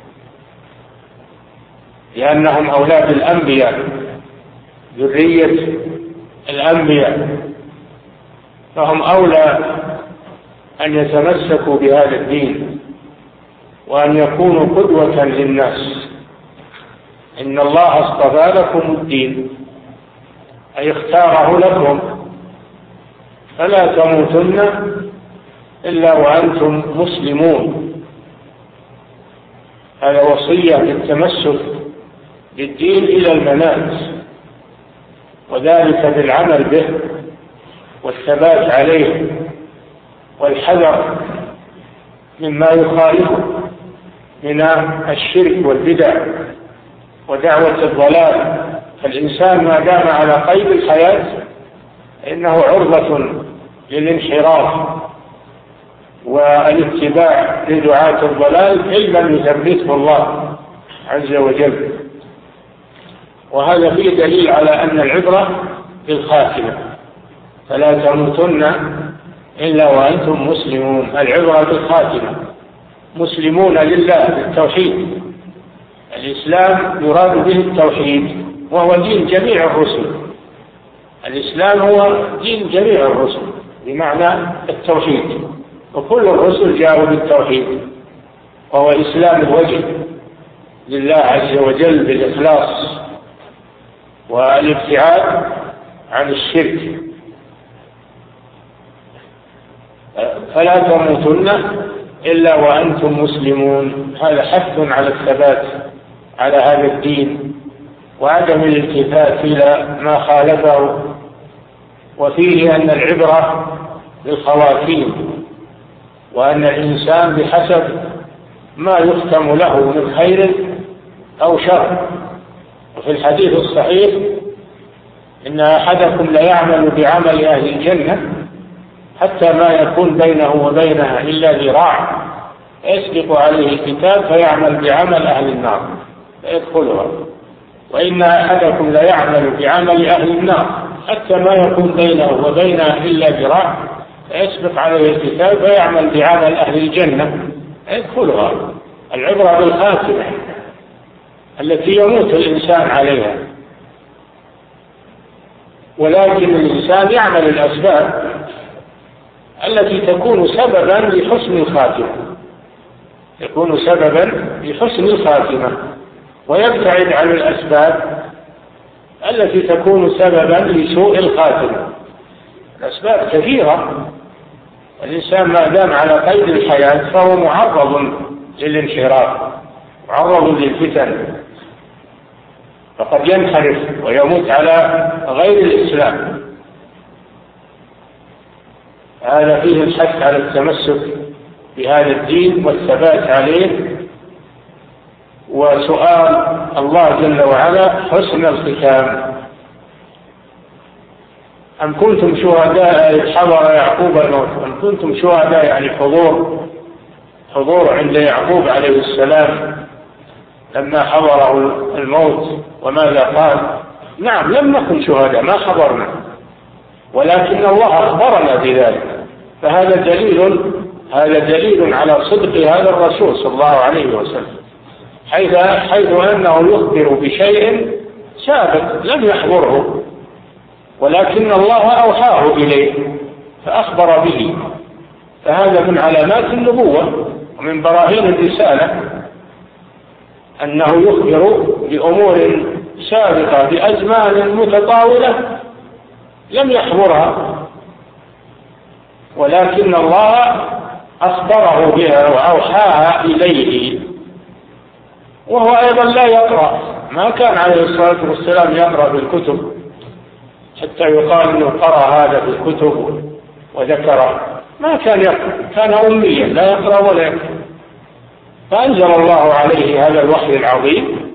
لأنهم أولاد الأنبياء، ذرية الأنبياء، فهم أولى أن يتمسكوا بهذا الدين وأن يكونوا قدوة للناس. إن الله اصطفى لكم الدين أي اختاره لكم، فلا تموتن إلا وأنتم مسلمون. هذا وصية بالتمسك بالدين إلى الممات، وذلك بالعمل به والثبات عليه والحذر مما يخالفه من الشرك والبدع ودعوة الضلال. فالإنسان ما دام على قيد الحياة إنه عرضة للانحراف والاتباع لدعاة الضلال إن لم يثبته الله عز وجل. وهذا فيه دليل على أن العبرة بالخاتمة، فلا تموتن إلا وأنتم مسلمون. العبرة بالخاتمة، مسلمون لله بالتوحيد. الإسلام يراد به التوحيد، وهو دين جميع الرسل. الإسلام هو دين جميع الرسل بمعنى التوحيد، وكل الرسل جاءوا بالتوحيد، وهو إسلام الوجه لله عز وجل بالإخلاص والابتعاد عن الشرك. فلا تموتن إلا وأنتم مسلمون. هذا حث على الثبات على هذا الدين وعدم الالتفات إلى ما خالفه. وفيه أن العبرة بالخواتيم، وأن الإنسان بحسب ما يختم له من خير أو شر. وفي الحديث الصحيح إن أحدكم ليعمل بعمل أهل الجنة حتى ما يكون بينه وبينها إلا ذراع، يسبق عليه الكتاب فيعمل بعمل أهل النار فيدخلها. وإن أحدكم ليعمل بعمل أهل النار حتى ما يكون بينه وبينها إلا ذراع، فيسبق عليه الكتاب فيعمل بعمل أهل الجنة يدخلها. العبرة بالخاتمة التي يموت الإنسان عليها، ولكن الإنسان يعمل الأسباب التي تكون سببا لحسن الخاتمة، يكون سببا لحسن الخاتمة، ويبتعد عن الأسباب التي تكون سببا لسوء الخاتمة. الأسباب كثيرة، الإنسان ما دام على قيد الحياة فهو معرض للانحراف، معرض للفتن، فقد ينحرف ويموت على غير الإسلام. هذا فيه الحث على التمسك بهذا الدين والثبات عليه، وسؤال الله جل وعلا حسن الختام. أم كنتم شهداء إذ حضر يعقوب الموت، أم كنتم شهداء يعني حضور حضور عند يعقوب عليه السلام لما حضره الموت، وماذا قال؟ نعم لم نكن شهداء، ما حضرنا، ولكن الله أخبرنا بذلك. فهذا دليل هذا دليل على صدق هذا الرسول صلى الله عليه وسلم، حيث حيث أنه يخبر بشيء سابق لم يحضره، ولكن الله أوحاه إليه فأخبر به. فهذا من علامات النبوة ومن براهين الرسالة أنه يخبر بأمور سابقة بأزمان متطاولة لم يحضرها، ولكن الله أخبره بها وأوحاها إليه. وهو أيضا لا يقرأ، ما كان عليه الصلاة والسلام يقرأ بالكتب حتى يقال أنه قرأ هذا في الكتب وذكر، ما كان يقرأ، كان أميا لا يقرأ ولا يكتب، فأنزل الله عليه هذا الوحي العظيم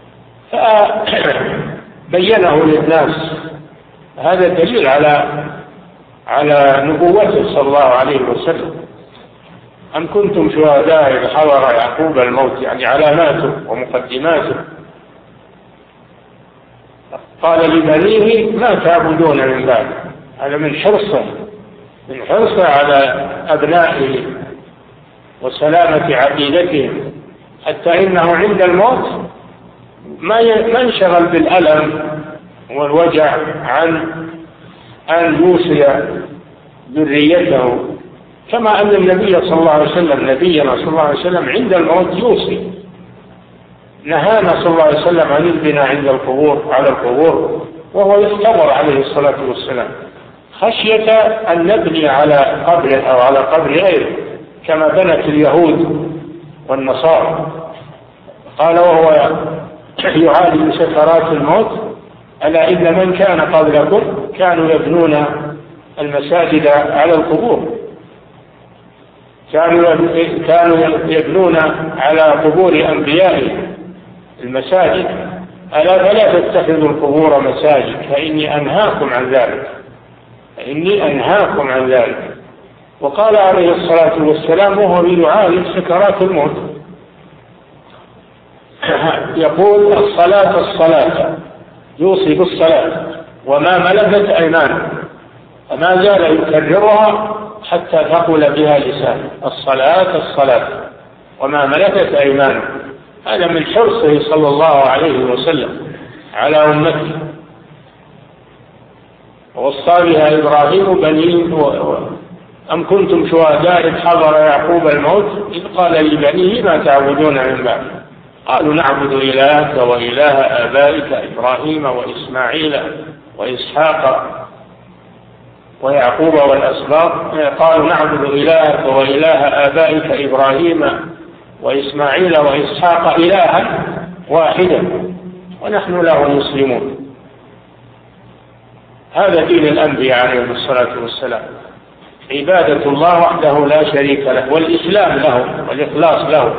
فبينه للناس. هذا دليل على على نبوته صلى الله عليه وسلم. أم كنتم شهداء إذ حضر يعقوب الموت، يعني علاماته ومقدماته. قال لبنيه ما تعبدون من بعد، هذا من حرصه من حرصه على أبنائه وسلامة عقيدتهم، حتى إنه عند الموت ما ينشغل بالألم والوجع عن أن يوصي ذريته، كما أن النبي صلى الله عليه وسلم نبينا صلى الله عليه وسلم عند الموت يوصي. نهانا صلى الله عليه وسلم عن البناء عند القبور على القبور، وهو يختبر عليه الصلاة والسلام خشية أن نبني على قبره أو على قبر غيره كما بنت اليهود والنصارى. قال وهو يعالج سكرات الموت: ألا إن من كان قبلكم كانوا يبنون المساجد على القبور، كانوا كانوا يبنون على قبور أنبيائهم المساجد، ألا فلا تتخذوا القبور مساجد فإني أنهاكم عن ذلك فإني أنهاكم عن ذلك. وقال عليه الصلاة والسلام وهو يعالج سكرات الموت يقول: الصلاة الصلاة، يوصي بالصلاة وما ملكت أيمانكم، فما زال يكررها حتى تقول بها لسانه: الصلاة الصلاة وما ملكت أيمانكم. هذا من حرصه صلى الله عليه وسلم على أمته. ووصى بها إبراهيم بنيه: أم كنتم شهداء إذ حضر يعقوب الموت إذ قال لبنيه ما تعبدون من بعد، قالوا نعبد إلهك وإله آبائك إبراهيم وإسماعيل وإسحاق ويعقوب والأسباط. قالوا نعبد إلهك وإله آبائك إبراهيم وإسماعيل وإسحاق إلها واحدا ونحن له مسلمون. هذا دين الأنبياء عليهم الصلاة والسلام، عبادة الله وحده لا شريك له، والإسلام له والإخلاص له.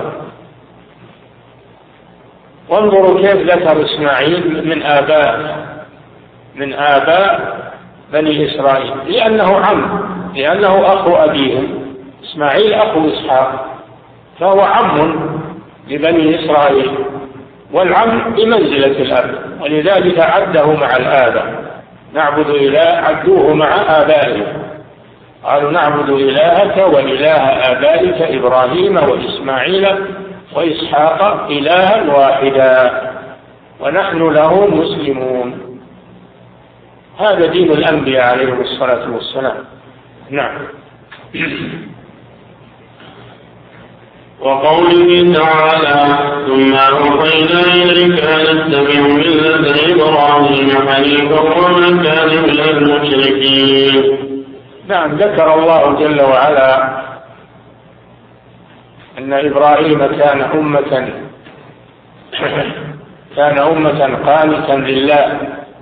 وانظروا كيف ذكر إسماعيل من آباء من آباء بني إسرائيل، لأنه عم، لأنه أخو أبيهم. إسماعيل أخو إسحاق، فهو عم لبني إسرائيل، والعم بمنزلة الأب، ولذلك عده مع الآباء. نعبد إله، عدوه مع آبائهم، قالوا نعبد إلهك وإله آبائك إبراهيم وإسماعيل وإسحاق إلها واحدا ونحن له مسلمون. هذا دين الأنبياء عليهم الصلاة والسلام. نعم. وقوله تعالى: ثم أوحينا إليك أن اتبع ملة إبراهيم حنيفا وما كان من المشركين. نعم، ذكر الله جل وعلا أن إبراهيم كان أمة كان أمة قانتا لله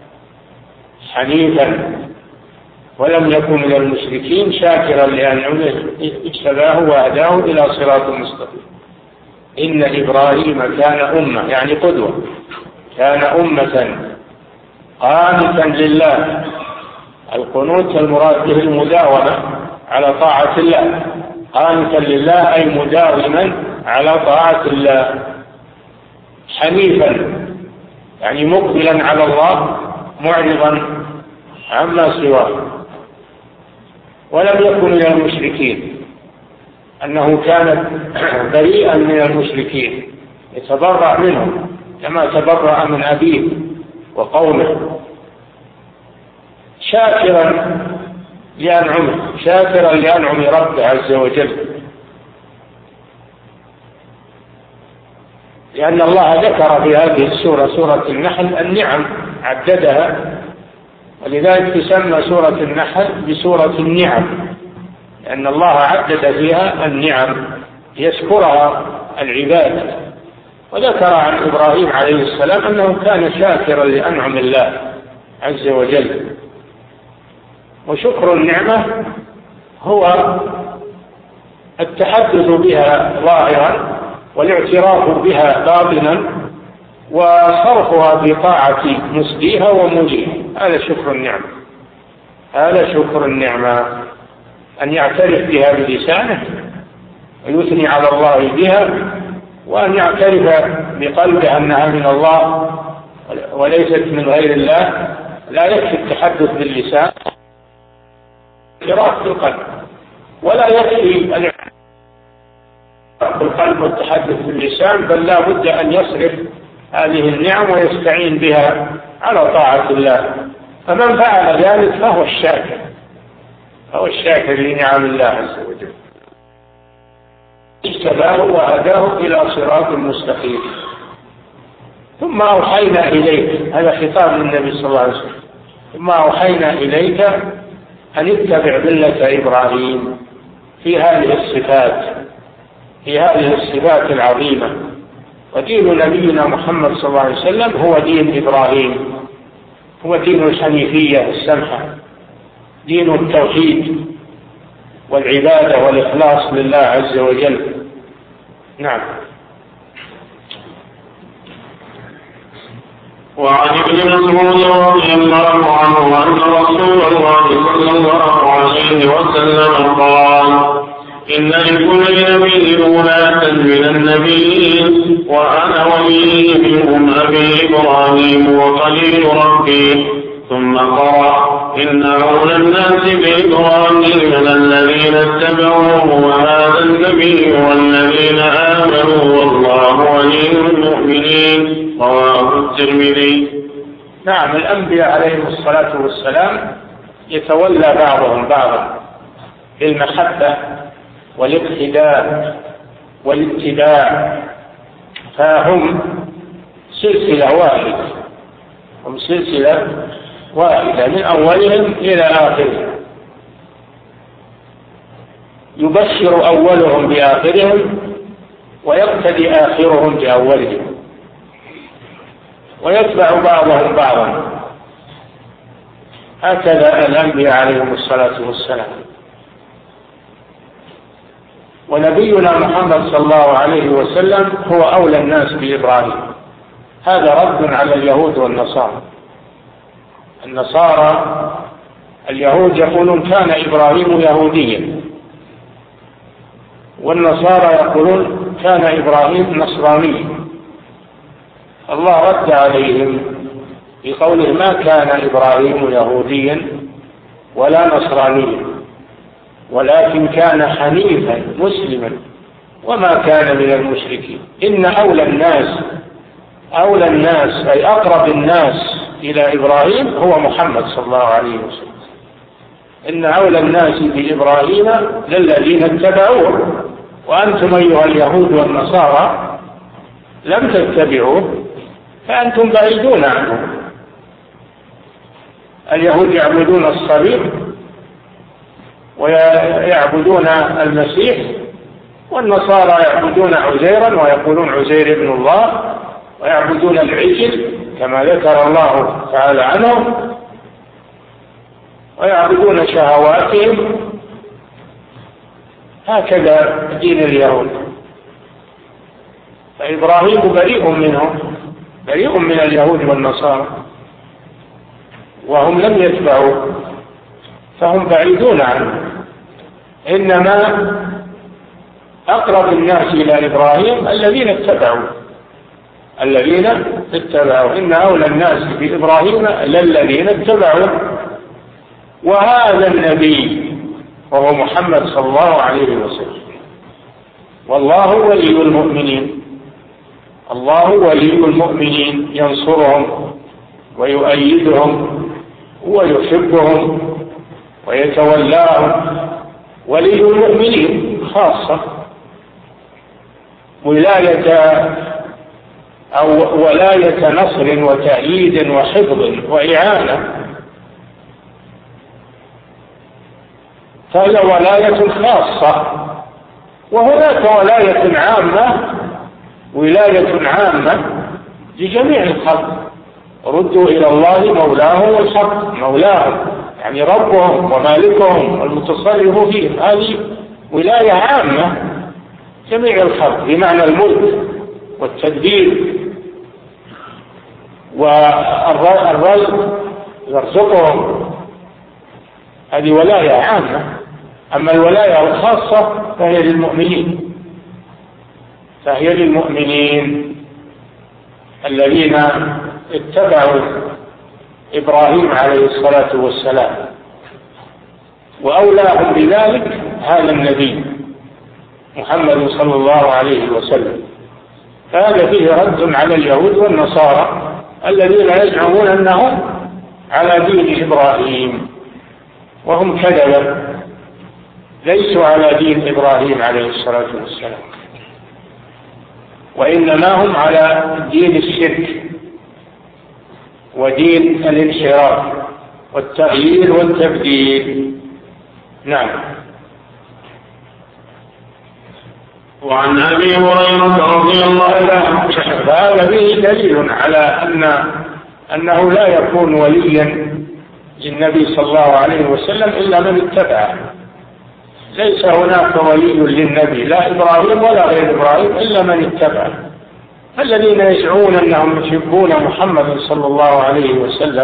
حنيفا ولم يكن من المشركين، شاكرا لأنعمه اجتباه وهداه إلى صراط مستقيم. إن إبراهيم كان أمة، يعني قدوة، كان أمة قانتا لله. القنوت المراد به المداومة على طاعة الله، قانتا لله أي مداوما على طاعة الله. حنيفا يعني مقبلا على الله، معرضا عما سواه، ولم يكن من المشركين، أنه كان بريئا من المشركين، يتبرأ منهم كما تبرأ من أبيه وقومه. شاكرا لأنعمه، شاكرا لأنعم ربه عز وجل، لأن الله ذكر في هذه السورة، سورة النحل، النعم عددها، ولذلك تسمى سورة النحل بسورة النعم، لأن الله عدد فيها النعم يذكرها العباد. وذكر عن إبراهيم عليه السلام أنه كان شاكرا لأنعم الله عز وجل. وشكر النعمة هو التحدث بها ظاهرا والاعتراف بها باطنا وصرفها بطاعة مسديها وموليها. هذا شكر النعمة، هذا شكر النعمة، أن يعترف بها بلسانه ويثني على الله بها، وأن يعترف بقلبه أنها من الله وليست من غير الله. لا يكفي التحدث باللسان، اعتراف بالقلب، ولا يكفي الاعتراف بالقلب والتحدث باللسان، بل لا بد أن يصرف هذه النعم ويستعين بها على طاعة الله. فمن فعل ذلك فهو الشاكر، فهو الشاكر لنعم الله عز وجل، اجتباه وهداه إلى صراط مستقيم. ثم أوحينا إليك، هذا خطاب للنبي صلى الله عليه وسلم، ثم أوحينا إليك أن اتبع ملة إبراهيم في هذه الصفات، في هذه الصفات العظيمة. ودين نبينا محمد صلى الله عليه وسلم هو دين إبراهيم، هو دين الحنيفية السمحة، دين التوحيد والعبادة والإخلاص لله عز وجل. نعم. وعن ابن مسعود رضي الله عنه أن رسول الله صلى الله عليه وسلم قال: إن لكل نبي ولاة من النبيين، وأنا ولي منهم أبي إبراهيم وخليل ربي. ثم قرأ: إن أولى الناس بإبراهيم الذين اتبعوه وهذا النبي والذين آمنوا والله ولي المؤمنين. رواه الترمذي. نعم، الأنبياء عليهم الصلاة والسلام يتولى بعضهم بعضا بالمحبة والاقتداء والاتباع، فهم سلسلة واحدة، هم سلسلة واحدة من أولهم إلى آخرهم، يبشر أولهم بآخرهم ويقتدي آخرهم بأولهم، ويتبع بعضهم بعضا. هكذا الأنبياء عليهم الصلاة والسلام. ونبينا محمد صلى الله عليه وسلم هو أولى الناس بإبراهيم. هذا رد على اليهود والنصارى. النصارى اليهود يقولون كان إبراهيم يهوديا، والنصارى يقولون كان إبراهيم نصرانيا. الله رد عليهم بقوله: ما كان إبراهيم يهوديا ولا نصرانيا ولكن كان حنيفا مسلما وما كان من المشركين. إن أولى الناس أولى الناس أي أقرب الناس إلى إبراهيم هو محمد صلى الله عليه وسلم. إن أولى الناس بإبراهيم للذين اتبعوه، وأنتم أيها اليهود والنصارى لم تتبعوه فأنتم بعيدون عنه. اليهود يعبدون الصليب ويعبدون المسيح، والنصارى يعبدون عزيرا ويقولون عزير ابن الله، ويعبدون العجل كما ذكر الله تعالى عنهم، ويعبدون شهواتهم. هكذا دين اليهود. فإبراهيم بريء منهم، بريء من اليهود والنصارى، وهم لم يتبعوا فهم بعيدون عنه. إنما أقرب الناس إلى إبراهيم الذين اتبعوا الذين اتبعوا إن أولى الناس بإبراهيم للذين اتبعوا وهذا النبي وهو محمد صلى الله عليه وسلم. والله ولي المؤمنين، الله ولي المؤمنين ينصرهم ويؤيدهم ويحبهم ويتولاهم. ولي المؤمنين خاصة ولاية أو ولاية نصر وتأييد وحفظ وإعانة، فهي ولاية خاصة. وهناك ولاية عامة، ولاية عامة لجميع الخلق. ردوا إلى الله مولاهم الحق، مولاهم يعني ربهم ومالكهم والمتصرف فيهم. هذه ولاية عامة جميع الخلق بمعنى الملك والتدبير والرزق يرزقهم، هذه ولاية عامة. أما الولاية الخاصة فهي للمؤمنين فهي للمؤمنين الذين اتبعوا إبراهيم عليه الصلاة والسلام، وأولاهم بذلك هذا النبي محمد صلى الله عليه وسلم. فهذا فيه رد على اليهود والنصارى الذين يزعمون أنهم على دين إبراهيم، وهم كذبة، ليسوا على دين إبراهيم عليه الصلاة والسلام، وإنما هم على دين الشرك ودين الانحراف والتغيير والتبديل. نعم. وعن أبي هريرة رضي الله عنه فهذا به دليل على أن أنه لا يكون وليا للنبي صلى الله عليه وسلم إلا من اتبعه. ليس هناك ولي للنبي لا إبراهيم ولا غير إبراهيم إلا من اتبعه. الذين يزعمون أنهم يحبون محمد صلى الله عليه وسلم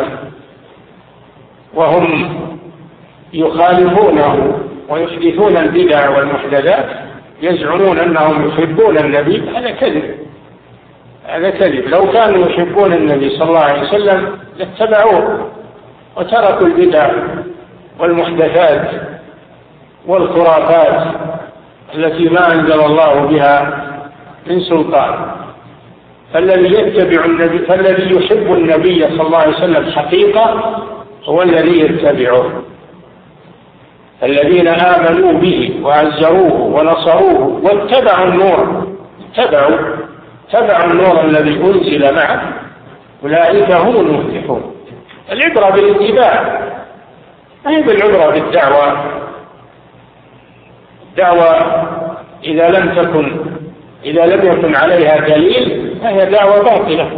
وهم يخالفونه ويحدثون البدع والمحدثات يزعمون أنهم يحبون النبي، هذا كذب، هذا كذب. لو كانوا يحبون النبي صلى الله عليه وسلم لاتبعوه وتركوا البدع والمحدثات والخرافات التي ما أنزل الله بها من سلطان. فالذي يتبع النبي فالذي يحب النبي صلى الله عليه وسلم حقيقة هو الذي يتبعه. الذين آمنوا به وعزروه ونصروه واتبعوا النور اتبعوا تبعوا النور الذي أنزل معه أولئك هم المفلحون. العبرة بالاتباع، ما هي بالعبرة بالدعوة. الدعوة إذا لم تكن إذا لم يكن عليها دليل فهي دعوة باطلة،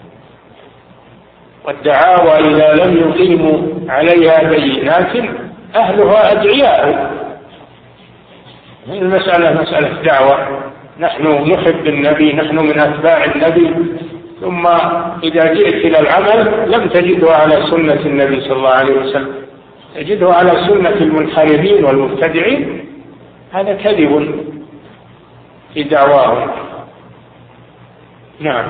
والدعاوى إذا لم يقيموا عليها بينات أهلها أدعياء. المسألة مسألة دعوة، نحن نحب النبي، نحن من أتباع النبي، ثم إذا جئت إلى العمل لم تجده على سنة النبي صلى الله عليه وسلم، تجده على سنة المنحرفين والمبتدعين. هذا كذب في دعواهم. نعم.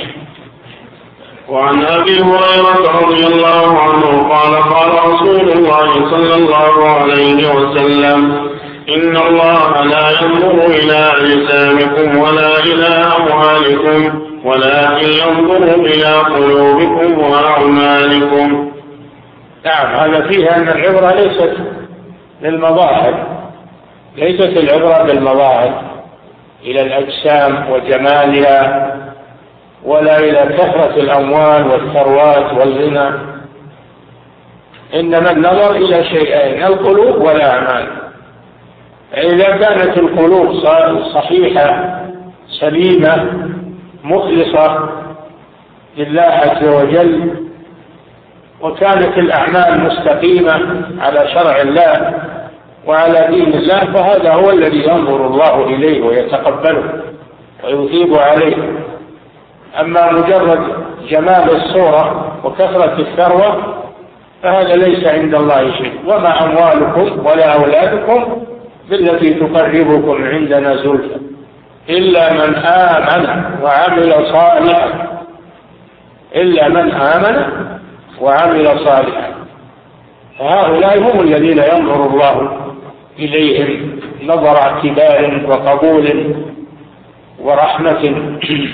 وعن أبي هريرة رضي الله عنه قال قال رسول الله صلى الله عليه وسلم: إن الله لا ينظر إلى أجسامكم ولا إلى أموالكم ولكن ينظر إلى قلوبكم وأعمالكم. نعم، هذا فيه أن العبرة ليست للمظاهر، ليست العبرة بالمظاهر إلى الأجسام وجمالها، ولا إلى كثرة الأموال والثروات والغنى، إنما النظر إلى شيئين: القلوب والأعمال. إذا كانت القلوب صحيحة سليمة مخلصة لله عز وجل، وكانت الأعمال مستقيمة على شرع الله وعلى دين الله، فهذا هو الذي ينظر الله إليه ويتقبله ويثيب عليه. أما مجرد جمال الصورة وكثرة الثروة فهذا ليس عند الله شيء. وما أموالكم ولا أولادكم بالتي تقربكم عندنا زلفى إلا من آمن وعمل صالحا إلا من آمن وعمل صالحا. فهؤلاء هم الذين ينظر الله إليهم نظر اعتبار وقبول ورحمة.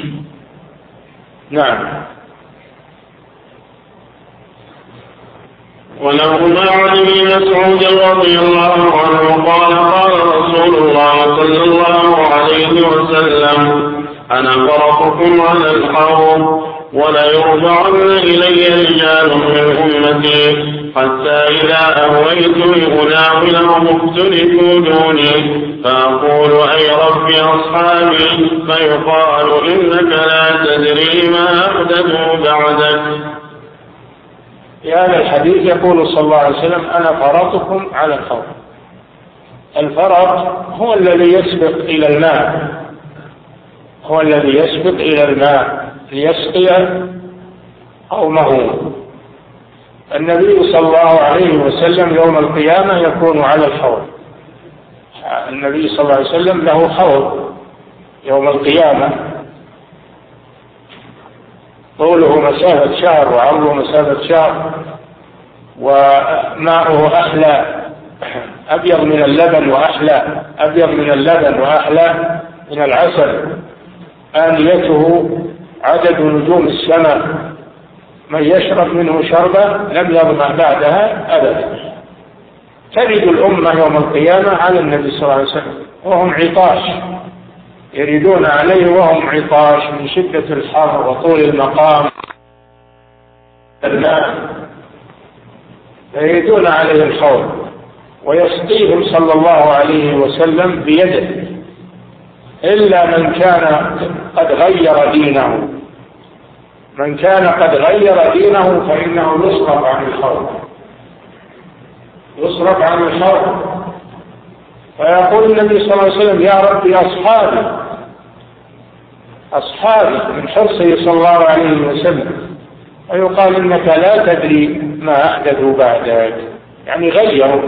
نعم. ولهما عن ابن مسعود رضي الله عنه قال قال رسول الله صلى الله عليه وسلم: أنا فرطكم على الحوض وليرجعن إلي رجال من أمتي حتى إذا أهويت لأناولهم اختلفوا دوني فأقول: أي رب أصحابي، فيقال: إنك لا تدري ما أحدثوا بعدك. في هذا الحديث يقول صلى الله عليه وسلم: أنا فرطكم على الحوض. الفرط هو الذي يسبق إلى الماء، هو الذي يسبق إلى الماء ليسقي قومه. النبي صلى الله عليه وسلم يوم القيامة يكون على الحوض. النبي صلى الله عليه وسلم له حوض يوم القيامة، طوله مسافة شهر وعرضه مسافة شهر، وماؤه أحلى، أبيض من اللبن وأحلى، أبيض من اللبن وأحلى من العسل. آنيته عدد نجوم السماء، من يشرب منه شربة لم يظمأ بعدها أبدا. ترد الأمة يوم القيامة على النبي صلى الله عليه وسلم وهم عطاش، يريدون عليه وهم عطاش من شدة الحر وطول المقام، يريدون عليه الحوض ويسقيهم صلى الله عليه وسلم بيده، إلا من كان قد غير دينه. من كان قد غير دينه فإنه يصرف عن الحوض، يصرف عن الحوض. فيقول النبي صلى الله عليه وسلم: يا ربي أصحابي أصحابي، من حرصه صلى الله عليه وسلم. ويقال: إنك لا تدري ما أحدثوا بعدك، يعني غيروا.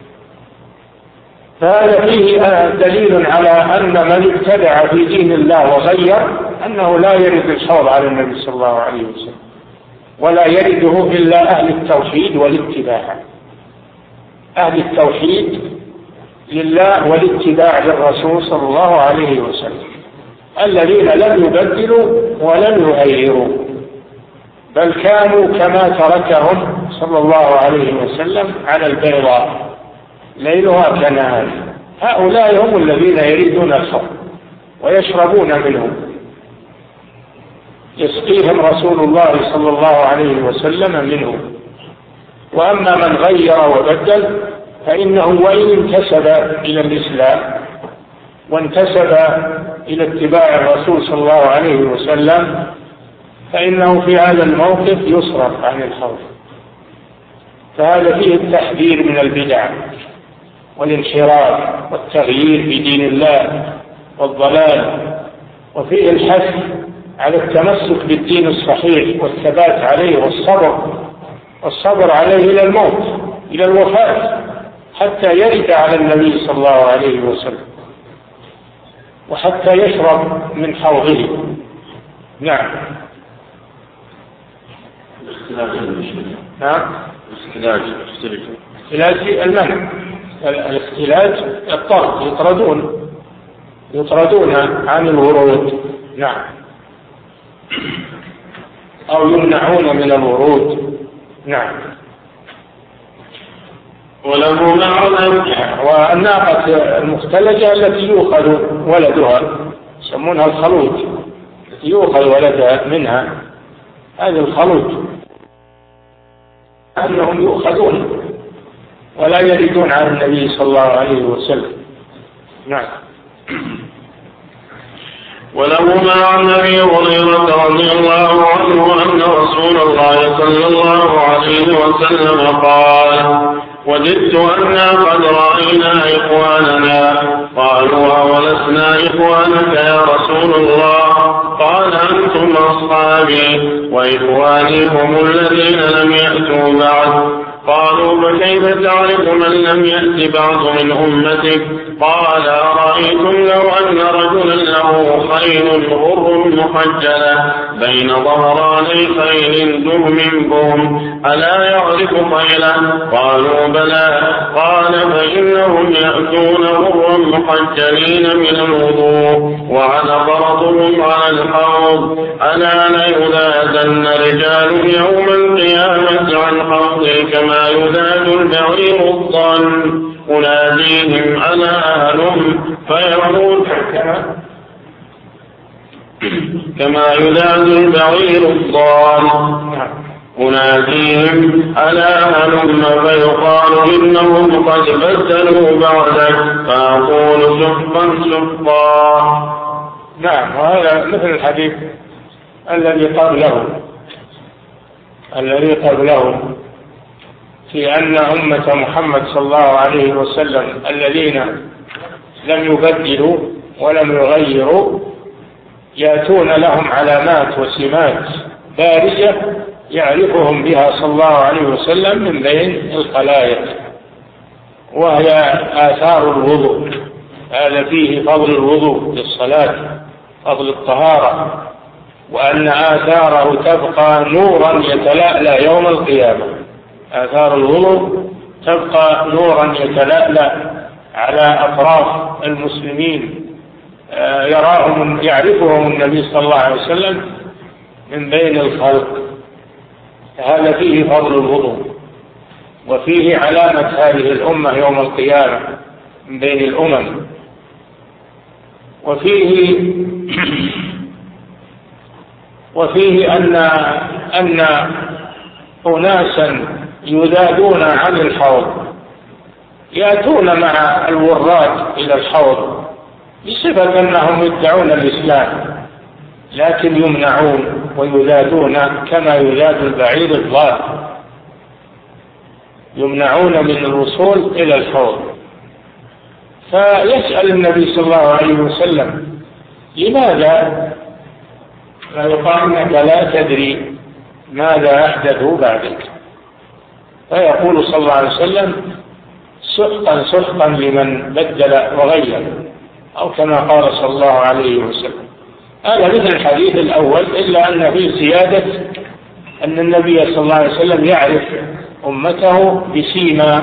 فهذا فيه دليل على أن من ابتدع في دين الله وغير أنه لا يرد الحوض على النبي صلى الله عليه وسلم، ولا يرده إلا أهل التوحيد والاتباع، أهل التوحيد لله والاتباع للرسول صلى الله عليه وسلم، الذين لم يبدلوا ولم يغيروا، بل كانوا كما تركهم صلى الله عليه وسلم على البيضاء ليلها كنهار. هؤلاء هم الذين يريدون الحوض ويشربون منه، يسقيهم رسول الله صلى الله عليه وسلم منه. وأما من غير وبدل فإنه وإن انتسب إلى الإسلام وانتسب إلى اتباع الرسول صلى الله عليه وسلم فإنه في هذا الموقف يصرف عن الحوض. فهذا فيه التحذير من البدع والانحراف والتغيير في دين الله والضلال، وفيه الحث على التمسك بالدين الصحيح والثبات عليه والصبر والصبر عليه إلى الموت، إلى الوفاة، حتى يرد على النبي صلى الله عليه وسلم وحتى يشرب من حوضه. نعم. نعم. الاختلاج الاختلاج المنع، الاختلاج الطرد، يطردون يطردون عن الورود. نعم. أو يمنعون من الورود. نعم. وله معنى. والناقة المختلجة التي يؤخذ ولدها يسمونها الخلوط، التي يؤخذ ولدها منها، هذه الخلوط، أنهم يؤخذون ولا يردون على النبي صلى الله عليه وسلم. نعم. ولهما عن ابي هريره رضي الله عنه ان رسول الله صلى الله عليه وسلم قال: وجدت أنا قد رأينا إخواننا. قالوا: أولسنا إخوانك يا رسول الله؟ قال: أنتم أصحابي، وإخواني هم الذين لم يأتوا بعد. قالوا: فكيف تعرف من لم يأت بعد من أمتك؟ قال: أرأيتم لو أن رجلا له خيل غر محجلة بين ظهراني خيل دهم بهم، ألا يعرف خيله؟ قالوا: بلى. قال: فإنهم يأتون غرا محجلين من الوضوء وعلى فرطهم على الحوض، ألا ليذادن رجال يوم القيامة عن حوضي كما يذاد البعير الضال، أناديهم ألا هلم فيقول كما يذاد البعير الضال، أناديهم ألا هلم فيقال إنهم قد بدلوا بعدك، فأقول سحقا سحقا. نعم. وهذا مثل الحديث الذي قبله الذي قبله في أن أمة محمد صلى الله عليه وسلم الذين لم يبدلوا ولم يغيروا يأتون لهم علامات وسمات بارزة يعرفهم بها صلى الله عليه وسلم من بين الخلائق، وهي آثار الوضوء. هذا فيه فضل الوضوء للصلاة، فضل الطهارة، وأن آثاره تبقى نورا يتلألأ يوم القيامة. آثار الوضوء تبقى نورا يتلألأ على أطراف المسلمين، يراهم يعرفهم النبي صلى الله عليه وسلم من بين الخلق. هذا فيه فضل الوضوء، وفيه علامة هذه الأمة يوم القيامة من بين الأمم. وفيه وفيه أن أن أناسا يذادون عن الحوض يأتون مع الوراد إلى الحوض بصفة أنهم يدعون الإسلام، لكن يمنعون ويذادون كما يذاد البعير الضال، يمنعون من الوصول إلى الحوض. فيسأل النبي صلى الله عليه وسلم لماذا؟ فيقال إنك لا تدري ماذا أحدثوا بعدك. فيقول صلى الله عليه وسلم سحقا سحقا لمن بدل وغير، أو كما قال صلى الله عليه وسلم. هذا مثل الحديث الأول، إلا أن فيه زيادة أن النبي صلى الله عليه وسلم يعرف أمته بسيما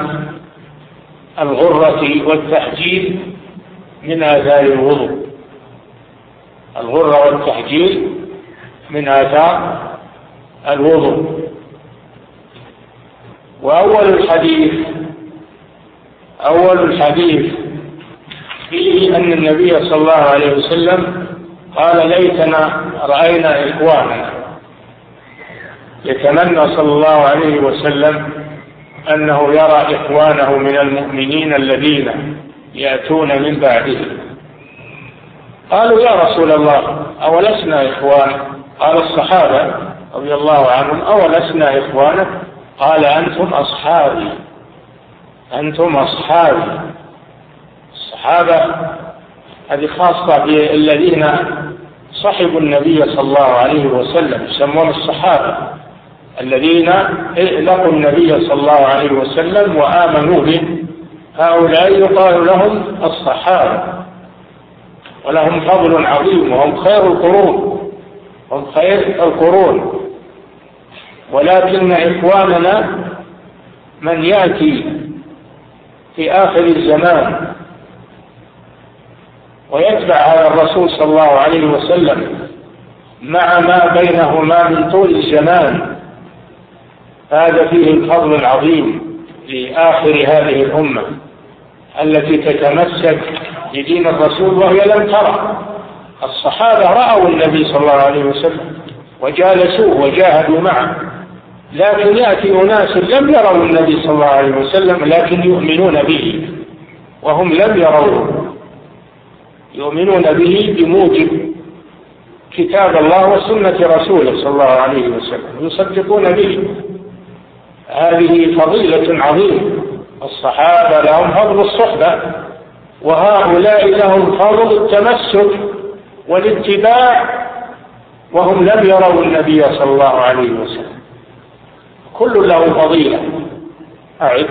الغرة والتحجيل من آثار الوضوء. الغرة والتحجيل من آثار الوضوء. وأول الحديث أول الحديث فيه أن النبي صلى الله عليه وسلم قال ليتنا رأينا إخواننا. يتمنى صلى الله عليه وسلم أنه يرى إخوانه من المؤمنين الذين يأتون من بعده. قالوا يا رسول الله أولسنا إخوان؟ قال الصحابة رضي الله عنهم أولسنا إخوانك؟ قال أنتم أصحابي أنتم أصحابي. الصحابة هذه خاصة بالذين صحبوا النبي صلى الله عليه وسلم، يسمون الصحابة الذين لقوا النبي صلى الله عليه وسلم وآمنوا به. هؤلاء يقال لهم الصحابة، ولهم فضل عظيم، وهم خير القرون هم خير القرون. ولكن إخواننا من يأتي في آخر الزمان ويتبع هذا الرسول صلى الله عليه وسلم مع ما بينهما من طول الزمان، هذا فيه الفضل العظيم لآخر هذه الأمة التي تتمسك بدين الرسول وهي لم ترى. الصحابة رأوا النبي صلى الله عليه وسلم وجالسوه وجاهدوا معه، لكن يأتي أناس لم يروا النبي صلى الله عليه وسلم لكن يؤمنون به وهم لم يروه، يؤمنون به بموجب كتاب الله وسنة رسوله صلى الله عليه وسلم، يصدقون به. هذه فضيلة عظيمة. الصحابة لهم فضل الصحبة، وهؤلاء لهم فضل التمسك والاتباع وهم لم يروا النبي صلى الله عليه وسلم. كل له فضيلة. أعد.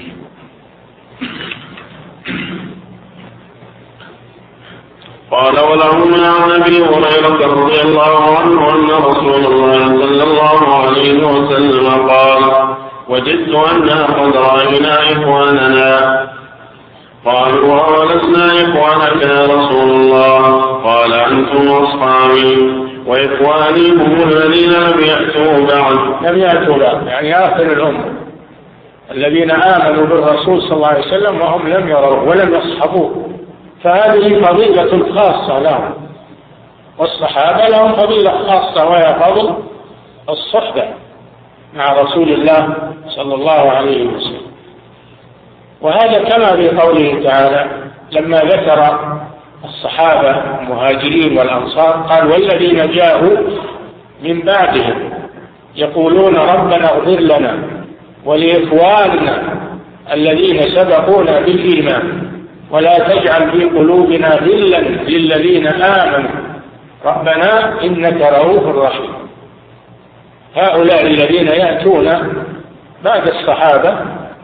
قال ولهم عن أبي هريرة رضي الله عنه أن رسول الله صلى الله عليه وسلم قال وجدت أننا قد رأينا إخواننا. قالوا ولسنا إخوانك يا رسول الله؟ قال أنتم أصحابي وإخواني هم الذين لم يأتوا بعد. لم يأتوا بعد يعني آخر الأمة الذين آمنوا بالرسول صلى الله عليه وسلم وهم لم يروه ولم يصحبوه، فهذه فضيلة خاصة لهم. والصحابة لهم فضيلة خاصة وهي فضل الصحبة مع رسول الله صلى الله عليه وسلم. وهذا كما في قوله تعالى لما ذكر الصحابة المهاجرين والأنصار قال والذين جاءوا من بعدهم يقولون ربنا اغفر لنا ولإخواننا الذين سبقونا بالإيمان ولا تجعل في قلوبنا غلا للذين آمنوا ربنا إنك رؤوف رحيم. هؤلاء الذين يأتون بعد الصحابة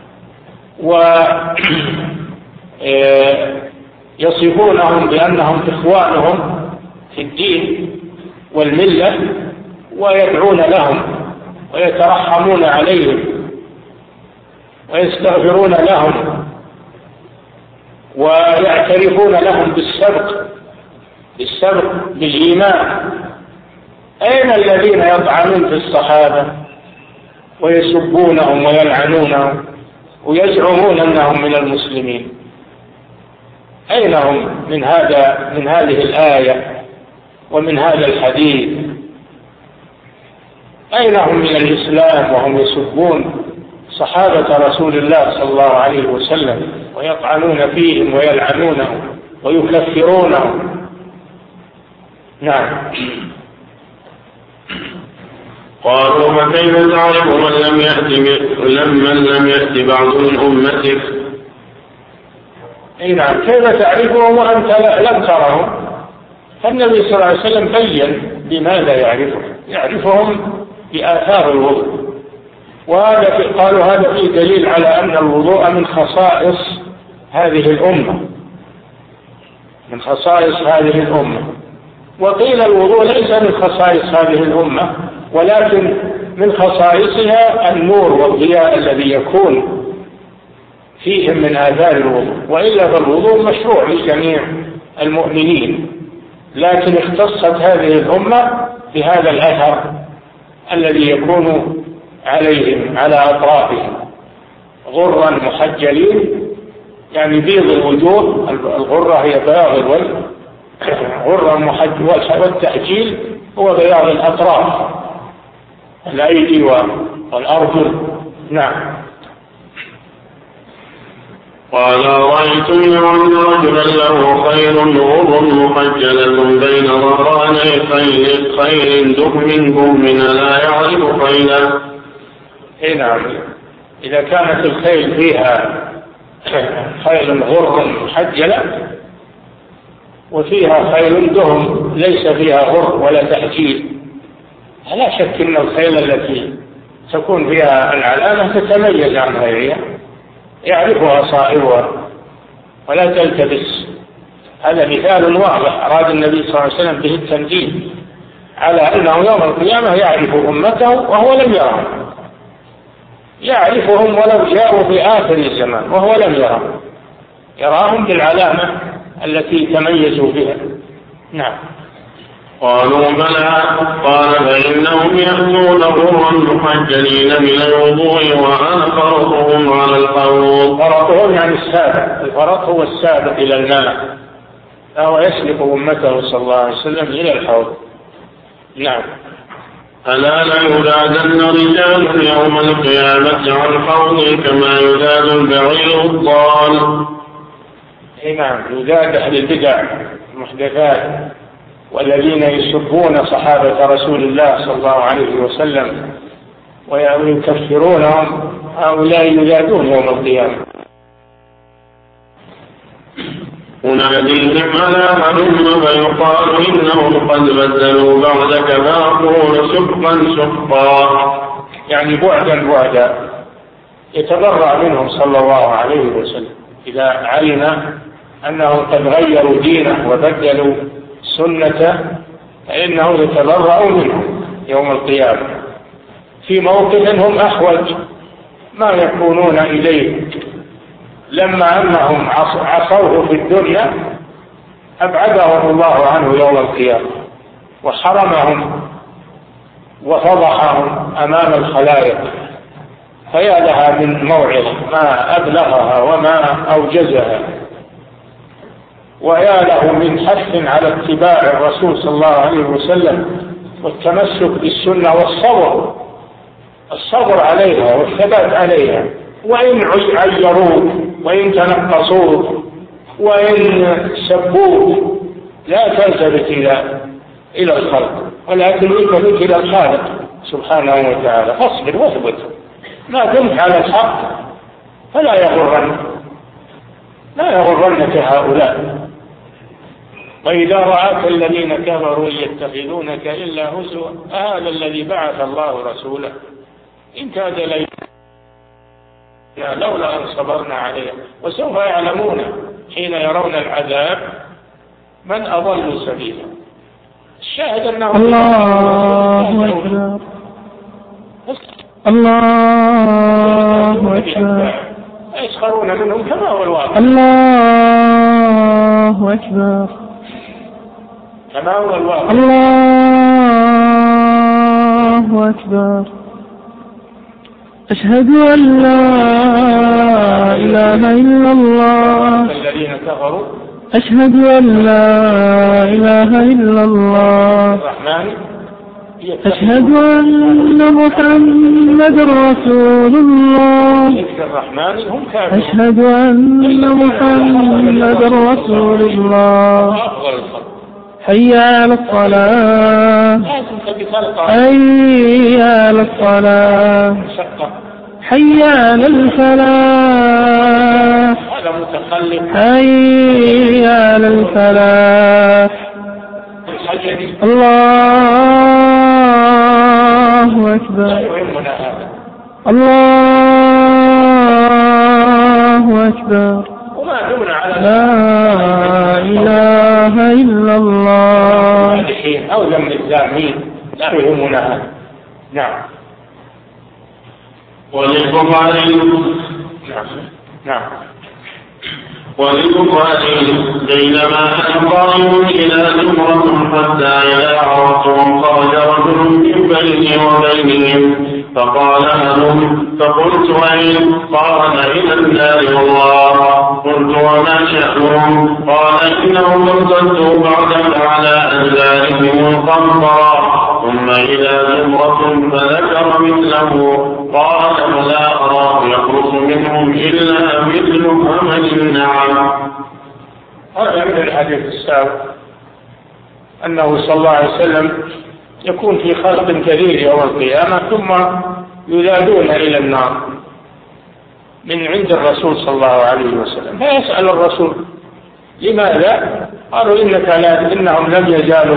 ويصفونهم بأنهم إخوانهم في الدين والملة ويدعون لهم ويترحمون عليهم ويستغفرون لهم ويعترفون لهم بالسبق بالسبق بالإيمان. أين الذين يطعنون في الصحابة ويسبونهم ويلعنونهم ويزعمون أنهم من المسلمين؟ أين هم من هذا من هذه الآية ومن هذا الحديث؟ أين هم من الإسلام وهم يسبون صحابة رسول الله صلى الله عليه وسلم ويطعنون فيهم ويلعنونهم ويكفرونهم؟ نعم. قالوا فكيف تعرف من لم يأت من لم يأت بعض من أمتك؟ اي نعم، كيف تعرفهم وأنت لم ترهم؟ فالنبي صلى الله عليه وسلم بين بماذا يعرفهم يعرفهم بآثار الوضوء، وهذا قالوا هذا فيه دليل على أن الوضوء من خصائص هذه الأمة من خصائص هذه الأمة وقيل الوضوء ليس من خصائص هذه الأمة ولكن من خصائصها النور والضياء الذي يكون فيهم من آثار الوضوء، وإلا فالوضوء مشروع لجميع المؤمنين، لكن اختصت هذه الأمة بهذا الأثر الذي يكون عليهم على أطرافهم غرا محجلين، يعني بيض الوجوه، الغرة هي بياض الوجه، غرا محجل، والتحجيل هو بياض الأطراف الأيدي والأرجل. نعم. قال رأيتم أن رجلا له خير غر محجلة بين ظهراني خيل خيل دهم دهم لا يعرف خيلا. اي نعم، إذا كانت الخيل فيها خيل غر محجلة وفيها خيل دهم ليس فيها غر ولا تحجيل، لا شك أن الخيل التي تكون فيها العلامة تتميز عن غيرها يعرفها صاحبها ولا تلتبس. هذا مثال واضح أراد النبي صلى الله عليه وسلم به التنبيه على أنه يوم القيامة يعرف أمته وهو لم يرهم، يعرفهم ولو جاءوا في آخر الزمان وهو لم يرهم، يراهم بالعلامة التي تميزوا بها. نعم. قالوا بلى. قال فإنهم يأتون غرا محجلين من الوضوء وأنا فرطهم على الحوض. فرطهم يعني السابق، الفرط هو السابق إلى الماء، فهو يسبق أمته صلى الله عليه وسلم إلى الحوض. نعم. ألا لا يذادن رجال يوم القيامة عن حوضي كما يذاد البعير الضال. نعم، يذاد أهل البدع المحدثات والذين يسبون صحابة رسول الله صلى الله عليه وسلم ويكفرونهم، هؤلاء يذادون يوم القيامة. وناديهم على هلم فيقال إنهم قد بدلوا بعدك فأقول سبقا سبقا، يعني بعدا بعدا، يتبرأ منهم صلى الله عليه وسلم إذا علم أنهم قد غيروا دينه وبدلوا سنته فإنه يتبرأ منهم يوم القيامة في موقف هم أحوج ما يكونون إليه، لما أنهم عصوه في الدنيا أبعدهم الله عنه يوم القيامة وحرمهم وفضحهم أمام الخلائق، فيا لها من موعظة ما أبلغها وما أوجزها، ويا له من حث على اتباع الرسول صلى الله عليه وسلم والتمسك بالسنة والصبر الصبر عليها والثبات عليها، وإن عيروك وإن تنقصوك وإن سبوك لا تلتفت إلى إلى الخلق ولكن التفت إلى الخالق سبحانه وتعالى، فاصبر واثبت ما دمت على الحق فلا يغرنك لا يغرنك هؤلاء. وإذا رآك الذين كفروا يتخذونك إلا هزوا هذا الذي بعث الله رسوله إن كاد لي لولا أن صبرنا عليه وسوف يعلمون حين يرون العذاب من أضل سبيلا. الشاهد أنه الله أكبر الله أكبر يسخرون منهم كما هو الواقع. الله أكبر كما هو الواقع. الله أكبر. أشهد أن لا إله إلا الله. الذين كفروا أشهد أن لا إله إلا الله. الرحمن أشهد أن محمد رسول الله. الرحمن هم كافرون. أشهد أن محمد رسول الله. حي على الصلاة حي على الصلاة حي على الفلاح حي على الفلاح. الله أكبر الله أكبر. لا إله إلا الله. أو لم الزامين لا يهمنا. نعم. وللبخاري نعم نعم وللبخاري بينما أنا قائم إلى زمرة حتى إذا عرفتهم خرج رجل من بيني وبينهم فقال هلم فقلت أين؟ قال إلى النار والله. قلت وما شأنهم؟ قال إنهم ارتدوا بعدك على أدبارهم القنطرة. ثم إلى زمرة فذكر مثله قال فلا أراه يخرج منهم إلا مثل همل النعم. هذا من الحديث السابق أنه صلى الله عليه وسلم يكون في خلق كثير يوم القيامة ثم يذادون إلى النار من عند الرسول صلى الله عليه وسلم فيسأل الرسول لماذا؟ قالوا إنك لا إنهم لم يزالوا.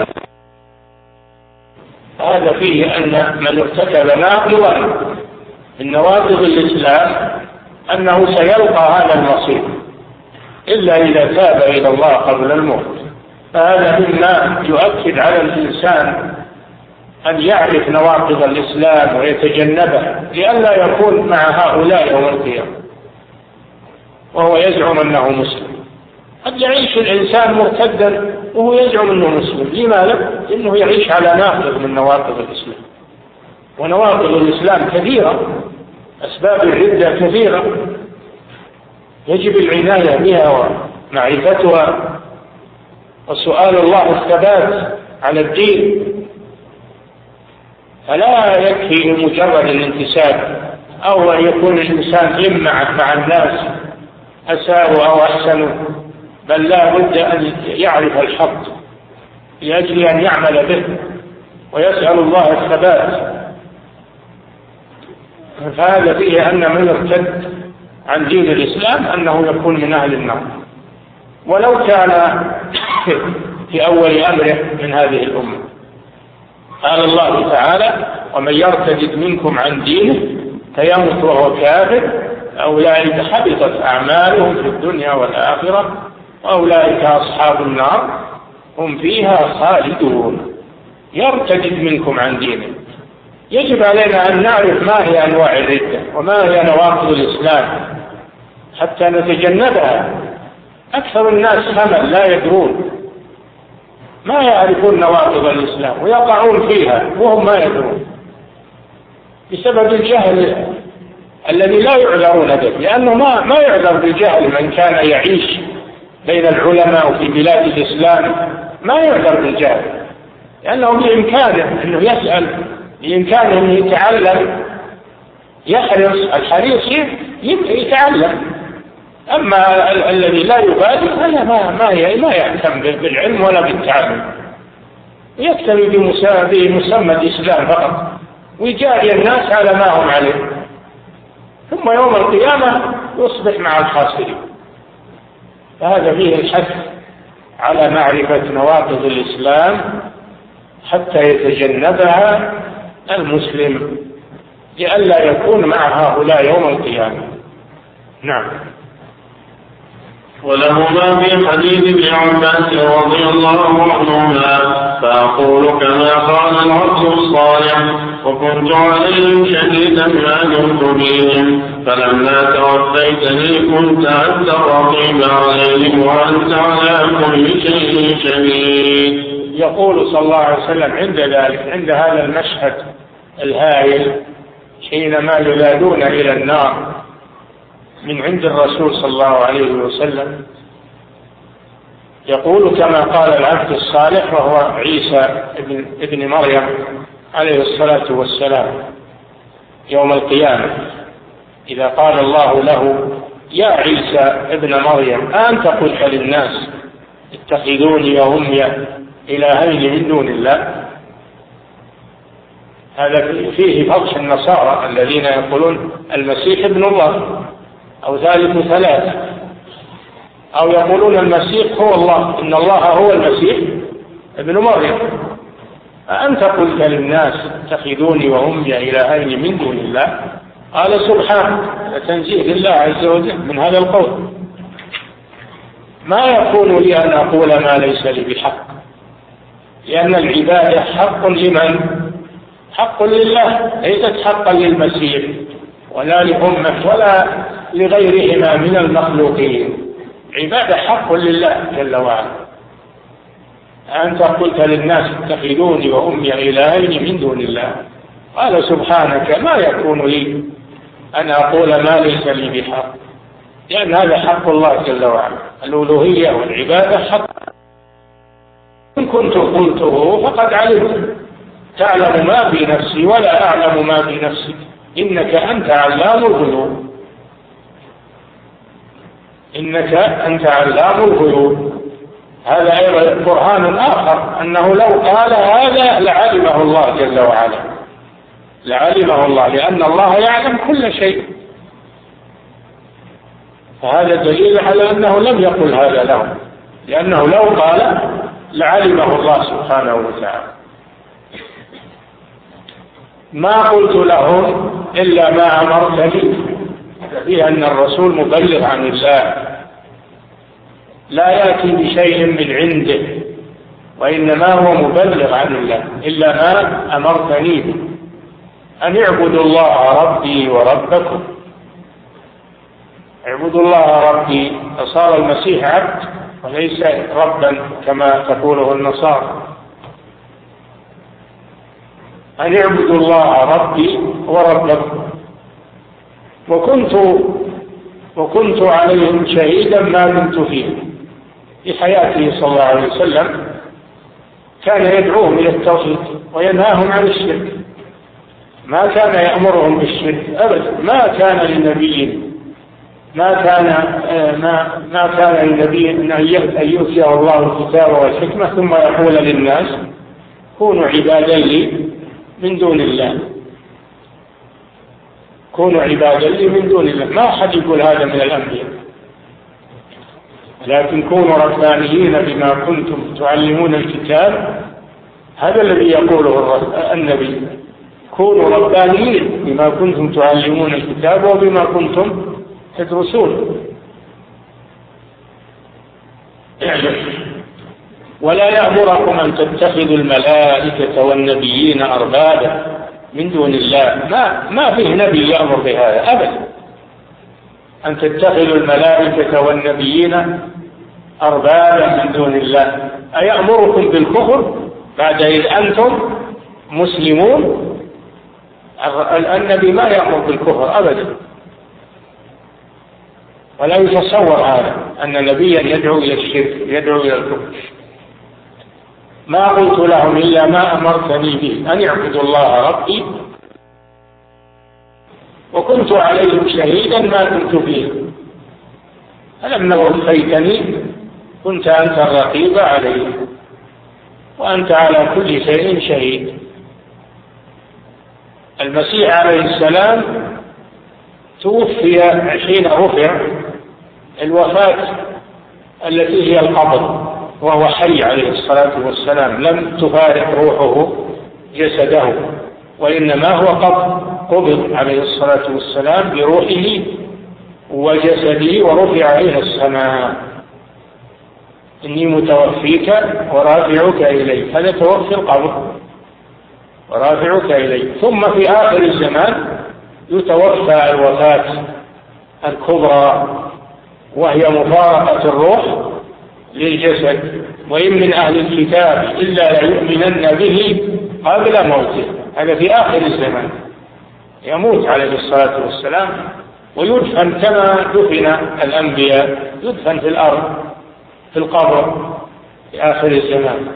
هذا فيه أن من ارتكب ناقضا من نواقض الإسلام أنه سيلقى هذا المصير إلا إذا تاب إلى الله قبل الموت. فهذا مما يؤكد على الإنسان أن يعرف نواقض الإسلام ويتجنبها لئلا يكون مع هؤلاء يوم القيامة وهو يزعم أنه مسلم. قد يعيش الإنسان مرتدا وهو يزعم أنه مسلم. لماذا؟ لأنه يعيش على ناقض من نواقض الإسلام. ونواقض الإسلام كثيرة، أسباب الردة كثيرة، يجب العناية بها ومعرفتها وسؤال الله الثبات على الدين. فلا يكفي مجرد الانتساب أو أن يكون الإنسان يمع مع الناس أساءوا أو أحسنوا، بل لا بد أن يعرف الحق لأجل أن يعمل به ويسأل الله الثبات. فهذا فيه أن من ارتد عن دين الإسلام أنه يكون من أهل النار ولو كان في أول أمره من هذه الأمة. قال الله تعالى ومن يرتد منكم عن دينه فيمت وهو كافر أولئك حبطت أعمالهم في الدنيا والآخرة وأولئك أصحاب النار هم فيها خالدون. يرتد منكم عن دينه، يجب علينا أن نعرف ما هي أنواع الردة وما هي نواقض الإسلام حتى نتجنبها. أكثر الناس همل لا يدرون، ما يعرفون نواقض الإسلام ويقعون فيها وهم ما يدرون بسبب الجهل الذي لا يعذرون به، لأنه ما ما يعذر بالجهل. من كان يعيش بين العلماء وفي بلاد الإسلام ما يعذر بالجهل، لأنه بإمكانه أنه يسأل، بإمكانه أنه يتعلم، يحرص. الحريص يتعلم. أما ال- الذي لا يبالي هذا ما ما ما يهتم بالعلم ولا بالتعلم، يكتفي بمسمى الإسلام فقط ويجاري الناس على ما هم عليه. ثم يوم القيامة يصبح مع الخاسرين. فهذا فيه الحث على معرفة نواقض الإسلام حتى يتجنبها المسلم لئلا يكون مع هؤلاء يوم القيامة. نعم. ولهما في حديث ابن عباس رضي الله عنهما: فأقول كما قال العبد الصالح وكنت عليهم شهيدا ما دمت بهم فلما توفيتني كنت أنت الرقيب عليهم وأنت على كل شيء شهيد. يقول صلى الله عليه وسلم عند ذلك، عند هذا المشهد الهائل حينما يلادون إلى النار من عند الرسول صلى الله عليه وسلم، يقول كما قال العبد الصالح وهو عيسى ابن, ابن مريم عليه الصلاة والسلام يوم القيامة، إذا قال الله له: يا عيسى ابن مريم أنت قلت للناس اتخذوني وأمي إلهين من دون الله. هذا فيه فضح النصارى الذين يقولون المسيح ابن الله أو ثالث ثلاثة، أو يقولون المسيح هو الله، إن الله هو المسيح ابن مريم. أنت قلت للناس اتخذوني وأمي إلهين من دون الله. قال سبحانه، تنزيه لله عز وجل من هذا القول. ما يكون لي أن أقول ما ليس لي بحق، لأن العبادة حق لمن؟ حق لله، ليست حقا للمسيح ولا لأمة ولا لغيرهما من المخلوقين. عبادة حق لله جل وعلا. أنت قلت للناس اتخذوني وأمي إلهين من دون الله. قال سبحانك ما يكون لي أن أقول ما ليس لي بحق، لأن هذا حق الله جل وعلا. الألوهية والعبادة حق. إن كنت قلته فقد علمت، تعلم ما في نفسي ولا أعلم ما في نفسك إنك أنت علام الغيوب. إنك أنت علام الغيوب. هذا أيضا برهان آخر أنه لو قال هذا لعلمه الله جل وعلا، لعلمه الله، لأن الله يعلم كل شيء. فهذا دليل على أنه لم يقل هذا له، لأنه لو قال لعلمه الله سبحانه وتعالى. ما قلت لهم إلا ما أمرتني، فيه أن الرسول مبلغ عن الله، لا يأتي بشيء من عنده، وإنما هو مبلغ عن الله، إلا ما أمرتني به أن اعبدوا الله ربي وربكم. اعبدوا الله ربي، فصار المسيح عبد وليس ربا كما تقوله النصارى. أن اعبدوا الله ربي وربكم. وكنت وكنت عليهم شهيدا ما دمت فيهم. في حياته صلى الله عليه وسلم كان يدعوهم إلى التوحيد وينهاهم عن الشرك، ما كان يأمرهم بالشرك أبدا. ما كان لنبي ما كان ما ما كان لنبي أن يؤتيه الله الكتاب والحكمة ثم يقول للناس كونوا عبادا لي من دون الله، كونوا عبادا لي من دون الله. ما أحد يقول هذا من الأنبياء، لكن كونوا ربانيين بما كنتم تعلمون الكتاب. هذا الذي يقوله النبي، كونوا ربانيين بما كنتم تعلمون الكتاب وبما كنتم تدرسون. ولا يأمركم أن تتخذوا الملائكة والنبيين أربابا من دون الله. ما ما فيه نبي يأمر بهذا أبدا، أن تتخذوا الملائكة والنبيين أربابا من دون الله. أيأمركم بالكفر بعد إذ أنتم مسلمون؟ النبي ما يأمر بالكفر أبدا، ولا يتصور هذا أن نبيا يدعو إلى الشرك، يدعو إلى الكفر. ما قلت لهم إلا ما أمرتني به أن اعبدوا الله ربي وكنت عليهم شهيدا ما كنت فيه فلما وفيتني كنت أنت الرقيب عليه وأنت على كل شيء شهيد. المسيح عليه السلام توفي حين رفع الوفاة التي هي القبض وهو حي عليه الصلاة والسلام، لم تفارق روحه جسده، وإنما هو قد قبض عليه الصلاة والسلام بروحه وجسده ورفع إلى السماء. إني متوفيك ورافعك إلي، هذا توفي القبر ورافعك إلي. ثم في آخر الزمان يتوفى الوفاة الكبرى وهي مفارقة الروح للجسد. وإن من أهل الكتاب إلا ليؤمنن به قبل موته، هذا في آخر الزمان، يموت عليه الصلاة والسلام ويدفن كما دفن الأنبياء، يدفن في الأرض في القبر في آخر الزمان.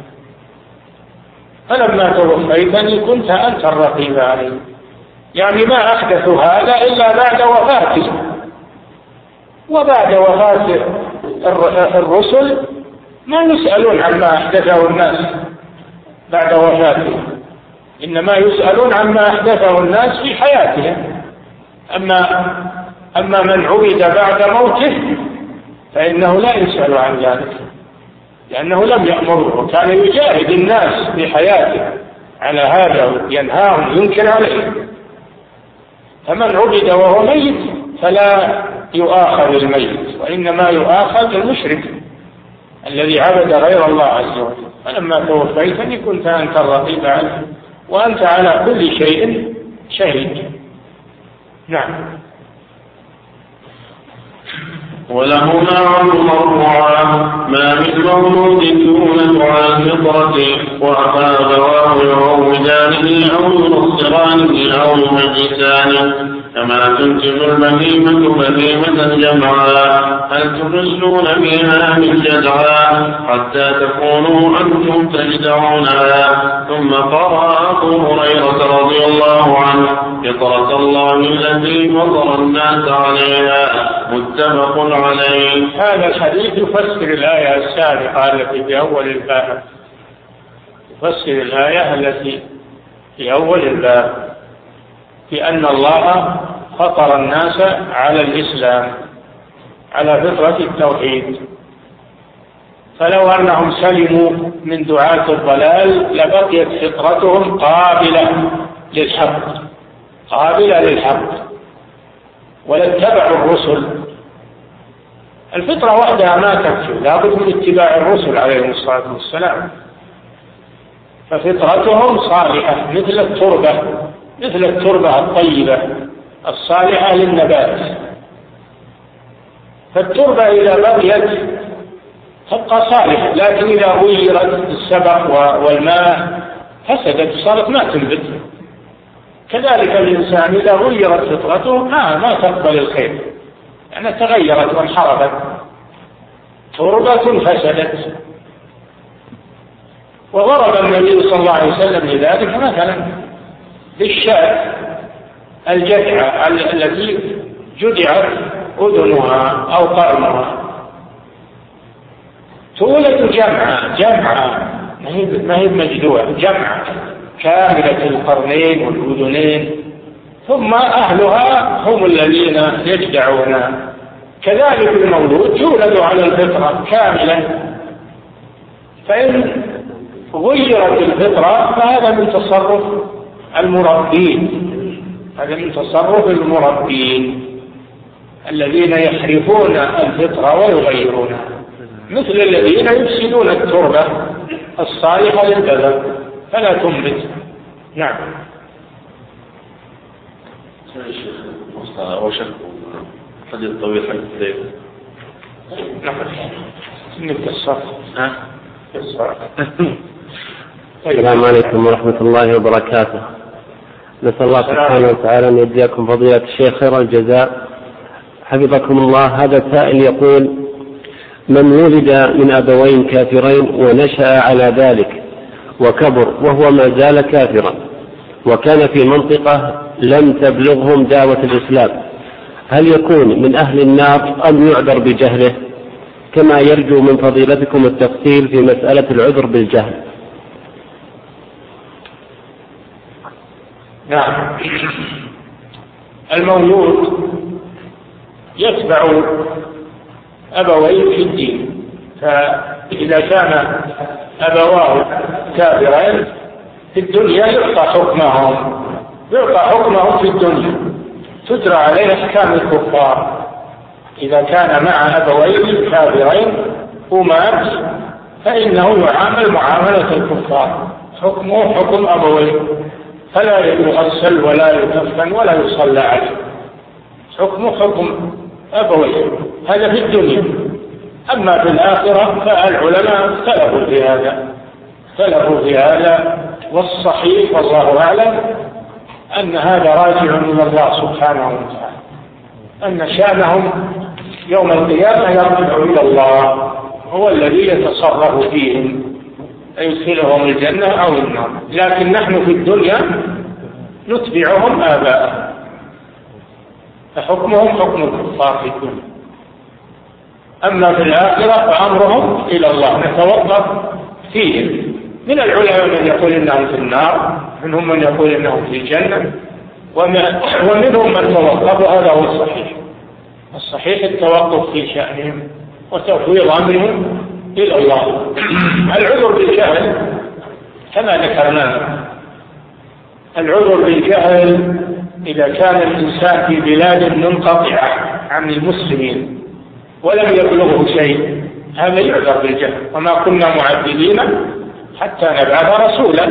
فلما توفيتني كنت أنت الرقيب علي، يعني ما أحدث هذا إلا بعد وفاتي، وبعد وفاة الرسل ما يسألون عما أحدثه الناس بعد وفاته، إنما يسألون عما أحدثه الناس في حياتهم. أما أما من عبد بعد موته فإنه لا يسأل عن ذلك، لأنه لم يأمره، كان يجاهد الناس في حياته على هذا، ينهاهم ينكر عليه. فمن عبد وهو ميت فلا يؤاخذ الميت، وإنما يؤاخذ المشرك الذي عبد غير الله عز وجل. فلما توفيتني كنت أنت الرقيب عنه وأنت على كل شيء شهيد. نعم. ولهما مرفوعا ما من مولود يولد على الفطرة وأبى أبواه يعودانه أو ينصرانه أو يمجسانه كما تنتج البهيمة بهيمة جمعا هل تحسون بها من جدعا حتى تكونوا أنتم تجدعونها. ثم قرأ أبو هريرة رضي الله عنه فطرة الله التي فطر الناس عليها متفق عليه. هذا الحديث يفسر الآية السابقة التي في أول الباب، يفسر الآية التي في أول الباب في أن الله فطر الناس على الإسلام على فطرة التوحيد، فلو أنهم سلموا من دعاة الضلال لبقيت فطرتهم قابلة للحق قابلة للحق ولاتبعوا الرسل. الفطرة وحدها ما تكفي، لابد من اتباع الرسل عليهم الصلاة والسلام. ففطرتهم صالحة مثل التربة مثل التربة الطيبة الصالحة للنبات. فالتربة إذا بقيت تبقى صالحة، لكن إذا غيرت السبق والماء فسدت صارت ما تنبت. كذلك الإنسان إذا غيرت فطرته ما ما تقبل الخير، يعني تغيرت وانحرفت، تربة فسدت. وضرب النبي صلى الله عليه وسلم لذلك مثلا بالشاة الجدعة التي جدعت أذنها أو قرنها تولد جمعة جمعة ما هي مجدوعة، جمعة كاملة القرنين والأذنين، ثم أهلها هم الذين يجدعونها. كذلك المولود يولد على الفطرة كاملة، فإن غيرت الفطرة فهذا من تصرف المربين هذا من تصرف المربين الذين يحرفون الفطرة ويغيرونها، مثل الذين يفسدون التربة الصالحة للبذر فلا تنبت. نعم. وشك حديث طويل حديث الليل. نعم. نبدأ الصف. ها؟ السلام عليكم ورحمة الله وبركاته. نسأل الله سبحانه وتعالى أن يجزاكم فضيلة الشيخ خير الجزاء حفظكم الله. هذا سائل يقول: من ولد من أبوين كافرين ونشأ على ذلك وكبر وهو ما زال كافرا وكان في منطقة لم تبلغهم دعوة الإسلام، هل يكون من أهل النار أم يعذر بجهله؟ كما يرجو من فضيلتكم التفصيل في مسألة العذر بالجهل. نعم. المولود يتبع أبويه في الدين. فإذا كان أبواه كافرين في الدنيا يعطى حكمهم يعطى حكمهم في الدنيا، تجرى عليه أحكام الكفار. إذا كان مع أبويه كافرين ومات فإنه يعامل معاملة الكفار، حكمه حكم أبويه، فلا يغسل ولا يكفن ولا يصلى عليه، حكمه حكم أبويه. هذا في الدنيا. أما في الآخرة فالعلماء اختلفوا في هذا اختلفوا في هذا والصحيح والله أعلم أن هذا راجع من الله سبحانه وتعالى، أن شأنهم يوم القيامة يرجع إلى الله، هو الذي يتصرف فيهم يدخلهم الجنة أو النار. لكن نحن في الدنيا نتبعهم آباءهم، فحكمهم حكم الكفار في الدنيا. أما في الآخرة فأمرهم إلى الله، نتوقف فيهم. من العلماء من يقول إنهم في النار، منهم من يقول إنهم في الجنة، ومنهم من توقف. هذا هو الصحيح. الصحيح التوقف في شأنهم وتفويض أمرهم إلى الله. العذر بالجهل كما ذكرنا، العذر بالجهل إذا كان الإنسان في بلاد منقطعة عن المسلمين ولم يبلغه شيء، هذا يعذر بالجهل. وما كنا معذبين حتى نبعث رسولا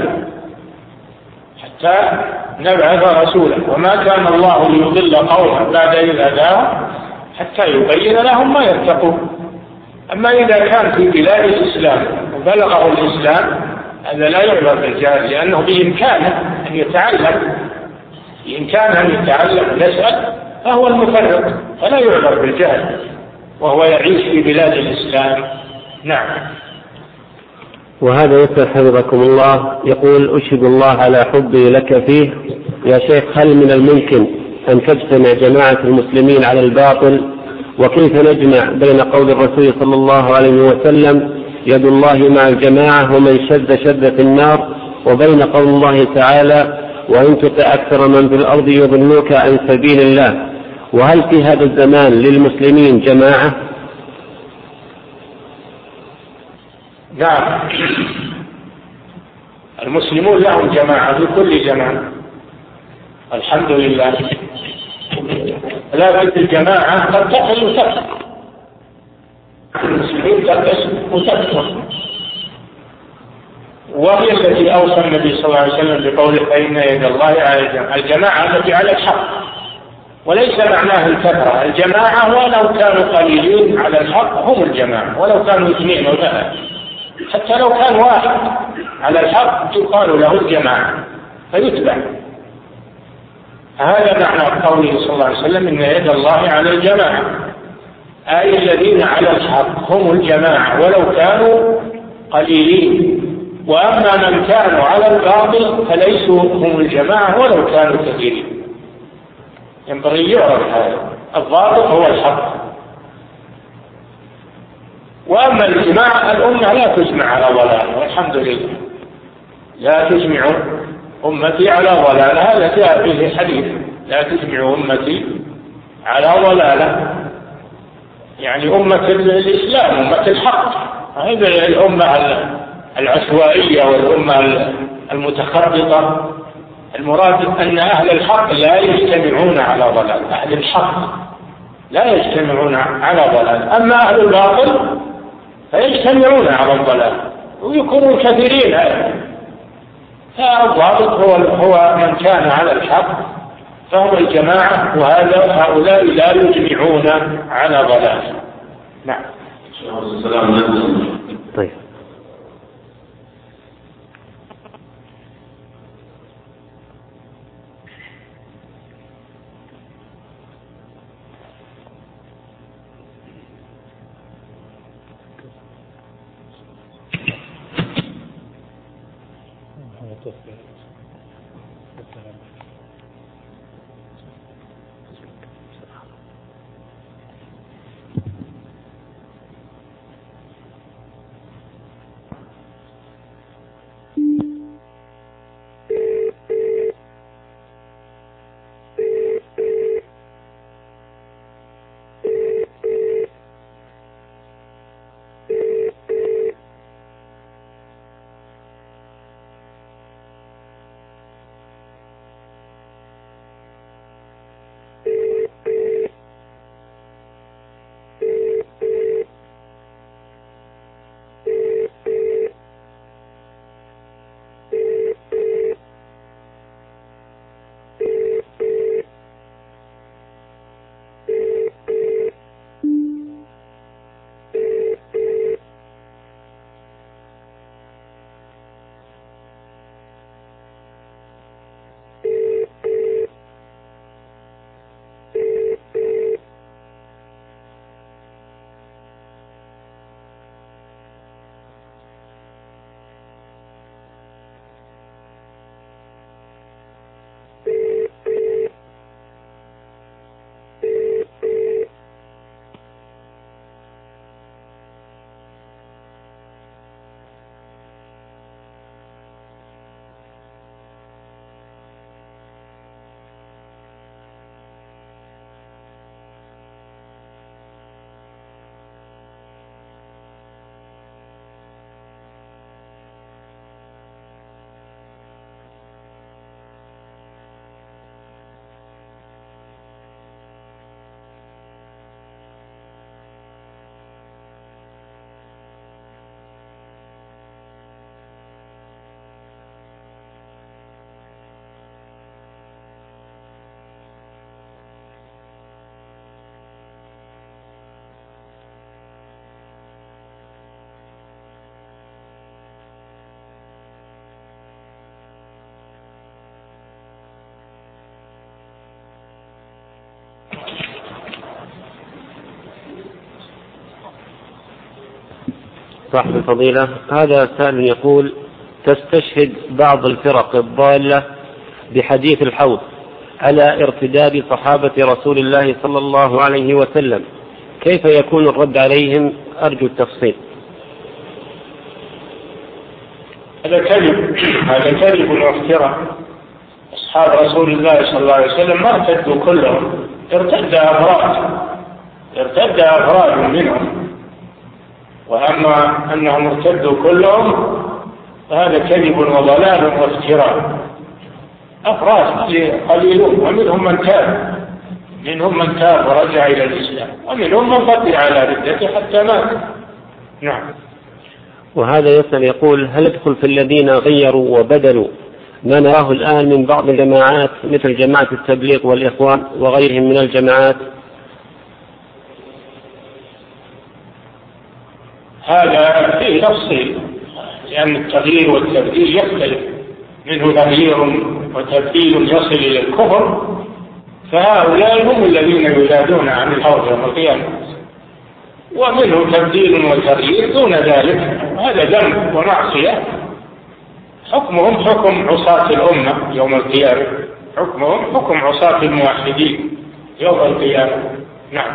حتى نبعث رسولا وما كان الله ليضل قوما بعد إذ هداهم حتى يبين لهم ما يتقون. أما إذا كان في بلاد الإسلام وبلغه الإسلام هذا لا يعذر بالجهل، لأنه بإمكانه أن يتعلم بإمكانه أن يتعلم يسأل، فهو المفرق، فلا يعذر بالجهل وهو يعيش في بلاد الإسلام. نعم. وهذا يسأل حفظكم الله، يقول: أشهد الله على حبي لك فيه يا شيخ، هل من الممكن أن تجتمع جماعة المسلمين على الباطل؟ وكيف نجمع بين قول الرسول صلى الله عليه وسلم يد الله مع الجماعة ومن شد شد في النار، وبين قول الله تعالى وإن تطع أكثر من في الأرض يضلوك عن سبيل الله؟ وهل في هذا الزمان للمسلمين جماعة؟ نعم، المسلمون لهم جماعة في كل زمان الحمد لله، لكن الجماعة قد تقل وتكثر، المسلمين تقل وتكثر، وهي التي أوصى النبي صلى الله عليه وسلم بقوله فإن يد الله على الجماعة. الجماعة التي على الحق، وليس معناه الكثرة. الجماعة ولو كانوا قليلين على الحق هم الجماعة، ولو كانوا اثنين أو ثلاثة، حتى لو كان واحد على الحق يقال له الجماعة فيتبع. هذا معنى قوله صلى الله عليه وسلم إن يد الله على الجماعة، أي الذين على الحق هم الجماعة ولو كانوا قليلين. وأما من كانوا على الباطل فليسوا هم الجماعة ولو كانوا كثيرين. ينبغي يعرف هذا، الضابط هو الحق. وأما الجماعة، الأمة لا تجمع على ضلال، والحمد لله لا تجمع أمتي على ضلالة، هذا جاء فيه حديث لا تجمع أمتي على ضلالة، يعني أمة الإسلام، أمة الحق. هذه الأمة العشوائية والأمة المتخبطة، المراد أن أهل الحق لا يجتمعون على ضلال، أهل الحق لا يجتمعون على ضلال. أما أهل الباطل فيجتمعون على الضلال ويكونوا كثيرين. فالضابط هو هو من كان على الحق فهم الجماعة، وهذا هؤلاء لا يجمعون على ضلال. نعم. طيب. صاحب الفضيلة، هذا سائل يقول: تستشهد بعض الفرق الضالة بحديث الحوض على ارتداد صحابة رسول الله صلى الله عليه وسلم، كيف يكون الرد عليهم؟ أرجو التفصيل. هذا كذب، هذا كذب وافتراء. أصحاب رسول الله صلى الله عليه وسلم ما ارتدوا كلهم، ارتد أفراد ارتد أفراد منهم، وأما أنهم ارتدوا كلهم فهذا كذب وضلال وافتراء. أفراد قليلون، ومنهم من تاب منهم من تاب ورجع إلى الإسلام، ومنهم من قتل على ردته حتى مات. نعم. وهذا يسأل يقول: هل يدخل في الذين غيروا وبدلوا ما نراه الآن من بعض الجماعات مثل جماعة التبليغ والإخوان وغيرهم من الجماعات؟ هذا فيه تفصيل، لأن التغيير والتبديل يختلف، منه تغيير وتبديل يصل إلى الكفر، فهؤلاء هم الذين ينادون عن الحوض يوم القيامة، ومنه تبديل وتغيير دون ذلك، هذا ذنب ومعصية، حكمهم حكم عصاة الأمة يوم القيامة، حكمهم حكم عصاة الموحدين يوم القيامة. نعم.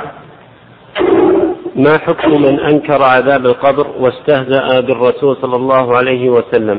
ما حكم من أنكر عذاب القبر واستهزأ بالرسول صلى الله عليه وسلم؟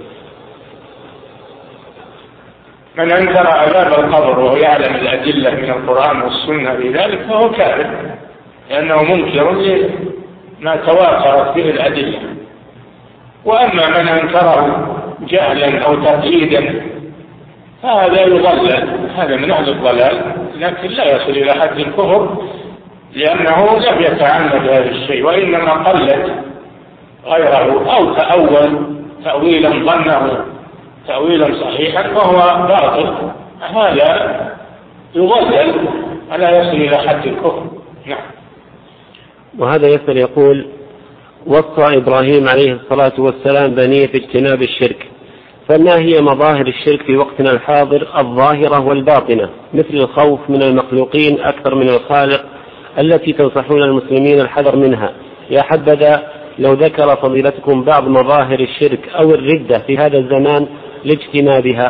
من أنكر عذاب القبر وهو يعلم الأدلة من القرآن والسنة بذلك فهو كافر، لأنه منكر لما تواترت به الأدلة. وأما من أنكره جهلا أو تقييدا فهذا يضلل، هذا من أهل الضلال، لكن لا يصل إلى حد الكفر، لأنه لم يتعمد هذا الشيء، وإنما قلد غيره أو تأول تأويلا ظنه تأويلا صحيحا وهو باطل، هذا يضلل ولا يصل إلى حد الكفر. نعم. وهذا يسأل يقول: وصى إبراهيم عليه الصلاة والسلام بنيه باجتناب الشرك، فما هي مظاهر الشرك في وقتنا الحاضر الظاهرة والباطنة، مثل الخوف من المخلوقين أكثر من الخالق، التي تنصحون المسلمين الحذر منها؟ يا حبذا لو ذكر فضيلتكم بعض مظاهر الشرك أو الردة في هذا الزمان لاجتنابها.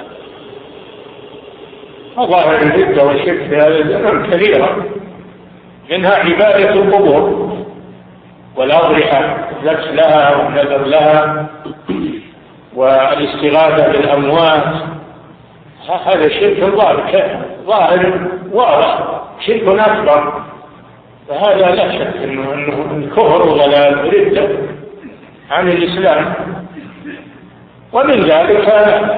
مظاهر الردة والشرك في هذا الزمان كثيرة، منها عبادة القبور والأضرحة، ذبح لها والنذر لها والاستغاثة بالأموات، هذا شرك ظاهر ظاهر واضح، شرك أكبر، فهذا لا شك أنه أنه كفر وضلال ردة عن الإسلام. ومن ذلك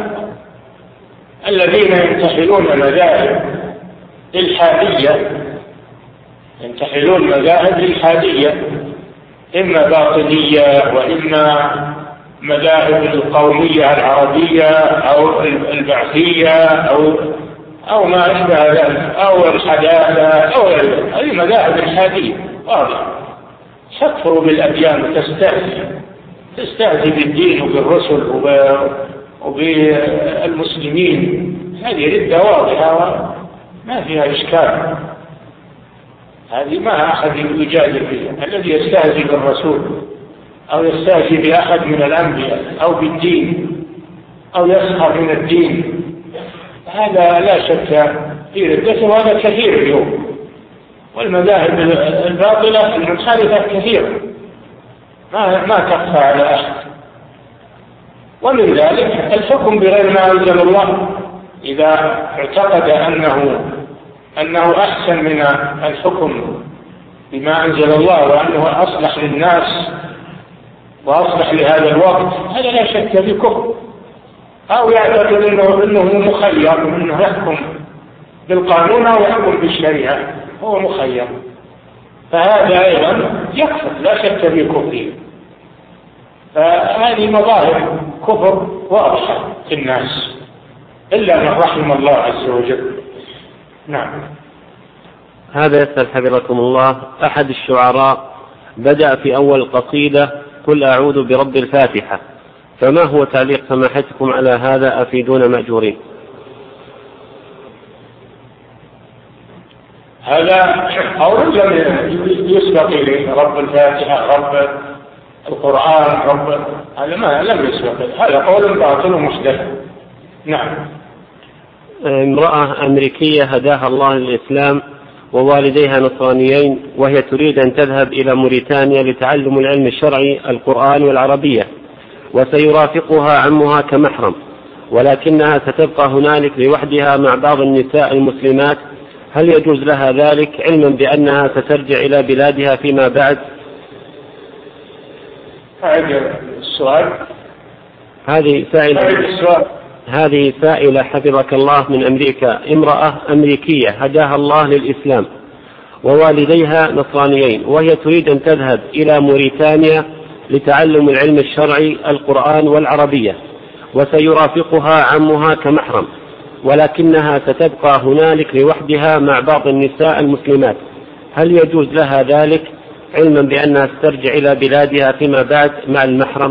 الذين ينتحلون مذاهب الحادية ينتحلون مذاهب الحادية، إما باطنية وإما مذاهب القومية العربية أو البعثية أو أو ما أشبه ذلك، أو الحداثة أو أي مذاهب الحادية، واضح تكفر بالأديان وتستهزئ تستهزئ بالدين وبالرسل وبالمسلمين، هذه ردة واضحة ما فيها إشكال، هذه ما أحد يجادل فيها. الذي يستهزئ بالرسول أو يستهزئ بأحد من الأنبياء أو بالدين أو يسخر من الدين، هذا لا شك في ردته، وهذا كثير اليوم. والمذاهب الباطلة المنحرفة كثيرة ما ما تخفى على أحد. ومن ذلك الحكم بغير ما أنزل الله، إذا اعتقد أنه أنه أحسن من الحكم بما أنزل الله وأنه أصلح للناس وأصلح لهذا الوقت، هذا لا شك في كفر. أو يعتقد أنه, إنه مخير، أنه يحكم بالقانون أو يحكم بالشريعة، هو مخير، فهذا أيضا يكفر لا شك في كفره. فهذه مظاهر كفر واضحة في الناس إلا من رحم الله عز وجل. نعم. هذا يسأل حفظكم الله: أحد الشعراء بدأ في أول قصيدة قل أعوذ برب الفاتحة، فما هو تعليق سماحتكم على هذا؟ أفيدون مأجورين. هذا أو لم يسبق إليه رب الفاتحة رب القرآن رب، هذا ما لم يسبق، هذا قول باطل ومحدث. نعم. امرأة أمريكية هداها الله للإسلام ووالديها نصرانيين، وهي تريد أن تذهب إلى موريتانيا لتعلم العلم الشرعي القرآن والعربية، وسيرافقها عمها كمحرم، ولكنها ستبقى هنالك لوحدها مع بعض النساء المسلمات. هل يجوز لها ذلك علما بأنها سترجع إلى بلادها فيما بعد؟ هذا السؤال. هذه سائلة هذه سائلة حفظك الله من أمريكا، امرأة أمريكية هداها الله للإسلام ووالديها نصرانيين، وهي تريد أن تذهب إلى موريتانيا لتعلم العلم الشرعي القرآن والعربية، وسيرافقها عمها كمحرم، ولكنها ستبقى هنالك لوحدها مع بعض النساء المسلمات. هل يجوز لها ذلك علما بأنها سترجع إلى بلادها فيما بعد مع المحرم؟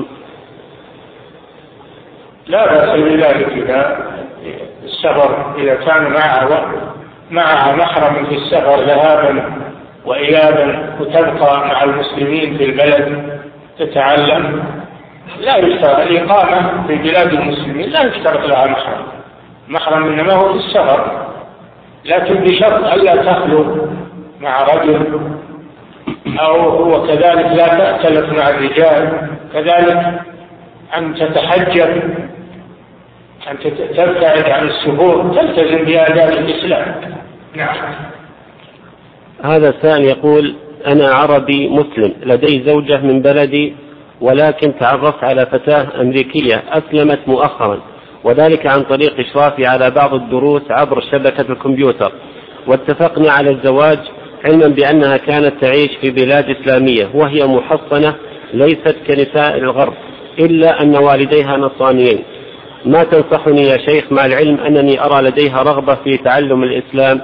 لا بأس بذلك إذا السفر، إذا كان معها معها محرم في السفر ذهابا وإيابا وتبقى مع المسلمين في البلد تتعلم، لا يشترط الإقامة في بلاد المسلمين، لا يشترط لها محرم. محرم إنما هو في السفر، لكن بشرط ألا تخلو مع رجل، أو هو كذلك لا تأتلف مع الرجال، كذلك أن تتحجب، أن تبتعد عن السفور، تلتزم بآداب الإسلام. نعم. هذا السائل يقول: أنا عربي مسلم لدي زوجة من بلدي، ولكن تعرفت على فتاة أمريكية أسلمت مؤخرا، وذلك عن طريق إشرافي على بعض الدروس عبر شبكة الكمبيوتر، واتفقنا على الزواج علما بأنها كانت تعيش في بلاد إسلامية وهي محصنة ليست كنساء الغرب، إلا أن والديها نصرانيين. ما تنصحني يا شيخ مع العلم أنني أرى لديها رغبة في تعلم الإسلام؟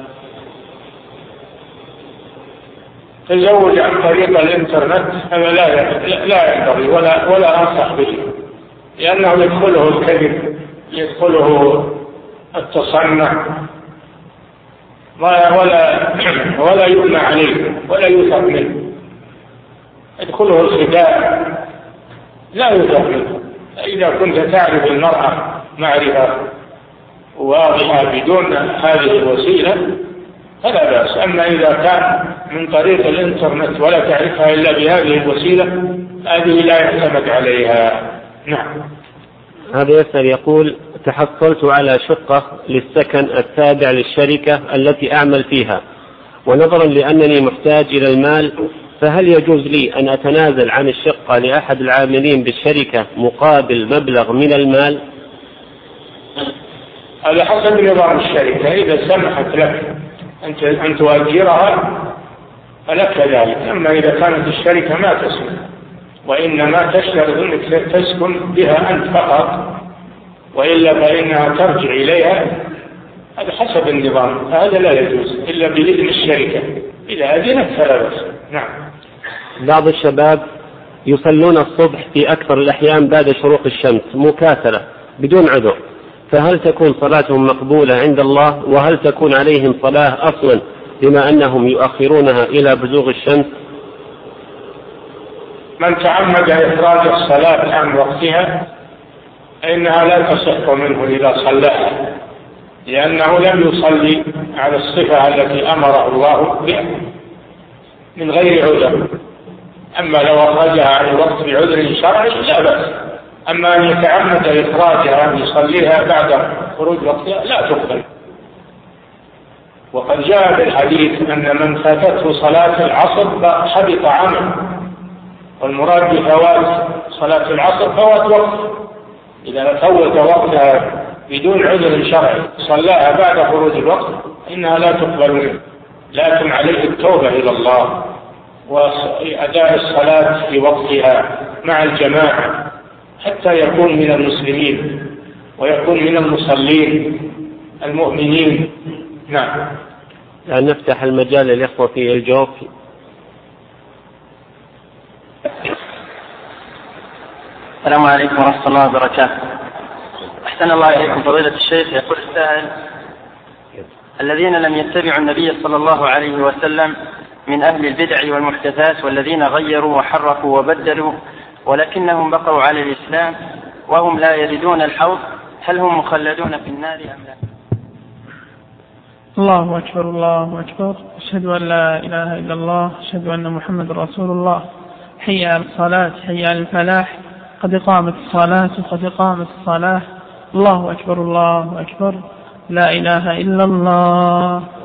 تزوج عن طريق الإنترنت هذا لا لا ينبغي ولا ولا أنصح به، لأنه يدخله الكذب، يدخله التصنع، ولا ولا يبنى عليه ولا يوثق منه، يدخله الخداع لا يوثق منه. إذا كنت تعرف المرأة معرفة واضحة بدون هذه الوسيلة فلا بأس. أما إذا كان من طريق الإنترنت ولا تعرفها إلا بهذه الوسيلة هذه لا يعتمد عليها. نعم. هذا يسأل يقول: تحصلت على شقة للسكن التابع للشركة التي أعمل فيها، ونظرا لأنني محتاج إلى المال، فهل يجوز لي أن أتنازل عن الشقة لأحد العاملين بالشركة مقابل مبلغ من المال؟ على حسب نظام الشركة، إذا سمحت لك أنت أن تؤجرها فلك ذلك. أما إذا كانت الشركة ما تسمح وإنما تشترط أنك تسكن بها أنت فقط، وإلا فإنها ترجع إليها، هذا حسب النظام، هذا لا يجوز إلا بإذن الشركة، إذا أذنت فلا بأس. نعم. بعض الشباب يصلون الصبح في أكثر الأحيان بعد شروق الشمس مكاسلة بدون عذر، فهل تكون صلاتهم مقبولة عند الله؟ وهل تكون عليهم صلاة أصلا بما أنهم يؤخرونها إلى بزوغ الشمس؟ من تعمد إخراج الصلاة عن وقتها إنها لا تصح منه إذا صلىها، لأنه لم يصلي على الصفة التي أمره الله بها من غير عذر. أما لو أخرجها عن الوقت بعذر شرعي لا بأس، أما أن يتعمد إخراجها أن يصليها بعد خروج وقتها لا تقبل. وقد جاء في الحديث أن من فاتته صلاة العصر حبط عمله، والمراد بفوات صلاة العصر فوات وقت. إذا فوت وقتها بدون عذر شرعي صلاها بعد خروج الوقت إنها لا تقبل منه، لكن عليه التوبة إلى الله وأداء الصلاة في وقتها مع الجماعة حتى يكون من المسلمين ويكون من المصلين المؤمنين. نعم. يعني نفتح المجال للإخوة في الجواب. السلام عليكم ورحمة الله وبركاته. أحسن الله إليكم فضيلة الشيخ. يقول السائل: الذين لم يتبعوا النبي صلى الله عليه وسلم من أهل البدع والمحدثات والذين غيروا وحرفوا وبدلوا ولكنهم بقوا على الإسلام وهم لا يردون الحوض، هل هم مخلدون في النار أم لا؟ الله أكبر الله أكبر، أشهد أن لا إله إلا الله، أشهد أن محمد رسول الله. حي على الصلاة، حي على الفلاح، قد قامت الصلاة قد قامت الصلاة. الله أكبر الله أكبر، لا إله إلا الله.